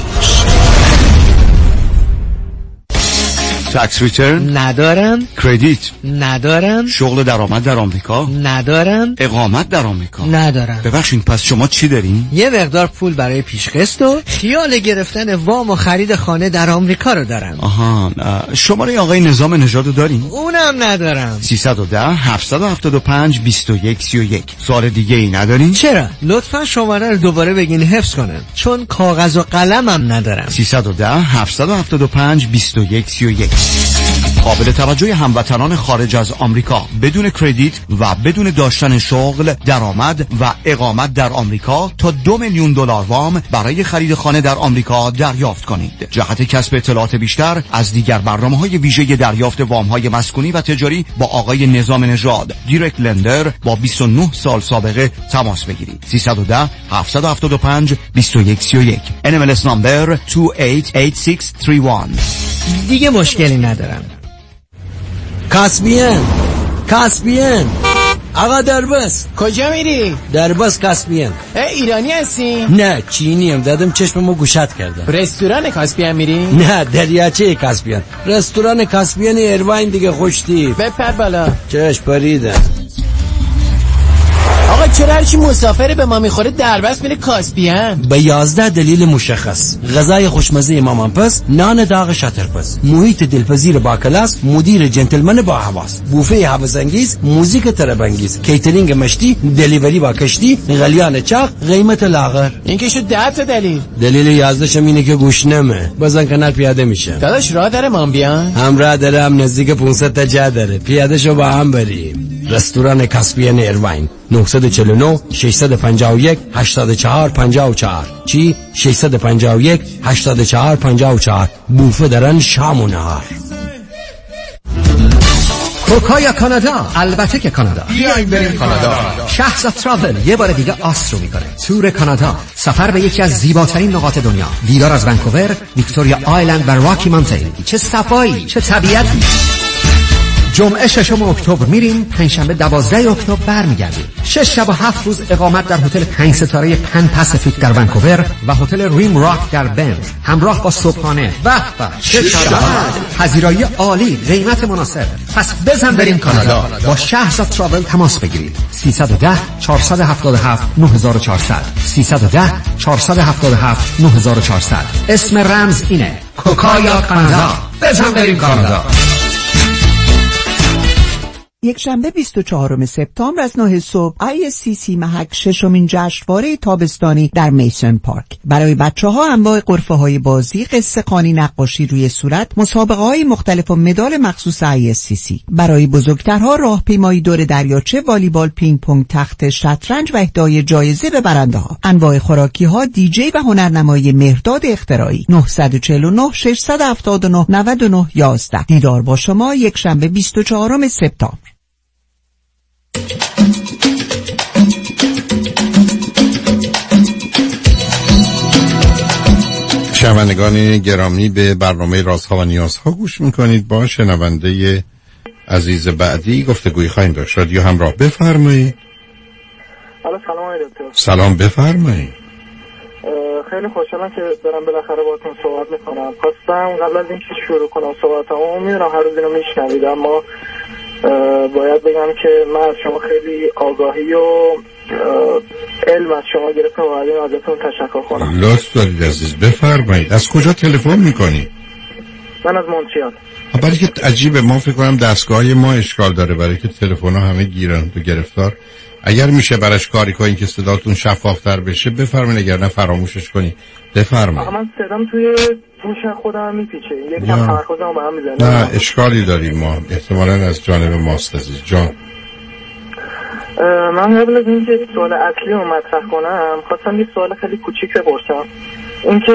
تکس ریترن ندارم. کردیت ندارم. شغل درآمد در آمریکا ندارم. اقامت در آمریکا ندارم. ببخشید پس شما چی دارین؟ یه مقدار پول برای پیشقسط و خیال گرفتن وام و خرید خانه در آمریکا رو دارم. آها شماره آقای نظام نژاد رو دارین؟ اونم ندارم. سیصد و ده هفتصد و هفتاد و پنج بیست و یک سی و یک. سوال دیگه ای ندارین؟ چرا؟ لطفا شماره رو دوباره بگین حفظ کنم، چون کاغذ و قلمم ندارم. سیصد و ده هفتصد و هفتاد و پنج بیست و یک سی و یک. قابل توجه هموطنان خارج از آمریکا بدون کردیت و بدون داشتن شغل، درآمد و اقامت در آمریکا تا دو میلیون دلار وام برای خرید خانه در آمریکا دریافت کنید. جهت کسب اطلاعات بیشتر از دیگر برنامه‌های ویژه دریافت وام‌های مسکونی و تجاری با آقای نظام نژاد، دایرکت لندر با بیست و نه سال سابقه تماس بگیرید. سیصد و ده هفتصد و هفتاد و پنج بیست و یک سی و یک. ان ام ال اس نمبر دو هشت هشت شش سه یک. دیگه مشکلی ندارم. کاسبین کاسبین آقا درباز کجا میری؟ درباز کاسبین. ایرانی هستی؟ نه چینیم، دادم چشممو گوشت کردم. رستوران کاسبین میری؟ نه دریاچه کاسبین. رستوران کاسبین ایرواین دیگه خوشتی. بپر بالا. چشم پریدم. آقا چرا هرچی مسافر به ما میخوره دربست میره کاسبین؟ به یازده دلیل مشخص: غذای خوشمزه مامان پس، نان داغ شاتر پس، محیط دلپذیر با کلاس، مدیر جنتلمن با حواس، بوفه هوس‌انگیز، موزیک طرب‌انگیز، کیترینگ مشتی، دلیوری با کشتی، غلیان چاق، قیمت لاغر. این که شد ده تا دلیل. دلیل یازدهم اینه که گوش نمه، بازن کنار پیاده میشه. داداش راه داره ما بیان؟ هم راه داره، هم نزدیک پانصد تا جا داره، پیاده شو با هم بریم. رستوران کاسبین ایرواین. نه چهار نه شش پنج یک هشت چهار پنج چهار. چی؟ شش پنج یک هشت چهار پنج چهار. بوفه دارن شام و نهار. کوکایا کانادا، البته که کانادا. بیاین بریم کانادا. شهرزاد تراول یه بار دیگه آس رو میکنه. تور کانادا، سفر به یکی از زیباترین نقاط دنیا. دیدار از ونکوور، ویکتوریا آیلند و راکی مانتین. چه صفایی، چه طبیعتی. جمعه ششم اکتبر میریم، پنجشنبه دوازده اکتبر برمیگردیم. شش شب و هفت روز اقامت در هتل پنج ستاره پن پاسیفیک در ونکوور و هتل ریم راک در بنز، همراه با صبحانه. به به چه شاد! پذیرایی عالی، قیمت مناسب. پس بزن بریم کانادا. با شهرزاد تراول تماس بگیرید. سیصد و ده چهارصد و هفتاد و هفت نه هزار و چهارصد. سیصد و ده چهارصد و هفتاد و هفت نه هزار و چهارصد. اسم رمز اینه: کوکایا کانادا. بزن بریم کانادا. یک شنبه بیست و چهارم سپتامبر از نه صبح آی اس سی سی محک ششمین جشنواره تابستانی در میسن پارک. برای بچه‌ها انواع غرفه‌های بازی، قصه خوانی، نقاشی روی صورت، مسابقه‌های مختلف و مدال مخصوص آی اس سی سی. برای بزرگترها راهپیمایی دور دریاچه، والیبال، پینگ پونگ، تخت شطرنج و اهدای جایزه به برنده‌ها. انواع خوراکی‌ها، دیجی و هنرنمایی مهرداد اختراعی. نه چهار نه شش هفت نه نه نه یازده. دیدار با شما یک شنبه بیست و چهارم سپتامبر. شنوندگان گرامی، به برنامه رازها و نیازها گوش میکنید. با شنونده عزیز بعدی گفتگوی خواهیم داشت. رادیو همراه، بفرمایید. سلام آقای دکتر. سلام، بفرمایید. خیلی خوشحالم که دارم بالاخره باهاتون صحبت میکنم. خواستم قبل از اینکه شروع کنم صحبتامو، میدونم هر روز اینو میشنوید، اما باید بگم که من از شما خیلی آگاهی و علم از شما گرفتم و ازتون تشکر کنم. لطف دارید عزیز، بفرمایید. از کجا تلفن میکنی؟ من از مونتریال. برای که عجیبه، ما فکر کنم دستگاه ما اشکال داره، برای که تلفن ها همه گیرن و گرفتار. اگر میشه براش کاری کنین که صداتون شفافتر بشه بفرمایید، اگر نه فراموشش کنید. بفرمایید. من صدام توی گوش خودم میپیچه، یک کم تمرکزمو به هم میزنه. نه اشکالی داریم ما، احتمالاً از جانب ماست عزیز جان. من قبل از اینکه سوال اصلی رو مطرح کنم خواستم یه سوال خیلی کوچیک بپرسم. اینکه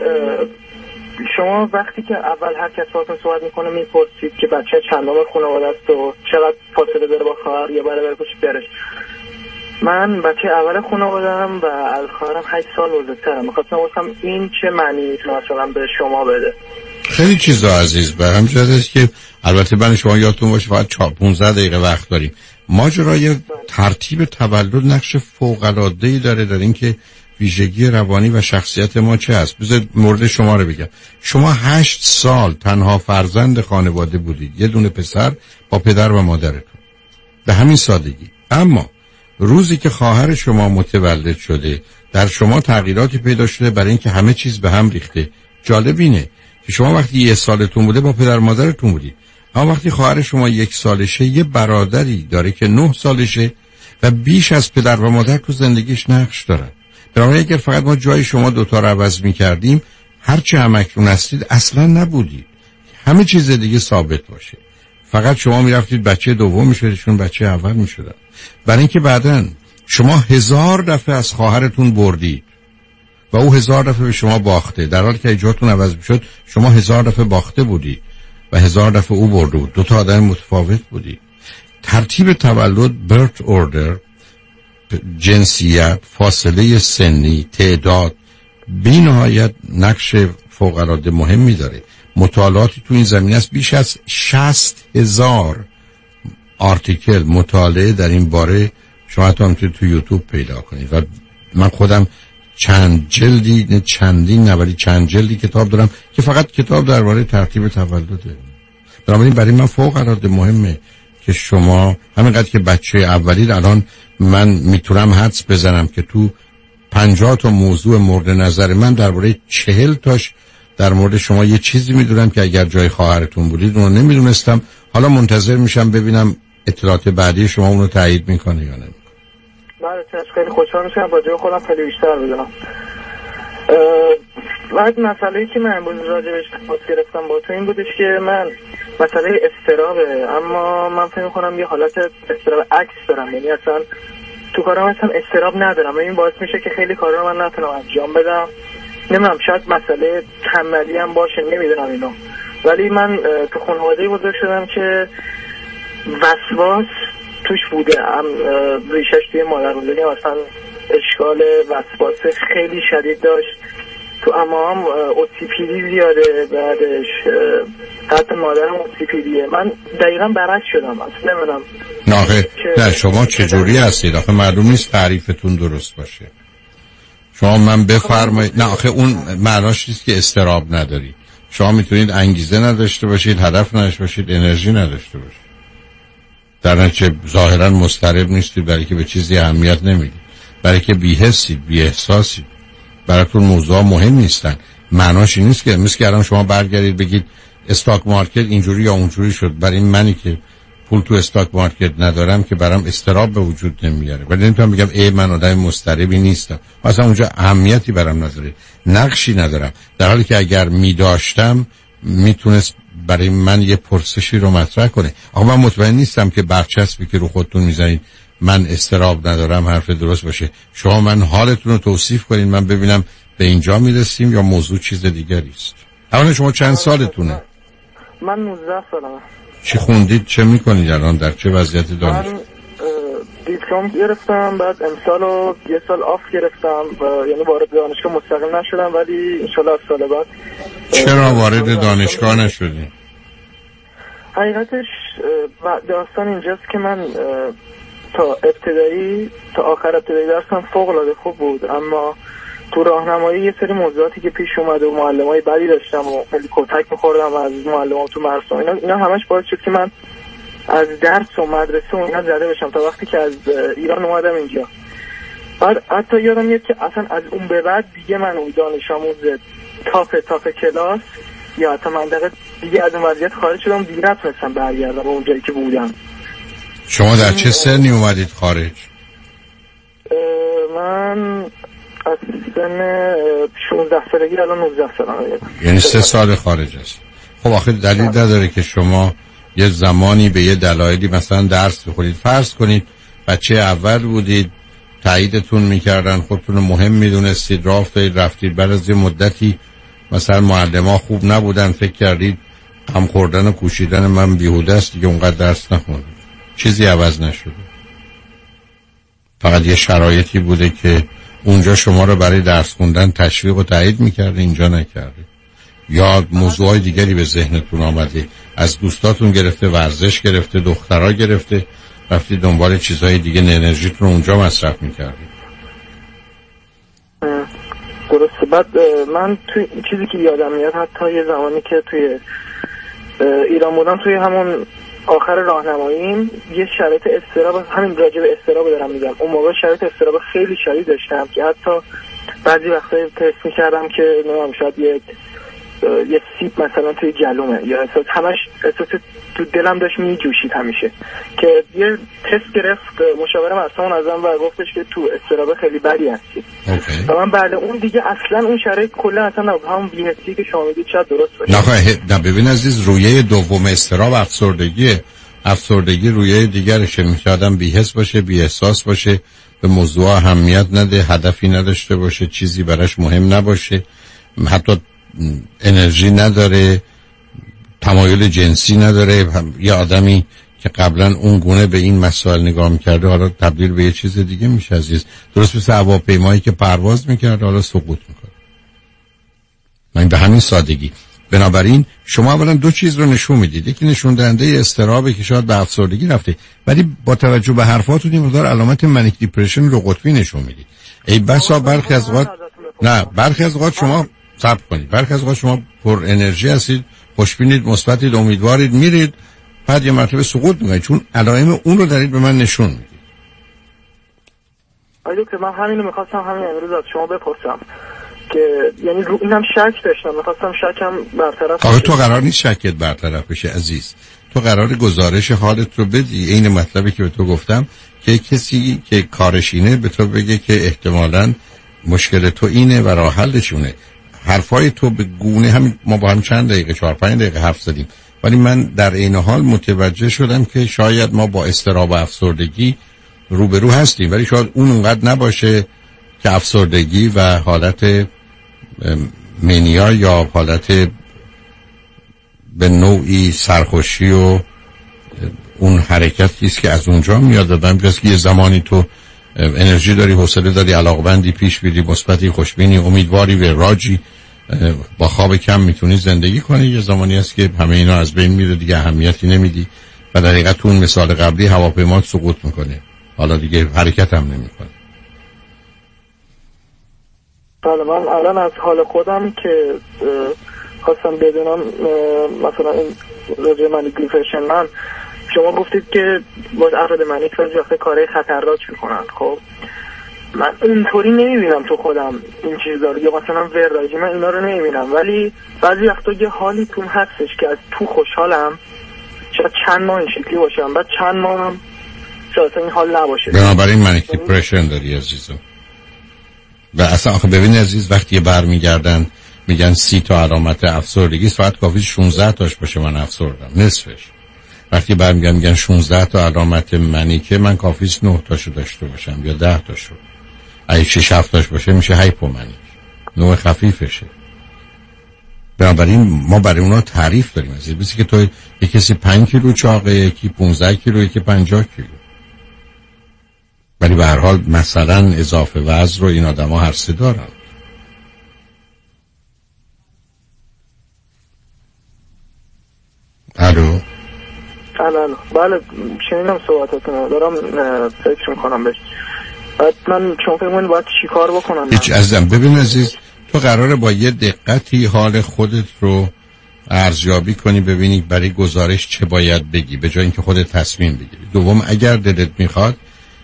شما وقتی که اول هر کس باهاتون صحبت میکنه میپرسید که بچه چندم خانواده است و چقدر فاصله داره با خواهر یا برادر کوچیک‌ترش. من بچه اول خانواده‌ام و از خواهرم هشت سال بزرگترم. می‌خواستم بپرسم این چه معنی میتونه مثلا به شما بده؟ خیلی چیزا عزیز، به همین جهت است که البته من شما یادتون باشه فقط پانزده دقیقه وقت داریم. ماجرای ترتیب تولد نقش فوق‌العاده‌ای داره در اینکه ویژگی روانی و شخصیت ما چه است. بذار مورد شما رو بگم. شما هشت سال تنها فرزند خانواده بودید، یه دونه پسر با پدر و مادرتون، به همین سادگی. اما روزی که خواهر شما متولد شده در شما تغییراتی پیدا شده، برای اینکه همه چیز به هم ریخته. جالب اینه که شما وقتی یه سالتون بوده با پدر مادرتون بودید، اما وقتی خواهر شما یک سالشه یه برادری داره که نه سالشه و بیش از پدر و مادر تو زندگیش نقش داره. بنابراین اگر فقط ما جای شما دوتا رو عوض می‌کردیم، هرچی هم اکنون هستید اصلا نبودید، همه چیز دیگه ثابت باشه. فقط شما میرفتید بچه دوم میشدید، چون بچه اول میشدن. برای اینکه بعدن شما هزار دفعه از خواهرتون بردید و او هزار دفعه به شما باخته، در حالی که جاتون عوض میشد شما هزار دفعه باخته بودید و هزار دفعه او برده بود. دو تا آدم متفاوت بودید. ترتیب تولد، برت اوردر، جنسیت، فاصله سنی، تعداد، بی نهایت نقش فوق‌العاده مهمی داره. مطالعاتی تو این زمینه است، بیش از شصت هزار آرتیکل مطالعه در این باره شما حتی میتونید تو یوتیوب پیدا کنید. و من خودم چند جلدی نه چندین نه ولی چند جلدی کتاب دارم که فقط کتاب درباره ترتیب تولده. بنابراین برای من فوق‌العاده مهمه که شما همینقدر که بچه اولید، الان من میتونم حدس بزنم که تو پنجاه تا موضوع مورد نظر من درباره چهل تاش در مورد شما یه چیزی میدونم که اگر جای خواهرتون بودید اونو نمیدونستم. حالا منتظر میشم ببینم اطلاعات بعدی شما اونو تایید میکنه یا نمیکنه. بله، خیلی خوشحال میشم با جای خودم خیلی بیشتر بدونم. بعد مسئله‌ای که من امروز راجع بهش تماس گرفتم با تو این بودش که من مسئله استرابه، اما من فکر می‌کنم یه حالت استراب عکس دارم، یعنی اصلا تو کارم اصلا استراب ندارم. این باعث میشه که خیلی کارا رو من نتونم انجام بدم. نمیدونم، شاید مسئله تنبلی هم باشه، نمیدونم اینو. ولی من تو خانواده بزرگ شدم که وسواس توش بوده، هم ریشش توی مادر بزرگم اصلا اشکال وسواس خیلی شدید داشت. تو امام اوتیپیدی زیاده، بعدش حتی مادرم اوتیپیدیه. من دقیقا برعکس شدم، اصلا نمیدونم. نه آخه نه شما چجوری هستید؟ آخه معلوم نیست تعریفتون درست باشه. شما من بفرمایید، نه آخه اون معناش نیست که استراب نداری. شما میتونید انگیزه نداشته باشید، هدف نداشته باشید، انرژی نداشته باشید، در نتیجه ظاهرا مضطرب نیستید، برای که به چیزی اهمیت نمیدید، برای که بی‌حسید، بی‌احساسید، براتون موضوع مهم نیستن. معناش این نیست که مثل که الان شما برگردید بگید استاک مارکت اینجوری یا اونجوری شد. برای این منی که پول تو استاک مارکت ندارم که برام استراب به وجود نمیاره، ولی نمیتونم بگم ای من آدم مضطربی نیستم، مثلا اونجا اهمیتی برام نداره، نقشی ندارم، در حالی که اگر میداشتم میتونست برای من یه پرسشی رو مطرح کنه. آقا من مطمئن نیستم که برچسبی که رو خودتون میزنید من استراب ندارم حرف درست باشه. شما من حالتون رو توصیف کنین من ببینم به اینجا میرسیم یا موضوع چیز دیگری است. اولا شما چند سالتونه؟ من نوزده سالمه. چی خوندید؟ چه میکنید الان؟ در چه وضعیتی دانشگاه؟ من دیپلم گرفتم، بعد امسال رو یه سال آف گرفتم و یعنی وارد دانشگاه مستقیم نشدم، ولی انشالله از سال بعد. چرا وارد دانشگاه نشدی؟ حقیقتش داستان اینجاست که من تا ابتدایی تا آخر ابتدایی درسم فوق العاده خوب بود، اما تو راهنمایی یه سری موضوعاتی که پیش اومده و معلمای بدی داشتم و خیلی کتک می‌خوردم از معلمام تو مرسوم، اینا اینا همش باعث شد که من از درس و مدرسه و اینا زده بشم تا وقتی که از ایران اومدم اینجا. بعد حتی یادم میاد که اصلا از اون به بعد دیگه من اون دانش آموز تاپ تاپ کلاس یا حتی منطقه دیگه از اون وضعیت خارج شدم، دیگه نتونستم برگردم به اون جایی که بودم. شما در چه سنی اومدید خارج؟ من از سن شانزده سالگی الان نوزده سالمه. یعنی سه سال خارج است. خب آخه دلیل نداره که شما یه زمانی به یه دلایلی مثلا درس بخونید. فرض کنید بچه اول بودید، تاییدتون میکردن، خودتون رو مهم میدونستید، راه افتادید رفتید، بعد از یه مدتی مثلا معلم‌ها خوب نبودن، فکر کردید غم خوردن و کوشیدن من بیهوده است، دیگه اونقدر درس نخوندید. چیزی عوض نشده، فقط یه شرایطی بوده که اونجا شما رو برای درس خوندن تشویق و تایید میکرده، اینجا نکرده. یا موضوعای دیگری به ذهنتون آمده، از دوستاتون گرفته، ورزش گرفته، دخترها گرفته، رفتید دنبال چیزهای دیگه، انرژیتون رو اونجا مصرف میکردید. درسته. بعد من توی چیزی که یادم میاد حتی یه زمانی که توی ایران بودم، توی همون آخر راهنماییم یه شرایط استراب، همین راجع به استراب دارم میگم، اون موقع شرایط استراب خیلی شدید داشتم که حتی بعضی وقتا تست میکردم که نمیدونم شاید یک یه سیب مثلا توی جلومه، یا احساس همش احساس تو دلم داشت میجوشید همیشه، که یه تست گرفت مشاور مرسوم ازم و گفتش که تو استراب خیلی بدی هستی. و من بعد اون دیگه اصلا اون شرایط کلا اصلا همون بی‌حسی که شما میگید شاید درست باشه. نه نه ببین عزیز، رویه دوم استراب افسردگیه. افسردگی رویه دیگرشه، میشه آدم بی‌حس باشه، بی‌احساس باشه، به موضوع اهمیت نده، هدفی نداشته باشه، چیزی براش مهم نباشه، حتی انرژی نداره، تمایل جنسی نداره. یه آدمی که قبلا اون گونه به این مسائل نگاه میکرده حالا تبدیل به یه چیز دیگه میشه عزیز. درست مثل هواپیمایی که پرواز میکرده حالا سقوط میکنه. من به همین سادگی. بنابراین شما اولا دو چیز رو نشون میدید، یکی نشون دهنده استرابه که شاید به افسردگی رفته، ولی با توجه به حرفاتون این مقدار علامت منیک دیپرشن رو قطبی نشون میدید. ای بسا برخی از اوقات نه برخی از اوقات شما صبر کنید، برخی از اوقات شما پر انرژی هستید، خوشبینید، مثبتید، امیدوارید، میرید، بعد یه مرتبه سقوط میکنید، چون علائم اون رو دارید به من نشون میدید. آیا که من همین رو میخواستم همین امروز از شما بپرسم که یعنی رو اینم شک داشتم، میخواستم شکم برطرف. آخه تو قرار نیست شکت برطرف بشه عزیز، تو قرار گزارش حالت رو بدی. این مطلبی که به تو گفتم که کسی که کارش اینه به تو بگه که احتمالاً مشکل تو اینه و راه حلشونه. حرفای تو به گونه همین، ما با هم چند دقیقه چهار پنج دقیقه حرف زدیم، ولی من در این حال متوجه شدم که شاید ما با اضطراب و افسردگی روبرو هستیم، ولی شاید اون اونقدر نباشه که افسردگی و حالت منیا یا حالت به نوعی سرخوشی و اون حرکتی است که از اونجا میاد. آدم که یه زمانی تو انرژی داری، حوصله داری، علاقمندی، پیش میری، مثبتی، خوشبینی، امیدواری، وراجی، با خواب کم میتونی زندگی کنی. یه زمانی هست که همه اینا از بین میره، دیگه اهمیتی نمیدی و در حقیقت تو اون مثال قبلی هواپیما سقوط میکنه، حالا دیگه حرکت هم نمیکنه. حالا من الان از حال خودم که خواستم بدونم مثلا این راجع من دیپرشن، من شما گفتید که باز افراد منیک بعضی وقتا کارهای خطرناک میکنن. خب من اینطوری نمیبینم تو خودم این چیزا رو، یا مثلا وراجی من اینا رو نمیبینم، ولی بعضی وقتا یه حالی توم هستش که از تو خوشحالم، شاید چند ماه این شکلی باشم، بعد چند ماه هم شاید این حال نباشه. بنابراین منیک دیپرشن داری عزیزم. و اصلا آخه ببین عزیز، وقتی برمیگردن میگن سی تا علامت افسردگی، فقط کافی شانزده تاش باشه من افسردم، نصفش. وقتی برمیگردن میگن شانزده تا علامت منیکه، من کافی است نه تاشو داشته باشم یا ده تاشو. اگه شش هفت تاش باشه میشه هایپومنیک، نوع خفیفشه. بنابراین ما برای اونا تعریف داریم عزیز. مثل که تو یک کسی پنج کیلو چاقه، یکی پانزده کیلو، یکی پنجاه کیلو. ولی به هر حال مثلا اضافه وزن رو این آدما هر سه دارن. الو الو بله شنیدم صحبتاتون رو، دارم فکر میکنم بهش. بعد من چون فکر می‌کنم باید چی کار بکنم؟ هیچ عزیزم، ببین عزیز، تو قراره با یه دقتی حال خودت رو ارزیابی کنی، ببینی برای گزارش چه باید بگی به جای اینکه خودت تصمیم بگیری. دوم، اگر دلت میخواد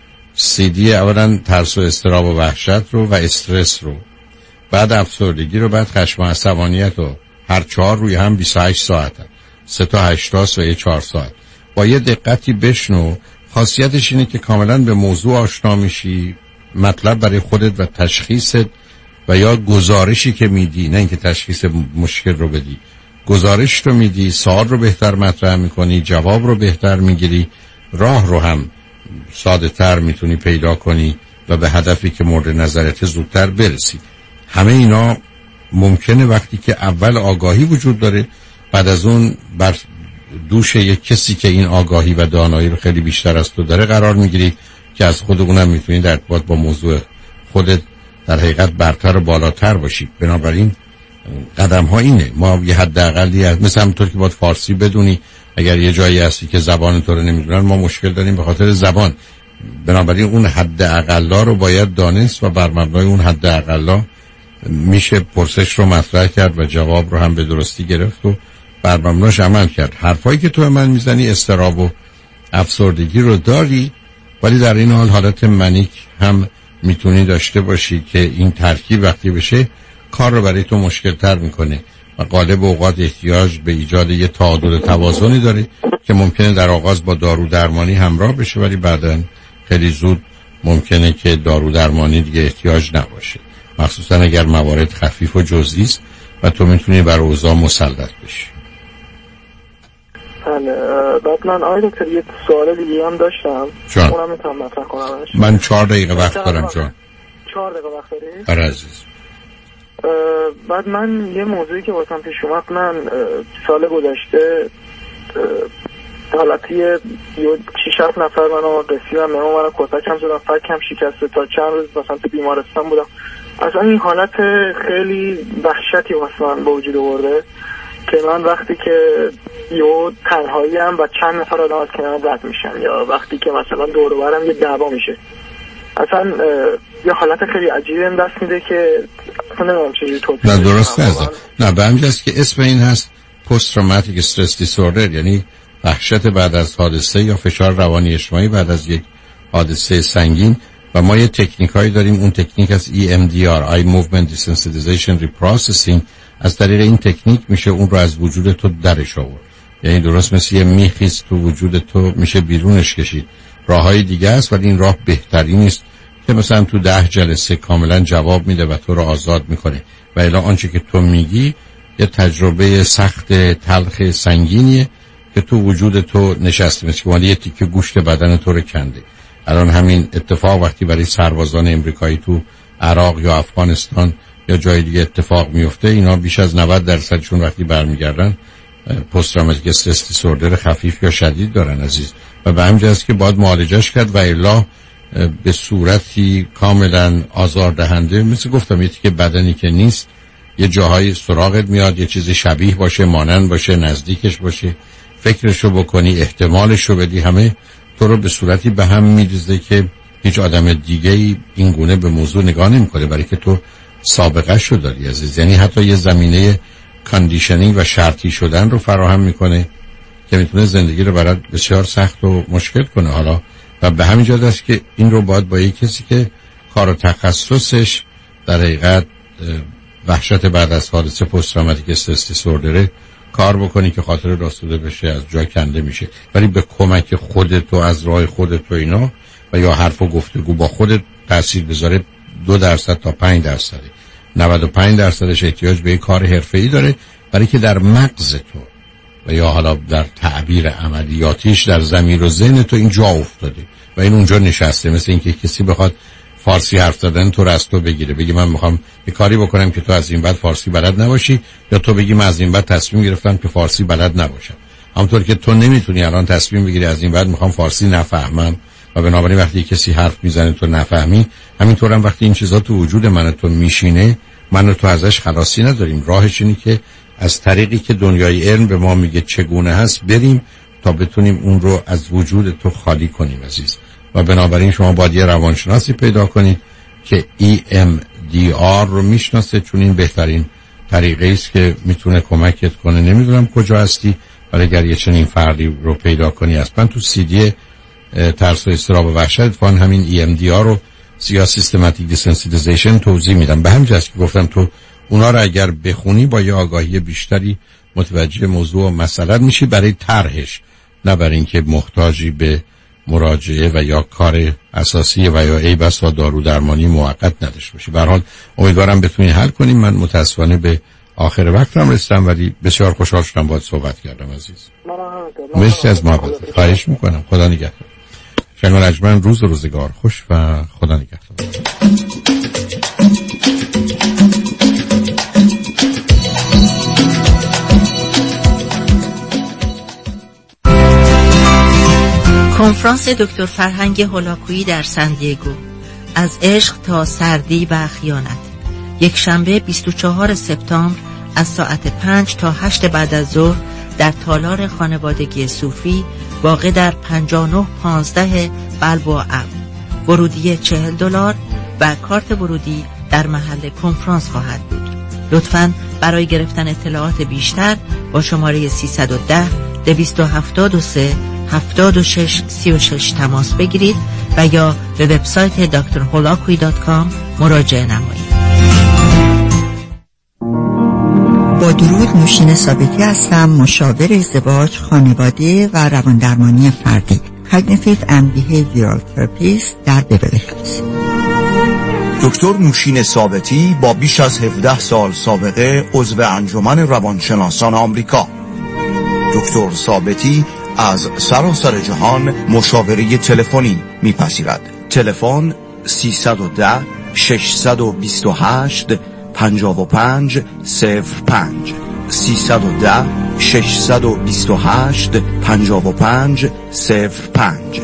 سی دی اولا ترس و اضطراب و وحشت رو و استرس رو، بعد افسردگی رو، بعد خشم و عصبانیت رو، هر چهار روی هم بیست و هشت ساعت هم. سه تا هشتاست و یه چهار ساعت با یه دقتی بشنو. خاصیتش اینه که کاملا به موضوع آشنا میشی، مطلب برای خودت و تشخیصت و یا گزارشی که میدی، نه اینکه تشخیص مشکل رو بدی، گزارش رو میدی، سوال رو بهتر مطرح میکنی، جواب رو بهتر میگیری، راه رو هم ساده تر میتونی پیدا کنی و به هدفی که مورد نظرت زودتر برسی. همه اینا ممکنه وقتی که اول آگاهی وجود داره، بعد از اون بر دوش یک کسی که این آگاهی و دانایی رو خیلی بیشتر از تو داره قرار میگیری که از خود اونم میتونی در ارتباط با موضوع خودت در حقیقت برتر و بالاتر باشی. بنابراین قدم ها اینه، ما یه حداقلی از مثل همونطور که باید فارسی بدونی، اگر یه جایی هستی که زبان تو رو نمیدونن ما مشکل داریم به خاطر زبان، بنابراین اون حداقلا رو باید دانست و بر مبنای اون حداقلا میشه پرسش رو مطرح کرد و جواب رو هم به درستی گرفت و بر مبناش عمل کرد. حرفایی که تو به من میزنی اضطراب و افسردگی رو داری، ولی در این حال حالت منیک هم میتونی داشته باشی که این ترکیب وقتی بشه کار رو برای تو مشکل تر میکنه و غالب اوقات احتیاج به ایجاد یه تعادل توازنی داره که ممکنه در آغاز با دارو درمانی همراه بشه، ولی بعداً خیلی زود ممکنه که دارو درمانی دیگه احتیاج نباشه، مخصوصا اگر موارد خفیف و جزئی است و تو میتونی بر اوضاع مسلط بشی. بله. بعد من آقای دکتر یه سوال دیگه هم داشتم، اونم میتونم مطرح کنمش؟ من چهار دقیقه وقت دارم جان. چهار دقیقه وقت داری؟ آره عزیز. بعد من یه موضوعی که واسم پیش اومد، من سال گذشته حالتی یه شیش هفت نفر منو رسیدم، منو منو کتک هم زدم، فکم شکسته، تا چند روز مثلا تو بیمارستان بودم. اصلا این حالت خیلی وحشتی واسه من به وجود آورده که من وقتی که یه تنهایی هم و چند نفر آدم از کنار رد میشن، یا وقتی که مثلا دور و برم یه دعوا میشه، اصلا یه حالت خیلی عجیبی هم دست میده که اصلا نمیدونم چجوری توضیح بدم. نه درسته هست. نه به همینجاست که اسم این هست پست تروماتیک استرس دیسوردر، یعنی وحشت بعد از حادثه یا فشار روانی اجتماعی بعد از یک حادثه سنگین. و ما یه تکنیکایی داریم، اون تکنیک از ای ام دی آر Eye Movement Desensitization Reprocessing. از طریق این تکنیک میشه اون رو از وجود تو درش آورد، یعنی درست مثل یه میخیز تو وجود تو میشه بیرونش کشید. راههای دیگه است ولی این راه بهتری نیست که مثلا تو ده جلسه کاملا جواب میده و تو رو آزاد میکنه، و الا آنچه که تو میگی یه تجربه سخت تلخ سنگینیه که تو وجود تو نشسته، مثل که یه تیکه گوشت بدن تو رو کنده. الان همین اتفاق وقتی برای سربازان امریکایی تو عراق یا افغانستان یا جای دیگه اتفاق میفته، اینا بیش از نود درصدشون وقتی برمیگردن پست تروماتیک استرس دیسوردر خفیف یا شدید دارن عزیز، و به همین جاست که باید معالجهش کرد و الا به صورتی کاملا آزاردهنده، مثل گفتم یه تیکه بدنی که نیست، یه جاهای سراغت میاد، یه چیز شبیه باشه، مانند باشه، نزدیکش باشه، فکرشو بکنی، احتمالشو بدی، همه تو رو به صورتی به هم میریزه که هیچ آدم دیگه ای این گونه به موضوع نگاه نمیکنه، برای که تو سابقه شو داری عزیز. یعنی حتی یه زمینه کاندیشنینگ و شرطی شدن رو فراهم میکنه که میتونه زندگی رو برات بسیار سخت و مشکل کنه. حالا و به همین جهت است که این رو باید با یک کسی که کار و تخصصش در حقیقت وحشت بعد از حادثه پست تروماتیک استرس دیسوردر کار بکنی که خاطر راسوده بشه، از جا کنده میشه. ولی به کمک خودت و از راه خودت و اینا و یا حرف و گفتگو با خودت تاثیر بذاره دو درصد تا پنج درصد، نود و پنج درصدش احتیاج به یک کار حرفه‌ای داره، برای که در مغز تو و یا حالا در تعبیر عملیاتیش در ضمیر و ذهن تو اینجا افتاده و این اونجا نشسته. مثل اینکه کسی بخواد فارسی حرف زدن تو رو از تو بگیره، بگی من میخوام یه کاری بکنم که تو از این بعد فارسی بلد نباشی، یا تو بگی من از این بعد تصمیم گرفتم که فارسی بلد نباشم. همونطور که تو نمیتونی الان تصمیم بگیری از این بعد میخوام فارسی نفهمم، و بنابراین وقتی کسی حرف میزنه تو نفهمی، همینطور هم وقتی این چیزا تو وجود من تو میشینه، من و تو ازش خلاصی نداریم. راهش اینه که از طریقی که دنیای علم به ما میگه چگونه هست بریم تا بتونیم اون رو از وجود تو خالی کنیم عزیز. و بنابراین شما باید یه روانشناسی پیدا کنید که ای ام دی آر رو میشناسه، چون این بهترین طریقه است که میتونه کمکت کنه. نمیدونم کجا هستی، ولی اگر یه چنین فردی رو پیدا کنی اصلا تو سی دی ترس و اضطراب و وحشت فان همین ای ام دی آر رو یا سیستماتیک دیسنسیتیزیشن توضیح میدم. به همین جاست که گفتم تو اونا رو اگر بخونی با یه آگاهی بیشتری متوجه موضوع و مسئله میشی برای طرحش، نه برای اینکه محتاجی به مراجعه و یا کار اساسی و یا ای بسا دارو درمانی موقت نداشته باشی. به هر حال امیدوارم بتونی حل کنیم. من متاسفانه به آخر وقتم رسیدم، ولی بسیار خوشحال شدم باهات صحبت کردم عزیز. مرسی از محبت. خواهش میکنم. خدا نگهدار. شنگ رجمن روز و روزگار خوش و خدا نگهدار. کنفرانس دکتر فرهنگ هولاکویی در سن دیگو، از عشق تا سردی و خیانت، یک شنبه بیست و چهارم سپتامبر از ساعت پنج تا هشت بعد از ظهر در تالار خانوادگی صوفی واقع در پنجاه و نه پانزده بلبوع اب. ورودی چهل دلار و کارت ورودی در محل کنفرانس خواهد بود. لطفاً برای گرفتن اطلاعات بیشتر با شماره سیصد و ده دویست و هفتاد و سه هفتاد و شش سی و شش تماس بگیرید و یا به وبسایت دکتر هولاکویی دات کام مراجعه نمایید. با درود، نوشین ثابتی هستم، مشاور ازدواج، خانواده و رواندرمانی فردی، Cognitive and Behavioral Therapist در بیولی هیلز. دکتر نوشین ثابتی با بیش از هفده سال سابقه عضو انجمن روانشناسان آمریکا. دکتر ثابتی از سراسر جهان مشاوره تلفنی میپذیرد. تلفن سیصد و ده ششصد و بیست و هشت پنجاه و پنج صفر پنج سیصد و ده ششصد و بیست و هشت پنجاه و پنج صفر پنج.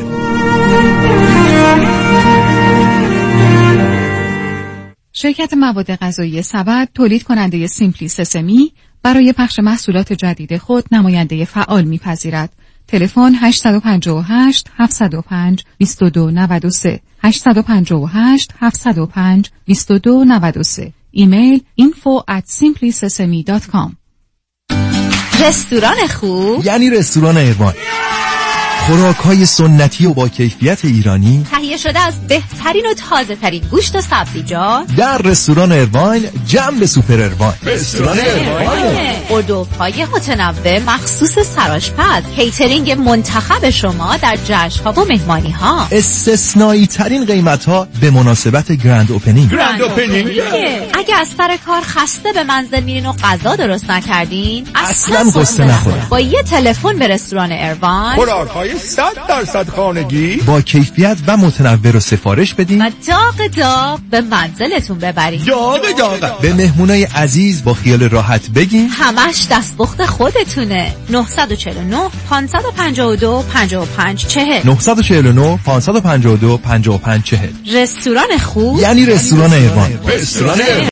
شرکت مواد غذایی سبد تولید کننده سیمپلی سسمی برای پخش محصولات جدید خود نماینده فعال میپذیرد. تلفن هشت پنج هشت هفت صفر پنج دو دو نه سه هشت پنج هشت هفت صفر پنج دو دو نه سه. ایمیل info at simply sesame dot com. رستوران خوب یعنی رستوران ایروان. خوراک‌های سنتی و با کیفیت ایرانی تهیه شده از بهترین و تازه ترین گوشت و سبزیجات در رستوران ایروان، جنب سوپر ایروان. رستوران ایروان، اردوهای متنوع مخصوص سرآشپز، کیترینگ منتخب شما در جشن‌ها و مهمانی‌ها، استثنایی ترین قیمت‌ها به مناسبت گرند اوپنینگ. گرند اوپنینگ اگه از سر کار خسته به منزل میرین و غذا درست نکردین، اصلا قصه نخورین. با یه تلفن به رستوران ایروان خوراک‌های صد درصد خانگی با کیفیت و متنوع رو سفارش بدین و داغ داغ به منزلتون ببرین. داغ داغ به مهمونای عزیز با خیال راحت بگین همش دستپخت خودتونه. نه چهار نه پنج پنج دو پنج پنج چهل نه چهار نه پنج پنج دو پنج پنج چهل. رستوران خوب یعنی رستوران ایروان. رستوران